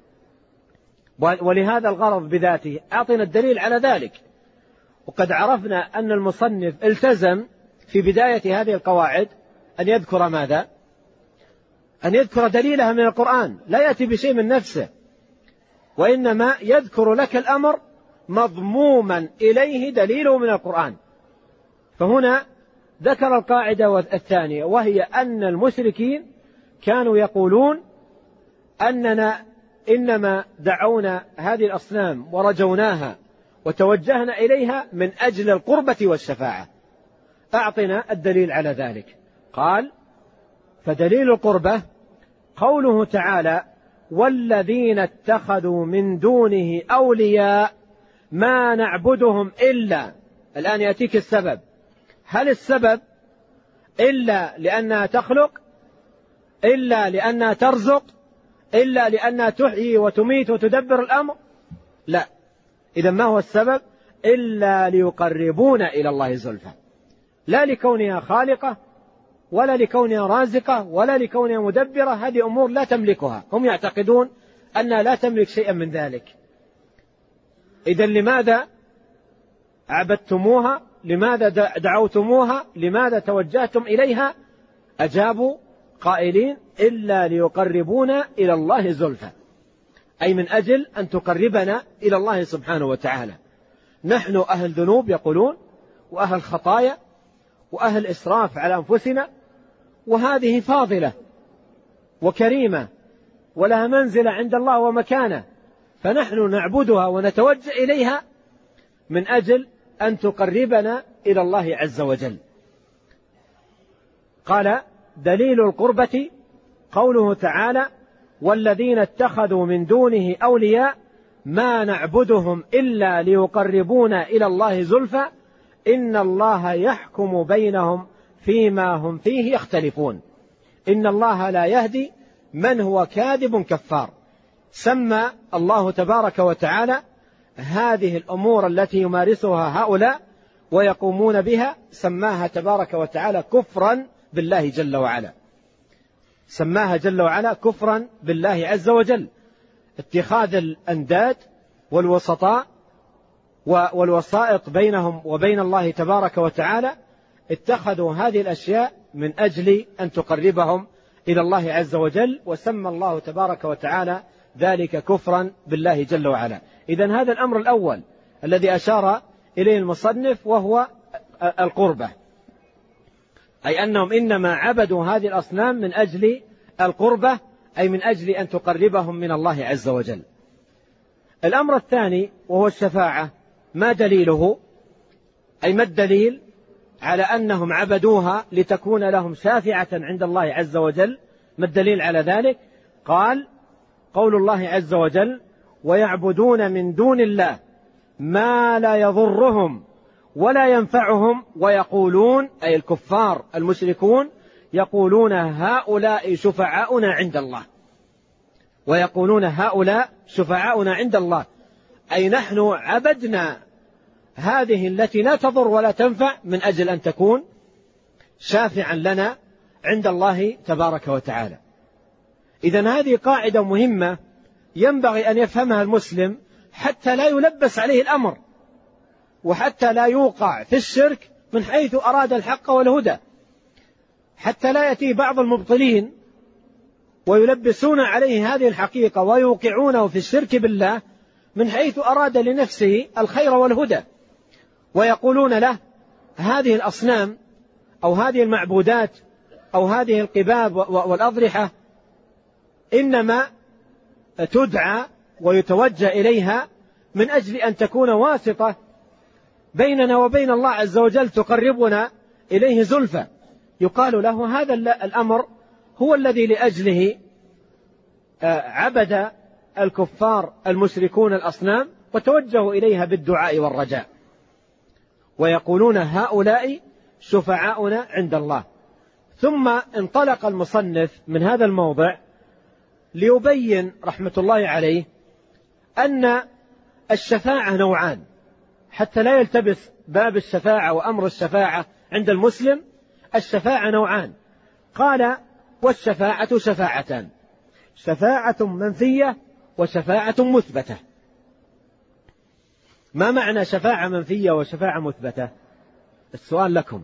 ولهذا الغرض بذاته؟ أعطنا الدليل على ذلك. وقد عرفنا أن المصنف التزم في بداية هذه القواعد أن يذكر ماذا؟ أن يذكر دليلها من القرآن، لا يأتي بشيء من نفسه، وإنما يذكر لك الأمر مضموما إليه دليله من القرآن. فهنا ذكر القاعدة الثانية، وهي أن المشركين كانوا يقولون أننا إنما دعونا هذه الأصنام ورجوناها وتوجهنا إليها من أجل القربة والشفاعة. أعطنا الدليل على ذلك. قال فدليل القربة قوله تعالى والذين اتخذوا من دونه أولياء ما نعبدهم إلا. الآن يأتيك السبب. هل السبب إلا لأنها تخلق، إلا لأنها ترزق، إلا لأنها تحيي وتميت وتدبر الأمر؟ لا. إذا ما هو السبب؟ إلا ليقربونا إلى الله زلفى، لا لكونها خالقة ولا لكونها رازقة ولا لكونها مدبرة. هذه أمور لا تملكها، هم يعتقدون أنها لا تملك شيئا من ذلك. إذن لماذا عبدتموها؟ لماذا دعوتموها؟ لماذا توجهتم إليها؟ أجابوا قائلين إلا ليقربونا إلى الله زلفى، أي من أجل أن تقربنا إلى الله سبحانه وتعالى. نحن أهل ذنوب يقولون، وأهل خطايا، وأهل إسراف على أنفسنا، وهذه فاضلة وكريمة ولها منزلة عند الله ومكانة، فنحن نعبدها ونتوجه إليها من أجل أن تقربنا إلى الله عز وجل. قال دليل القربة قوله تعالى والذين اتخذوا من دونه أولياء ما نعبدهم إلا ليقربونا إلى الله زلفى إن الله يحكم بينهم فيما هم فيه يختلفون إن الله لا يهدي من هو كاذب كفار. سمى الله تبارك وتعالى هذه الأمور التي يمارسها هؤلاء ويقومون بها، سماها تبارك وتعالى كفرا بالله جل وعلا، سماها جل وعلا كفرا بالله عز وجل. اتخاذ الأنداد والوسطاء والوسائط بينهم وبين الله تبارك وتعالى، اتخذوا هذه الأشياء من أجل أن تقربهم إلى الله عز وجل، وسمى الله تبارك وتعالى ذلك كفرا بالله جل وعلا. إذن هذا الأمر الأول الذي أشار إليه المصنف وهو القربة، أي أنهم إنما عبدوا هذه الأصنام من أجل القربة، أي من أجل أن تقربهم من الله عز وجل. الأمر الثاني وهو الشفاعة، ما دليله؟ أي ما الدليل على أنهم عبدوها لتكون لهم شافعة عند الله عز وجل؟ ما الدليل على ذلك؟ قال قول الله عز وجل ويعبدون من دون الله ما لا يضرهم ولا ينفعهم ويقولون، أي الكفار المشركون يقولون هؤلاء شفعاؤنا عند الله، ويقولون هؤلاء شفعاؤنا عند الله، أي نحن عبدنا هذه التي لا تضر ولا تنفع من أجل أن تكون شافعا لنا عند الله تبارك وتعالى. إذن هذه قاعدة مهمة ينبغي أن يفهمها المسلم حتى لا يلبس عليه الأمر، وحتى لا يوقع في الشرك من حيث أراد الحق والهدى، حتى لا يأتي بعض المبطلين ويلبسون عليه هذه الحقيقة ويوقعونه في الشرك بالله من حيث أراد لنفسه الخير والهدى، ويقولون له هذه الأصنام أو هذه المعبودات أو هذه القباب والأضرحة إنما تدعى ويتوجه إليها من أجل أن تكون واسطة بيننا وبين الله عز وجل تقربنا إليه زلفى. يقال له هذا الأمر هو الذي لأجله عبد الكفار المشركون الأصنام وتوجهوا إليها بالدعاء والرجاء، ويقولون هؤلاء شفعاؤنا عند الله. ثم انطلق المصنف من هذا الموضع ليبين رحمة الله عليه أن الشفاعة نوعان، حتى لا يلتبس باب الشفاعة وأمر الشفاعة عند المسلم. الشفاعة نوعان، قال والشفاعة شفاعتان، شفاعة منفية وشفاعة مثبتة. ما معنى شفاعة منفية وشفاعة مثبتة؟ السؤال لكم،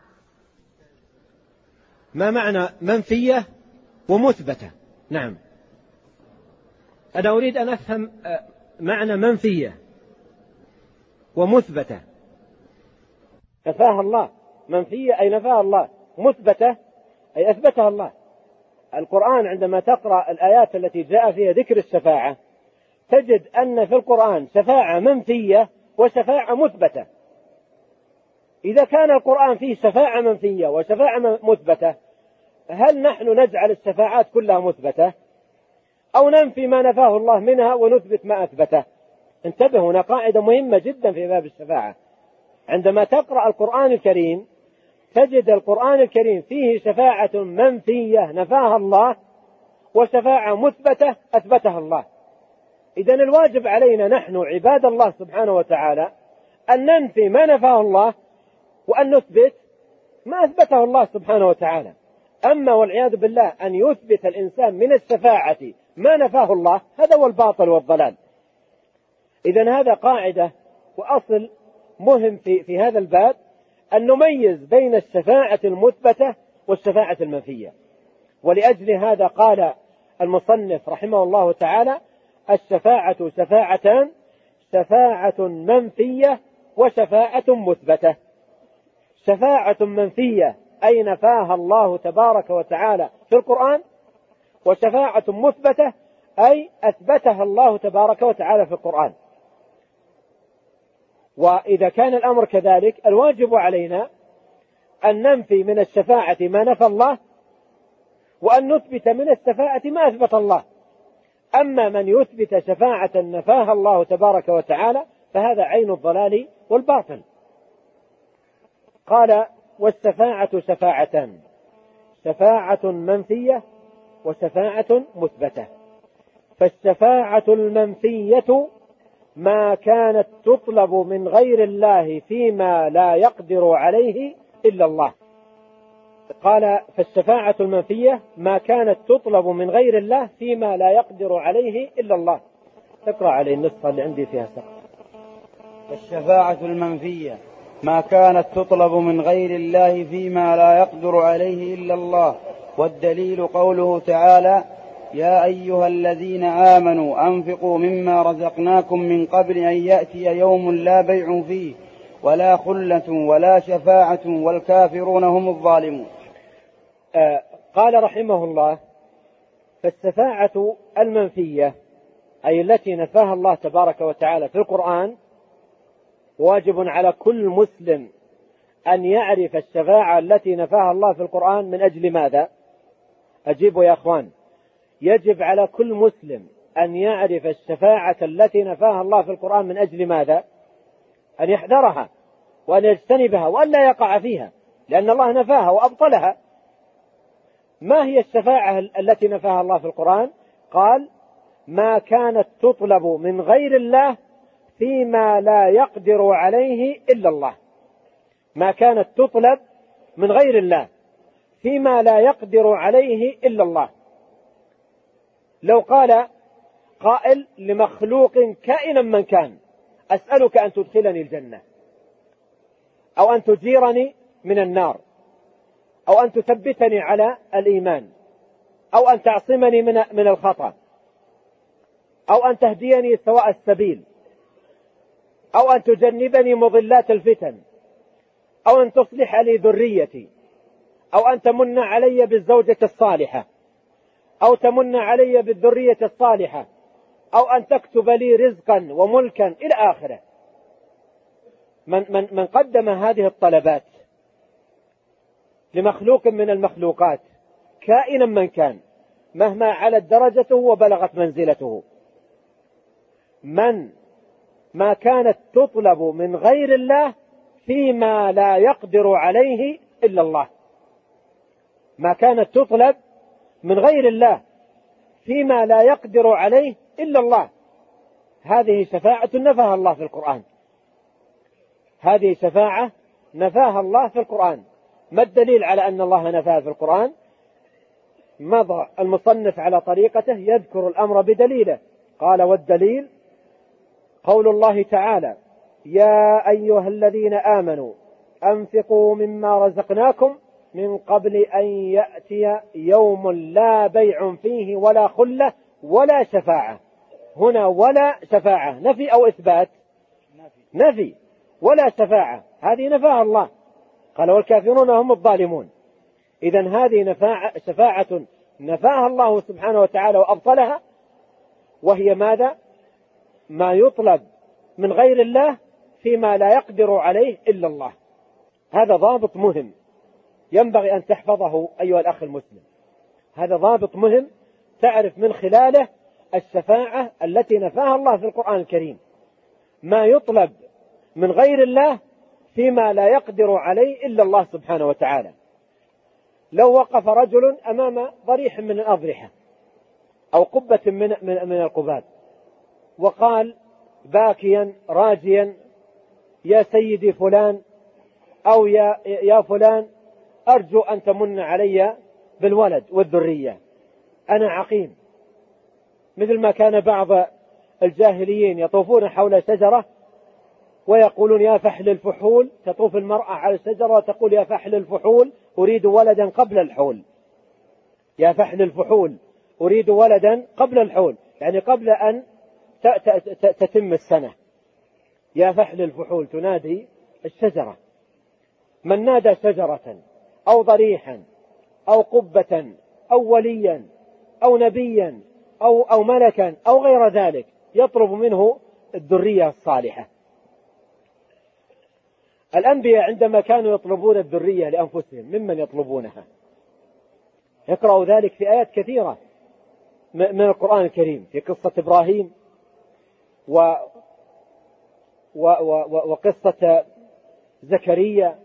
ما معنى منفية ومثبتة؟ نعم، أنا أريد أن أفهم معنى منفية ومثبتة. نفاها الله، منفية أي نفاها الله، مثبتة أي أثبتها الله. القرآن عندما تقرأ الآيات التي جاء فيها ذكر الشفاعة تجد أن في القرآن شفاعة منفية وشفاعة مثبتة. إذا كان القرآن فيه شفاعة منفية وشفاعة مثبتة، هل نحن نجعل الشفاعات كلها مثبتة أو ننفي ما نفاه الله منها ونثبت ما أثبته؟ انتبهوا، هنا قاعدة مهمة جدا في باب الشفاعة. عندما تقرأ القرآن الكريم تجد القرآن الكريم فيه شفاعة منفية نفاها الله وشفاعة مثبتة أثبتها الله. إذن الواجب علينا نحن عباد الله سبحانه وتعالى أن ننفي ما نفاه الله وأن نثبت ما أثبته الله سبحانه وتعالى. أما والعياذ بالله أن يثبت الإنسان من الشفاعة ما نفاه الله، هذا هو الباطل والضلال. إذن هذا قاعدة وأصل مهم في, في هذا الباب، أن نميز بين الشفاعة المثبتة والشفاعة المنفية. ولأجل هذا قال المصنف رحمه الله تعالى الشفاعة شفاعتان، شفاعة منفية وشفاعة مثبتة. شفاعة منفية أي نفاها الله تبارك وتعالى في القرآن، وشفاعة مثبتة أي أثبتها الله تبارك وتعالى في القرآن. وإذا كان الأمر كذلك الواجب علينا أن ننفي من الشفاعة ما نفى الله وأن نثبت من الشفاعة ما أثبت الله. أما من يثبت شفاعة نفاها الله تبارك وتعالى فهذا عين الضلال والباطل. قال والشفاعة شفاعتان، شفاعة منفية وشفاعة مثبتة. فالشفاعة المنفية ما كانت تطلب من غير الله فيما لا يقدر عليه إلا الله. قال فالشفاعة المنفية ما كانت تطلب من غير الله فيما لا يقدر عليه إلا الله. اقرأ عليه النسخة اللي عندي فيها سقط. الشفاعة المنفية ما كانت تطلب من غير الله فيما لا يقدر عليه إلا الله. والدليل قوله تعالى يا أيها الذين آمنوا أنفقوا مما رزقناكم من قبل أن يأتي يوم لا بيع فيه ولا خلة ولا شفاعة والكافرون هم الظالمون. آه قال رحمه الله فالشفاعة المنفية أي التي نفاها الله تبارك وتعالى في القرآن واجب على كل مسلم أن يعرف الشفاعة التي نفاها الله في القرآن من أجل ماذا؟ أجيبوا يا أخوان. يجب على كل مسلم أن يعرف الشفاعة التي نفاها الله في القرآن من أجل ماذا؟ أن يحذرها وأن يجتنبها وأن لا يقع فيها، لأن الله نفاها وأبطلها. ما هي الشفاعة التي نفاها الله في القرآن؟ قال ما كانت تطلب من غير الله فيما لا يقدر عليه إلا الله. ما كانت تطلب من غير الله فيما لا يقدر عليه إلا الله. لو قال قائل لمخلوق كائنا من كان: أسألك أن تدخلني الجنة، أو أن تجيرني من النار، أو أن تثبتني على الإيمان، أو أن تعصمني من من الخطأ، أو أن تهديني سواء السبيل، أو أن تجنبني مضلات الفتن، أو أن تصلح لي ذريتي، أو أن تمن علي بالزوجة الصالحة، أو تمن علي بالذرية الصالحة، أو أن تكتب لي رزقا وملكا إلى آخره. من, من, من قدم هذه الطلبات لمخلوق من المخلوقات كائنا من كان مهما علت درجته وبلغت منزلته، من ما كانت تطلب من غير الله فيما لا يقدر عليه إلا الله، ما كانت تطلب من غير الله فيما لا يقدر عليه إلا الله، هذه شفاعة نفاها الله في القرآن، هذه شفاعة نفاها الله في القرآن. ما الدليل على أن الله نفاها في القرآن؟ مضى المصنف على طريقته يذكر الأمر بدليله. قال: والدليل قول الله تعالى: يا أيها الذين آمنوا أنفقوا مما رزقناكم من قبل أن يأتي يوم لا بيع فيه ولا خلة ولا شفاعة. هنا ولا شفاعة نفي أو إثبات؟ نفي. ولا شفاعة هذه نفاها الله، قال: والكافرون هم الظالمون. إذن هذه شفاعة نفاها الله سبحانه وتعالى وأبطلها، وهي ماذا؟ ما يطلب من غير الله فيما لا يقدر عليه إلا الله. هذا ضابط مهم ينبغي أن تحفظه أيها الأخ المسلم، هذا ضابط مهم تعرف من خلاله الشفاعة التي نفاها الله في القرآن الكريم، ما يطلب من غير الله فيما لا يقدر عليه إلا الله سبحانه وتعالى. لو وقف رجل أمام ضريح من الأضرحة أو قبة من, من, من القباب وقال باكيا راجيا: يا سيدي فلان، أو يا, يا فلان، أرجو أن تمن علي بالولد والذرية، أنا عقيم. مثل ما كان بعض الجاهليين يطوفون حول شجرة ويقولون: يا فحل الفحول، تطوف المرأة على الشجرة وتقول: يا فحل الفحول أريد ولدا قبل الحول، يا فحل الفحول أريد ولدا قبل الحول، يعني قبل أن تتم السنة. يا فحل الفحول تنادي الشجرة. من نادى شجرة أو ضريحا أو قبة أو وليا أو نبيا أو, أو ملكا أو غير ذلك يطلب منه الذرية الصالحة. الأنبياء عندما كانوا يطلبون الذرية لأنفسهم ممن يطلبونها؟ يقرأوا ذلك في آيات كثيرة من القرآن الكريم، في قصة إبراهيم و و و وقصة زكريا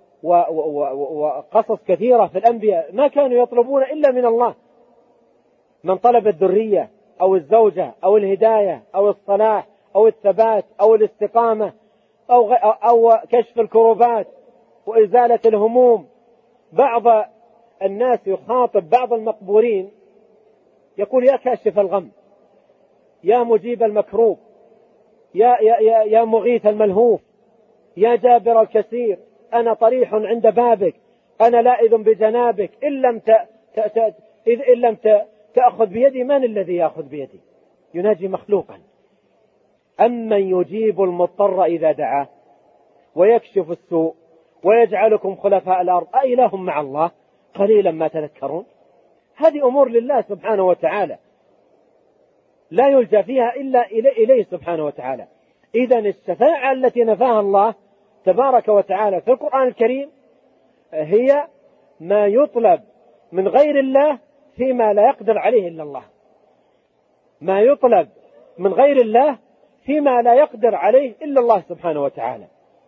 وقصص كثيرة في الأنبياء ما كانوا يطلبون إلا من الله. من طلب الذرية أو الزوجة أو الهداية أو الصلاح أو الثبات أو الاستقامة أو, أو كشف الكروبات وإزالة الهموم. بعض الناس يخاطب بعض المقبورين يقول: يا كاشف الغم، يا مجيب المكروب، يا, يا, يا, يا مغيث الملهوف، يا جابر الكسير، أنا طريح عند بابك، أنا لائذ بجنابك، إن لم, ت... ت... ت... إن لم ت... تأخذ بيدي من الذي يأخذ بيدي؟ يناجي مخلوقا. أمن يجيب المضطر إذا دعاه ويكشف السوء ويجعلكم خلفاء الأرض أإله مع الله قليلا ما تذكرون. هذه أمور لله سبحانه وتعالى لا يلجأ فيها إلا إليه سبحانه وتعالى. إذن الشفاعة التي نفاها الله تبارك وتعالى في القرآن الكريم هي ما يطلب من غير الله فيما لا يقدر عليه إلا الله، ما يطلب من غير الله فيما لا يقدر عليه إلا الله سبحانه وتعالى.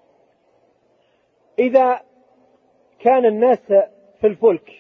إذا كان الناس في الفلك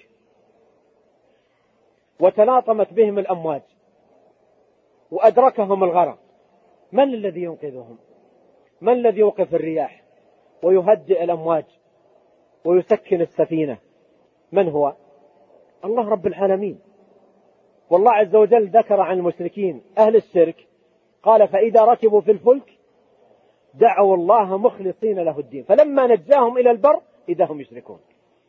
وتلاطمت بهم الأمواج وأدركهم الغرق، من الذي ينقذهم؟ من الذي يوقف الرياح ويهدئ الأمواج ويسكن السفينة من هو؟ الله رب العالمين. والله عز وجل ذكر عن المشركين أهل الشرك قال فإذا ركبوا في الفلك دعوا الله مخلصين له الدين فلما نجاهم إلى البر إذا هم يشركون.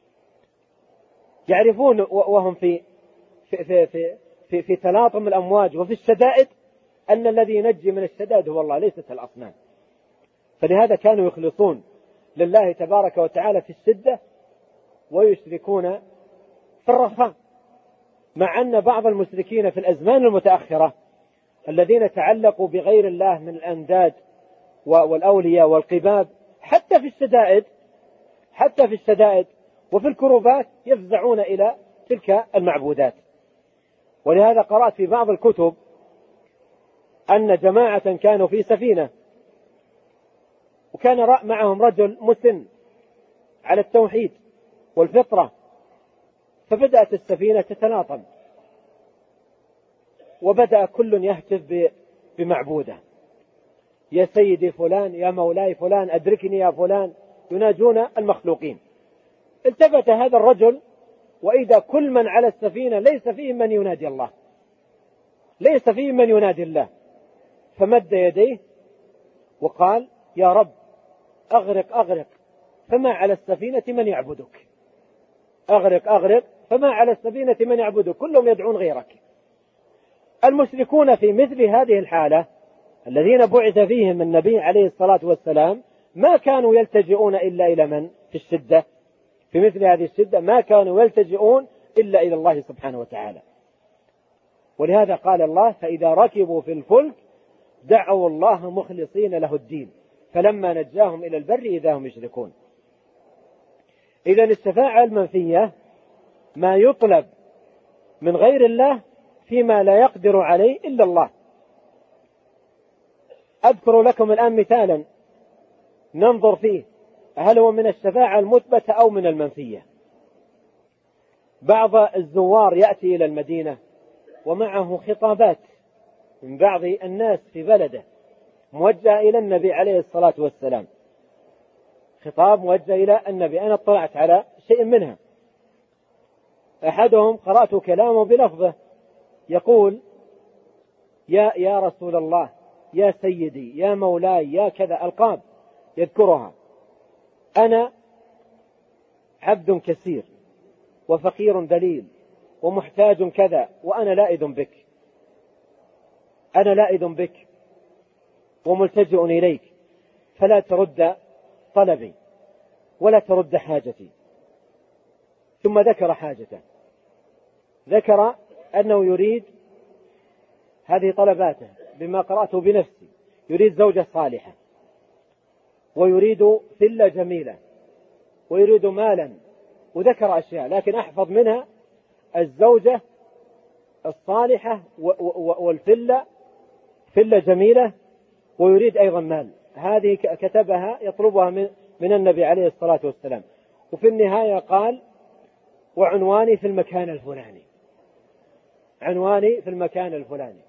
يعرفون وهم في في في في, في, في تلاطم الأمواج وفي الشدائد أن الذي ينجي من الشدائد هو الله ليست الأصنام. فلهذا كانوا يخلصون لله تبارك وتعالى في الشدة ويشركون في الرخاء. مع أن بعض المشركين في الأزمان المتأخرة الذين تعلقوا بغير الله من الأنداد والأولياء والقباب حتى في الشدائد حتى في الشدائد وفي الكروبات يفزعون إلى تلك المعبودات. ولهذا قرأت في بعض الكتب أن جماعة كانوا في سفينة وكان معهم رجل مسن على التوحيد والفطرة، فبدأت السفينة تتلاطم وبدأ كل يهتف بمعبوده، يا سيدي فلان، يا مولاي فلان، أدركني يا فلان، يناجون المخلوقين. التفت هذا الرجل وإذا كل من على السفينة ليس فيه من ينادي الله، ليس فيه من ينادي الله، فمد يديه وقال يا رب أغرق أغرق فما على السفينة من يعبدك، أغرق أغرق فما على السفينة من يعبدك، كلهم يدعون غيرك. المشركون في مثل هذه الحالة الذين بعث فيهم النبي عليه الصلاة والسلام ما كانوا يلتجئون إلا إلى من في الشدة، في مثل هذه الشدة ما كانوا يلتجئون إلا إلى الله سبحانه وتعالى. ولهذا قال الله فإذا ركبوا في الفلك دعوا الله مخلصين له الدين فلما نجاهم إلى البر إذا هم يشركون. إذن الشفاعة المنفية ما يطلب من غير الله فيما لا يقدر عليه إلا الله. أذكر لكم الآن مثالا ننظر فيه هل هو من الشفاعة المثبتة أو من المنفية. بعض الزوار يأتي إلى المدينة ومعه خطابات من بعض الناس في بلده موجه إلى النبي عليه الصلاة والسلام، خطاب موجه إلى النبي. أنا اطلعت على شيء منها. أحدهم قرأت كلامه بلفظه يقول يا يا رسول الله، يا سيدي، يا مولاي، يا كذا، ألقاب يذكرها. أنا عبد كثير وفقير ذليل ومحتاج كذا وأنا لائذ بك، أنا لائذ بك وملتجئ إليك فلا ترد طلبي ولا ترد حاجتي. ثم ذكر حاجته، ذكر أنه يريد هذه طلباته بما قرأته بنفسي، يريد زوجة صالحة ويريد فلة جميلة ويريد مالا، وذكر أشياء لكن أحفظ منها الزوجة الصالحة والفلة، فلة جميلة، ويريد أيضا مال. هذه كتبها يطلبها من النبي عليه الصلاة والسلام. وفي النهاية قال وعنواني في المكان الفلاني، عنواني في المكان الفلاني.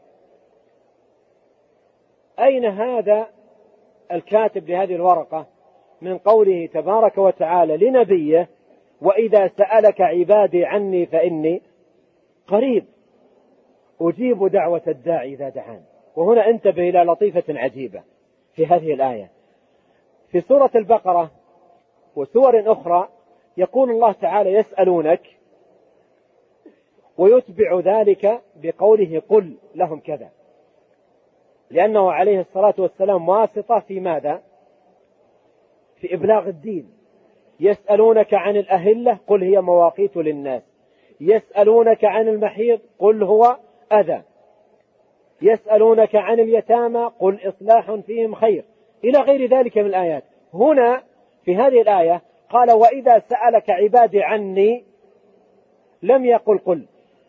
أين هذا الكاتب لهذه الورقة من قوله تبارك وتعالى لنبيه وإذا سألك عبادي عني فإني قريب أجيب دعوة الداعي إذا دعان. وهنا انتبه إلى لطيفة عجيبة في هذه الآية. في سورة البقرة وسور أخرى يقول الله تعالى يسألونك ويتبع ذلك بقوله قل لهم كذا، لأنه عليه الصلاة والسلام واسطة في ماذا؟ في إبلاغ الدين. يسألونك عن الأهلة قل هي مواقيت للناس، يسألونك عن المحيض قل هو أذى، يسألونك عن اليتامى قل إصلاح فيهم خير، إلى غير ذلك من الآيات. هنا في هذه الآية قال وإذا سألك عبادي عني، لم يقل قل،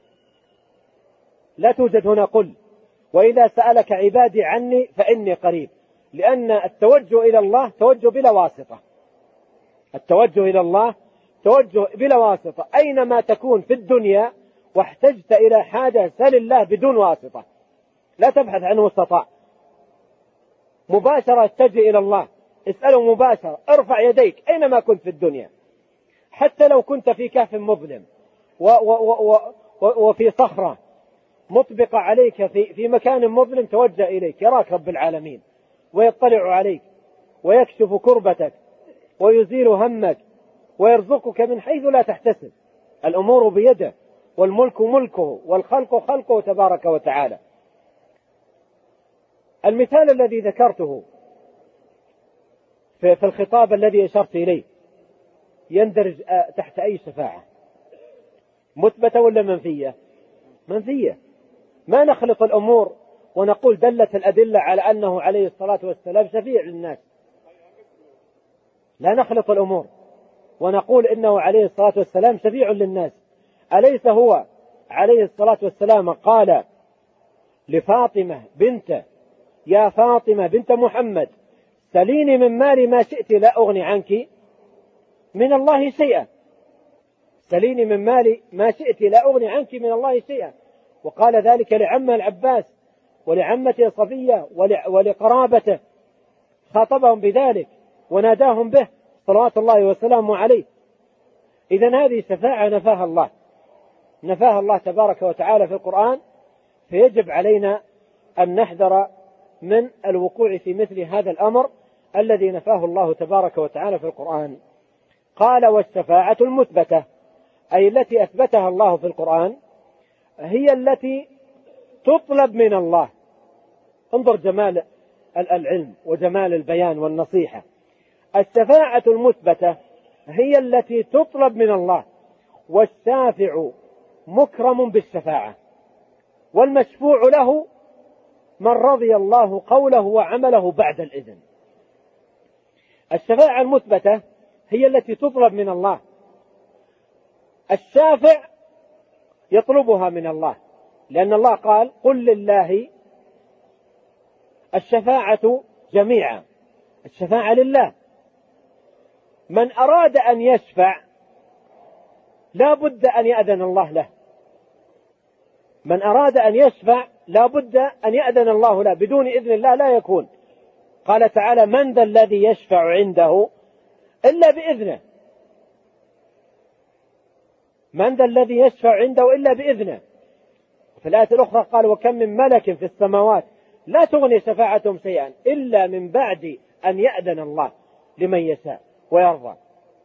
لا توجد هنا قل. وإذا سألك عبادي عني فإني قريب، لأن التوجه إلى الله توجه بلا واسطة، التوجه إلى الله توجه بلا واسطة. أينما تكون في الدنيا واحتجت إلى حاجة سل الله بدون واسطة، لا تبحث عنه استطاع، مباشرة اتجه إلى الله، اسأله مباشرة، ارفع يديك أينما كنت في الدنيا. حتى لو كنت في كهف مظلم و و و و وفي صخرة مطبقة عليك في, في مكان مظلم، توجه إليك، يراك رب العالمين ويطلع عليك ويكشف كربتك ويزيل همك ويرزقك من حيث لا تحتسب. الأمور بيده، والملك ملكه، والخلق خلقه تبارك وتعالى. المثال الذي ذكرته في الخطاب الذي أشرت إليه يندرج تحت أي شفاعة؟ مثبتة ولا منفية؟ منفية. ما نخلط الأمور ونقول دلت الأدلة على أنه عليه الصلاة والسلام شفيع للناس. لا نخلط الأمور ونقول إنه عليه الصلاة والسلام شفيع للناس. أليس هو عليه الصلاة والسلام قال لفاطمة بنته: يا فاطمة بنت محمد سليني من مالي ما شئت لا أغني عنك من الله شيئا، سليني من مالي ما شئت لا أغني عنك من الله شيئا. وقال ذلك لعمه العباس ولعمته صفية ولقرابته، خاطبهم بذلك وناداهم به صلوات الله وسلامه عليه. إذن هذه شفاعة نفاها الله نفاها الله تبارك وتعالى في القرآن، فيجب علينا أن نحذر من الوقوع في مثل هذا الأمر الذي نفاه الله تبارك وتعالى في القرآن. قال: والشفاعة المثبتة، أي التي أثبتها الله في القرآن، هي التي تطلب من الله. انظر جمال العلم وجمال البيان والنصيحة. الشفاعة المثبتة هي التي تطلب من الله، والشافع مكرم بالشفاعة، والمشفوع له من رضي الله قوله وعمله بعد الإذن. الشفاعة المثبتة هي التي تطلب من الله، الشافع يطلبها من الله، لأن الله قال: قل لله الشفاعة جميعا. الشفاعة لله. من أراد أن يشفع لا بد أن يأذن الله له. من أراد أن يشفع لا بد أن يأذن الله له، بدون إذن الله لا يكون. قال تعالى: من ذا الذي يشفع عنده إلا بإذنه. من ذا الذي يشفع عنده إلا بإذنه. في الآية الأخرى قال: وكم من ملك في السماوات لا تغني شفاعتهم شيئا إلا من بعد أن يأذن الله لمن يشاء ويرضى.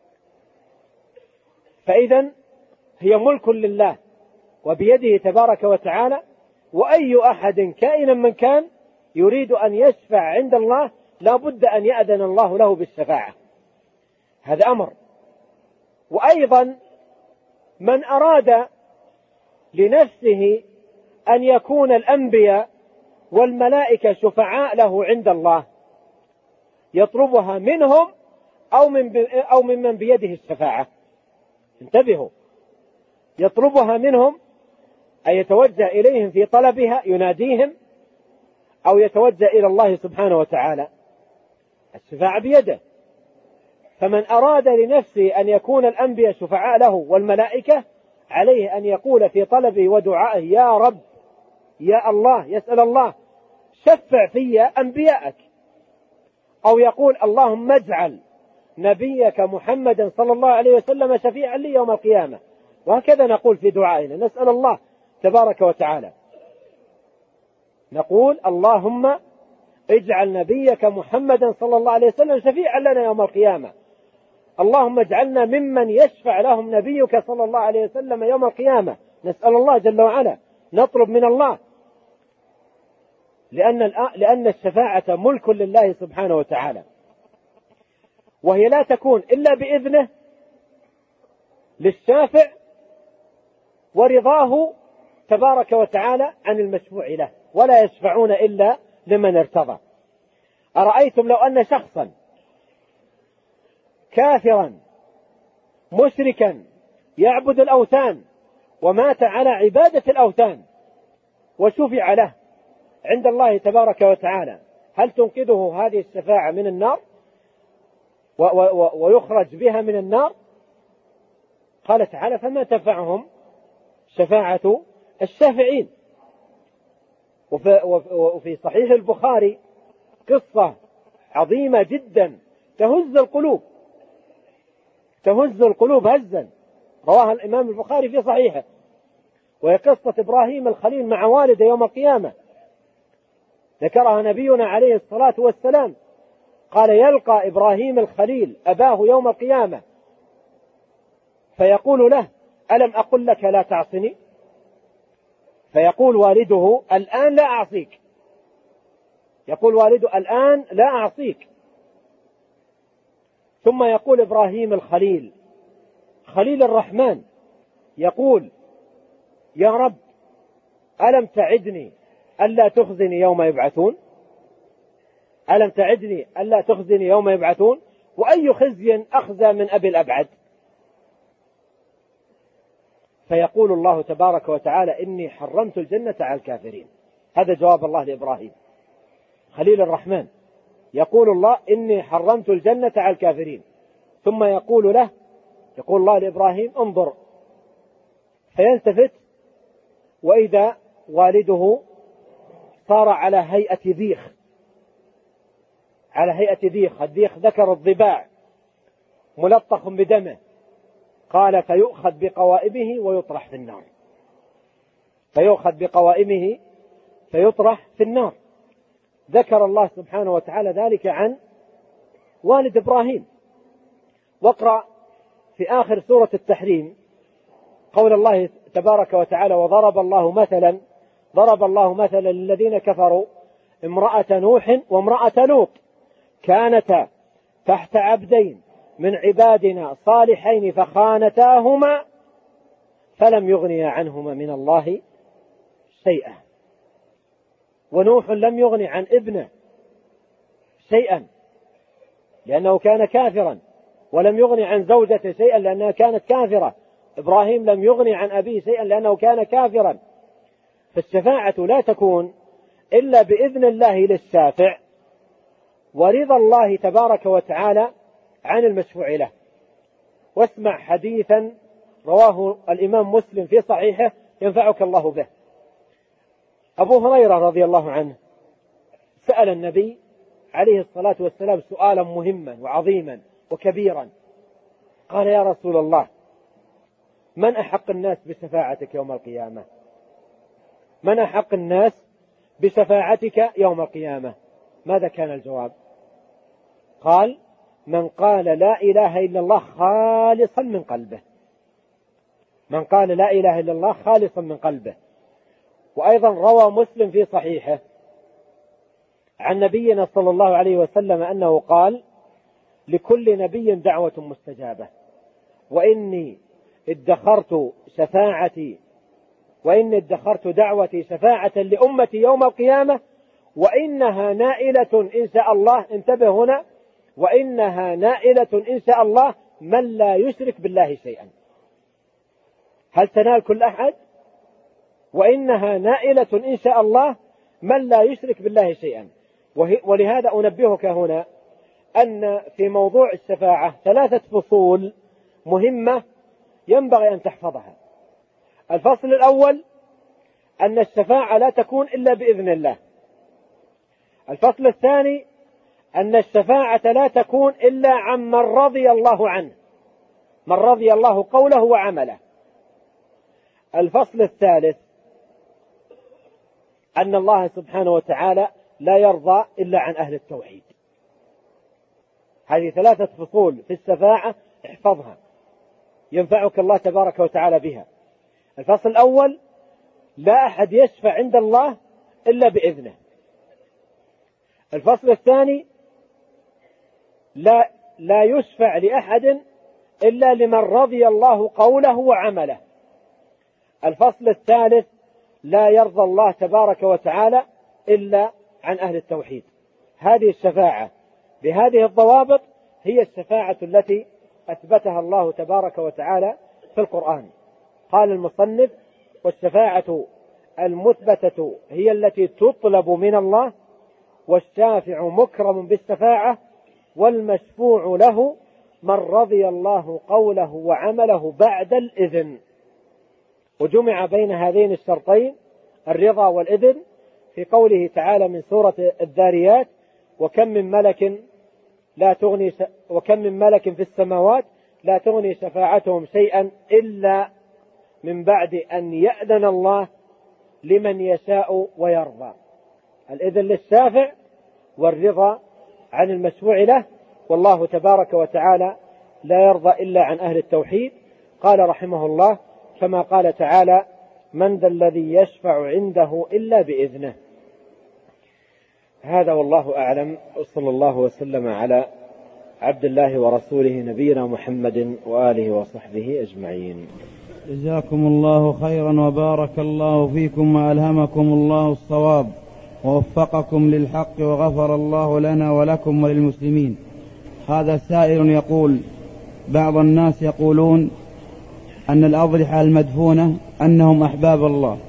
فإذن هي ملك لله وبيده تبارك وتعالى، وأي أحد كائنا من كان يريد أن يشفع عند الله لا بد أن يأذن الله له بالشفاعة. هذا أمر. وأيضا من أراد لنفسه أن يكون الأنبياء والملائكة شفعاء له عند الله يطلبها منهم أو من أو ممن بيده الشفاعة. انتبهوا، يطلبها منهم أي يتوجه إليهم في طلبها، يناديهم، أو يتوجه إلى الله سبحانه وتعالى. الشفاعة بيده. فمن أراد لنفسه أن يكون الأنبياء شفعاء له والملائكة، عليه أن يقول في طلبه ودعائه: يا رب، يا الله، يسأل الله شفع في أنبيائك. أو يقول: اللهم اجعل نبيك محمدا صلى الله عليه وسلم شفيعا لي يوم القيامة. وهكذا نقول في دعائنا، نسأل الله تبارك وتعالى، نقول: اللهم اجعل نبيك محمدا صلى الله عليه وسلم شفيعا لنا يوم القيامة. اللهم اجعلنا ممن يشفع لهم نبيك صلى الله عليه وسلم يوم القيامة. نسأل الله جل وعلا، نطلب من الله، لأن لأن الشفاعة ملك لله سبحانه وتعالى، وهي لا تكون إلا بإذنه للشافع ورضاه تبارك وتعالى عن المشفوع له، ولا يشفعون إلا لمن ارتضى. أرأيتم لو أن شخصا كافرا مشركا يعبد الأوثان ومات على عبادة الأوثان وشفع له عند الله تبارك وتعالى، هل تنقذه هذه الشفاعة من النار ويخرج بها من النار؟ قال تعالى: فما تنفعهم شفاعة الشافعين. وفي صحيح البخاري قصة عظيمة جدا تهز القلوب تهز القلوب هزا، رواها الإمام البخاري في صحيحه، وهي قصة إبراهيم الخليل مع والده يوم القيامة، ذكرها نبينا عليه الصلاة والسلام، قال: يلقى إبراهيم الخليل أباه يوم القيامة فيقول له: ألم أقل لك لا تعصني؟ فيقول والده: الآن لا أعصيك. يقول والده: الآن لا أعصيك. ثم يقول إبراهيم الخليل خليل الرحمن، يقول: يا رب، ألم تعدني ألا تخزني يوم يبعثون؟ ألم تعدني ألا تخزني يوم يبعثون؟ وأي خزي أخزى من أبي الأبعد؟ فيقول الله تبارك وتعالى: إني حرمت الجنة على الكافرين. هذا جواب الله لإبراهيم خليل الرحمن، يقول الله: إني حرمت الجنة على الكافرين. ثم يقول له يقول الله لإبراهيم: انظر. فيلتفت وإذا والده صار على هيئة ذيخ، على هيئة ذيخ، الذيخ ذكر الضباع ملطخ بدمه. قال: فيؤخذ بقوائمه ويطرح في النار. فيؤخذ بقوائمه فيطرح في النار. ذكر الله سبحانه وتعالى ذلك عن والد إبراهيم. واقرأ في آخر سورة التحريم قول الله تبارك وتعالى: وضرب الله مثلا ضرب الله مثلا للذين كفروا امرأة نوح وامرأة لوط كانتا تحت عبدين من عبادنا صالحين فخانتاهما فلم يغنيا عنهما من الله شيئا. ونوح لم يغني عن ابنه شيئا لأنه كان كافرا، ولم يغني عن زوجته شيئا لأنها كانت كافرة. إبراهيم لم يغني عن أبيه شيئا لأنه كان كافرا. فالشفاعة لا تكون إلا بإذن الله للشافع ورضا الله تبارك وتعالى عن المشفوع له. واسمع حديثا رواه الإمام مسلم في صحيحه ينفعك الله به. أبو هريرة رضي الله عنه سأل النبي عليه الصلاة والسلام سؤالا مهما وعظيما وكبيرا. قال: يا رسول الله، من أحق الناس بشفاعتك يوم القيامة؟ من أحق الناس بشفاعتك يوم القيامة؟ ماذا كان الجواب؟ قال: من قال لا إله إلا الله خالصا من قلبه. من قال لا إله إلا الله خالصا من قلبه. وأيضا روى مسلم في صحيحه عن نبينا صلى الله عليه وسلم أنه قال: لكل نبي دعوة مستجابة، وإني ادخرت شفاعتي وإني ادخرت دعوتي شفاعة لأمتي يوم القيامة، وإنها نائلة إن شاء الله. انتبه هنا: وإنها نائلة إن شاء الله من لا يشرك بالله شيئا. هل تنال كل أحد؟ وإنها نائلة إن شاء الله من لا يشرك بالله شيئا. ولهذا أنبهك هنا أن في موضوع الشفاعة ثلاثة فصول مهمة ينبغي أن تحفظها. الفصل الأول: أن الشفاعة لا تكون إلا بإذن الله. الفصل الثاني: أن الشفاعة لا تكون إلا عن من رضي الله عنه، من رضي الله قوله وعمله. الفصل الثالث: أن الله سبحانه وتعالى لا يرضى إلا عن أهل التوحيد. هذه ثلاثة فصول في الشفاعة، احفظها ينفعك الله تبارك وتعالى بها. الفصل الأول: لا أحد يشفع عند الله إلا بإذنه. الفصل الثاني: لا, لا يشفع لأحد إلا لمن رضي الله قوله وعمله. الفصل الثالث: لا يرضى الله تبارك وتعالى إلا عن أهل التوحيد. هذه الشفاعة بهذه الضوابط هي الشفاعة التي أثبتها الله تبارك وتعالى في القرآن. قال المصنف: والشفاعة المثبتة هي التي تطلب من الله، والشافع مكرم بالشفاعة، والمشفوع له من رضي الله قوله وعمله بعد الإذن. وجمع بين هذين الشرطين الرضا والإذن في قوله تعالى من سورة الذاريات: وكم من ملك لا تغني وكم من ملك في السماوات لا تغني شفاعتهم شيئا إلا من بعد أن يأذن الله لمن يشاء ويرضى. الإذن للشافع والرضا عن المشفوع له، والله تبارك وتعالى لا يرضى إلا عن أهل التوحيد. قال رحمه الله كما قال تعالى: من ذا الذي يشفع عنده إلا بإذنه. هذا والله أعلم، وصلى الله وسلم على عبد الله ورسوله نبينا محمد وآله وصحبه أجمعين. جزاكم الله خيرا وبارك الله فيكم وألهمكم الله الصواب ووفقكم للحق وغفر الله لنا ولكم وللمسلمين. هذا سائل يقول: بعض الناس يقولون أن الأضرحة المدفونة أنهم أحباب الله.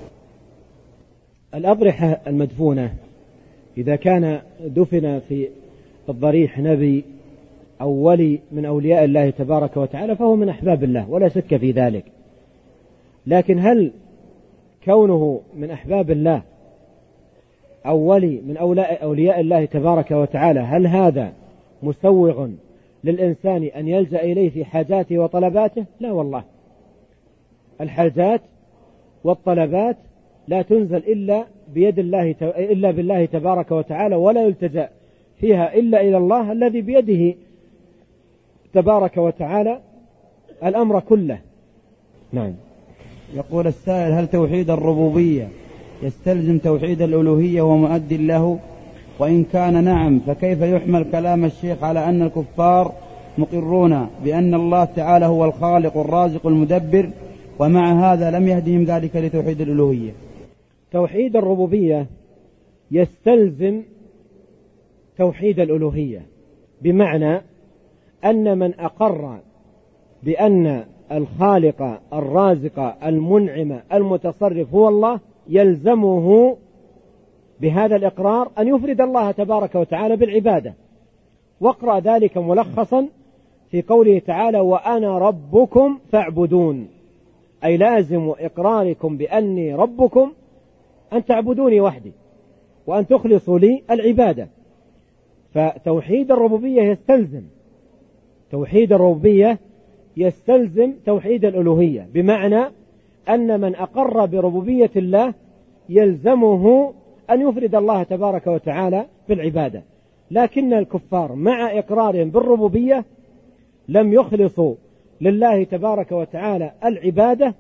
الأضرحة المدفونة إذا كان دفن في الضريح نبي أو ولي من أولياء الله تبارك وتعالى فهو من أحباب الله ولا شك في ذلك، لكن هل كونه من أحباب الله أو ولي من أولياء الله تبارك وتعالى هل هذا مسوغ للإنسان أن يلجأ إليه في حاجاته وطلباته؟ لا والله، الحاجات والطلبات لا تنزل إلا بيد الله إلا بالله تبارك وتعالى، ولا يلتجأ فيها إلا إلى الله الذي بيده تبارك وتعالى الأمر كله. نعم. يقول السائل: هل توحيد الربوبية يستلزم توحيد الألوهية ومؤدي له؟ وإن كان نعم فكيف يحمل كلام الشيخ على أن الكفار مقرون بأن الله تعالى هو الخالق الرازق المدبر، ومع هذا لم يهدهم ذلك لتوحيد الألوهية؟ توحيد الربوبية يستلزم توحيد الألوهية، بمعنى أن من أقر بأن الخالق الرازق المنعم المتصرف هو الله يلزمه بهذا الإقرار أن يفرد الله تبارك وتعالى بالعبادة. واقرأ ذلك ملخصا في قوله تعالى: وأنا ربكم فاعبدون، أي لازم إقراركم بأني ربكم أن تعبدوني وحدي وأن تخلصوا لي العبادة. فتوحيد الربوبية يستلزم توحيد الربوبية يستلزم توحيد الألوهية، بمعنى أن من أقر بربوبية الله يلزمه أن يفرد الله تبارك وتعالى بالعبادة. لكن الكفار مع إقرارهم بالربوبية لم يخلصوا لله تبارك وتعالى العبادة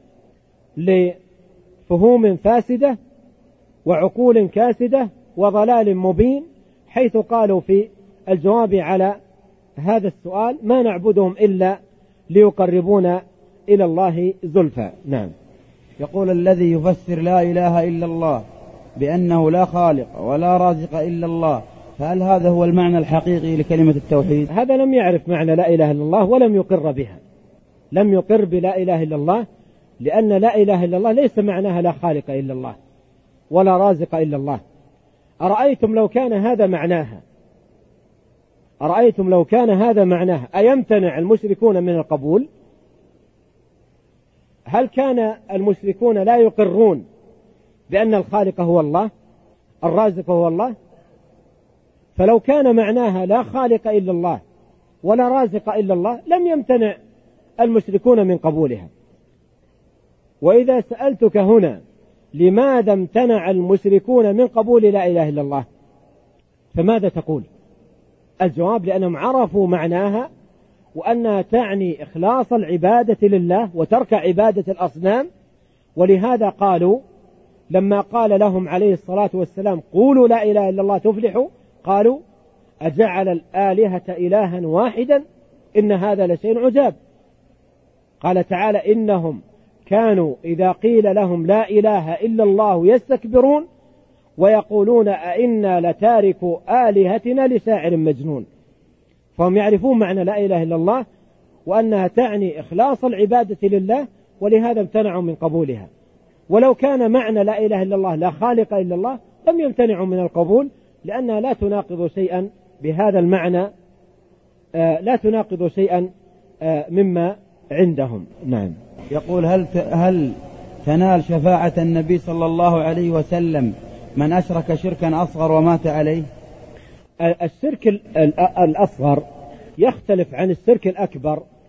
لفهوم فاسدة وعقول كاسدة وضلال مبين، حيث قالوا في الجواب على هذا السؤال: ما نعبدهم إلا ليقربونا إلى الله زلفى. نعم. يقول: الذي يفسر لا إله إلا الله بأنه لا خالق ولا رازق إلا الله، فهل هذا هو المعنى الحقيقي لكلمة التوحيد؟ هذا لم يعرف معنى لا إله إلا الله ولم يقر بها، لم يقر بلا إله إلا الله، لأن لا إله إلا الله ليس معناها لا خالق إلا الله ولا رازق إلا الله. أرأيتم لو كان هذا معناها أرأيتم لو كان هذا معناها أيمتنع المشركون من القبول؟ هل كان المشركون لا يقرون بأن الخالق هو الله الرازق هو الله؟ فلو كان معناها لا خالق إلا الله ولا رازق إلا الله لم يمتنع المشركون من قبولها. وإذا سألتك هنا لماذا امتنع المشركون من قبول لا إله إلا الله فماذا تقول؟ الجواب: لأنهم عرفوا معناها وأنها تعني إخلاص العبادة لله وترك عبادة الأصنام. ولهذا قالوا لما قال لهم عليه الصلاة والسلام: قولوا لا إله إلا الله تفلحوا، قالوا: أجعل الآلهة إلها واحدا إن هذا لشيء عجاب. قال تعالى: إنهم كانوا إذا قيل لهم لا إله إلا الله يستكبرون ويقولون أئنا لتاركوا آلهتنا لشاعر مجنون. فهم يعرفون معنى لا إله إلا الله وأنها تعني إخلاص العبادة لله، ولهذا امتنعوا من قبولها. ولو كان معنى لا إله إلا الله لا خالق إلا الله لم يمتنعوا من القبول، لأنها لا تناقض شيئا بهذا المعنى، آه لا تناقض شيئا آه مما عندهم. نعم. يقول: هل هل تنال شفاعة النبي صلى الله عليه وسلم من أشرك شركا أصغر ومات عليه؟ الشرك الأصغر يختلف عن الشرك الأكبر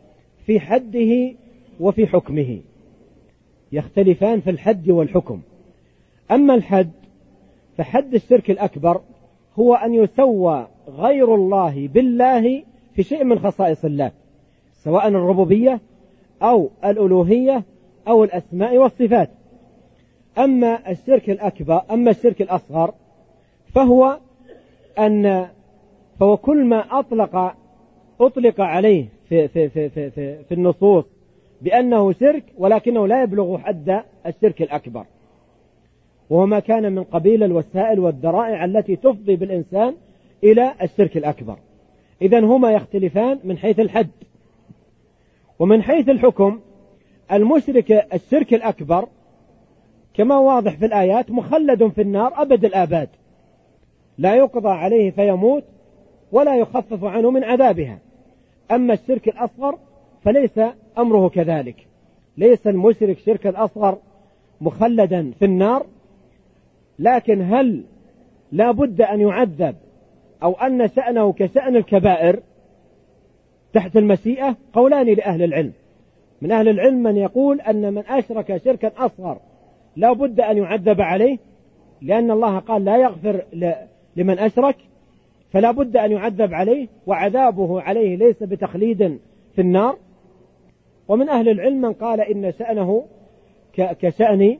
في حده وفي حكمه، يختلفان في الحد والحكم. أما الحد فحد الشرك الأكبر هو أن يسوى غير الله بالله في شيء من خصائص الله، سواء الربوبية أو الألوهية أو الأسماء والصفات. أما الشرك الأكبر أما الشرك الأصغر فهو أن فهو كل ما أطلق أطلق عليه في, في, في, في, في, في النصوص بأنه شرك، ولكنه لا يبلغ حد الشرك الأكبر، وهو ما كان من قبيل الوسائل والذرائع التي تفضي بالإنسان إلى الشرك الأكبر. إذن هما يختلفان من حيث الحد. ومن حيث الحكم المشرك الشرك الأكبر كما واضح في الآيات مخلد في النار أبد الآباد، لا يقضى عليه فيموت ولا يخفف عنه من عذابها. أما الشرك الأصغر فليس أمره كذلك، ليس المشرك شرك الأصغر مخلدا في النار، لكن هل لا بد أن يعذب أو أن شأنه كشأن الكبائر تحت المشيئة؟ قولان لأهل العلم. من أهل العلم من يقول أن من أشرك شركا أصغر لا بد أن يعذب عليه، لأن الله قال لا يغفر لمن أشرك، فلا بد أن يعذب عليه، وعذابه عليه ليس بتخليد في النار. ومن أهل العلم من قال إن شأنه كشأن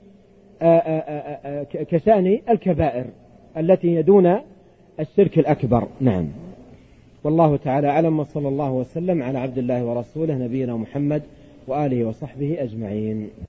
كشأن الكبائر التي يدون الشرك الأكبر. نعم، والله تعالى أعلم، وصلى الله وسلم على عبد الله ورسوله نبينا محمد وآله وصحبه أجمعين.